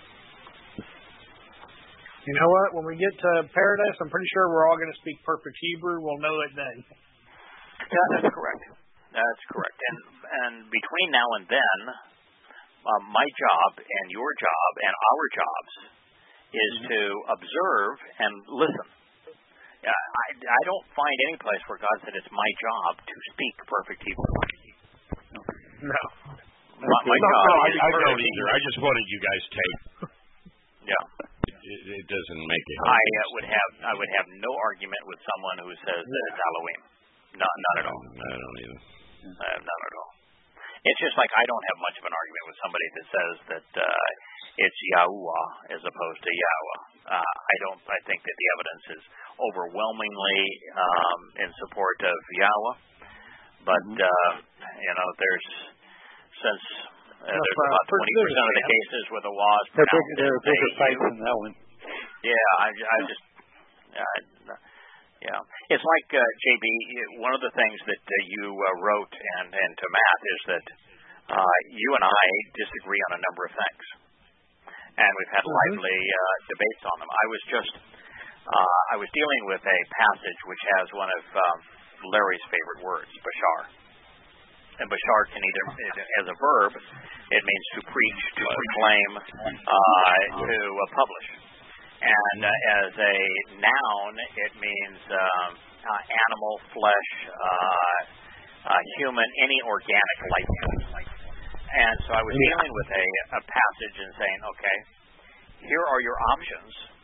You know what? When we get to paradise, I'm pretty sure we're all going to speak perfect Hebrew. We'll know it then. Yeah, that's correct. That's correct. And between now and then, my job and your job and our jobs is to observe and listen. I don't find any place where God said it's my job to speak perfect Hebrew. No. Not my job. I don't either. I just wanted you guys to. Yeah. It doesn't make it. I would have no argument with someone who says that it's Elohim. Not at all. I don't either. Not at all. It's just like I don't have much of an argument with somebody that says that it's Yahuwah as opposed to Yahweh. I think that the evidence is overwhelmingly in support of Yahweh. But there's since there's about 20% of the cases where the law is pronounced. There are bigger fights than that one. Yeah, it's like JB. One of the things that you wrote and to Matt is that you and I disagree on a number of things, and we've had lively debates on them. I was dealing with a passage which has one of Larry's favorite words, bashar. And bashar can either, as a verb, it means to preach, to proclaim, to publish. And as a noun, it means animal, flesh, human, any organic life form. And so I was dealing with a passage and saying, okay, here are your options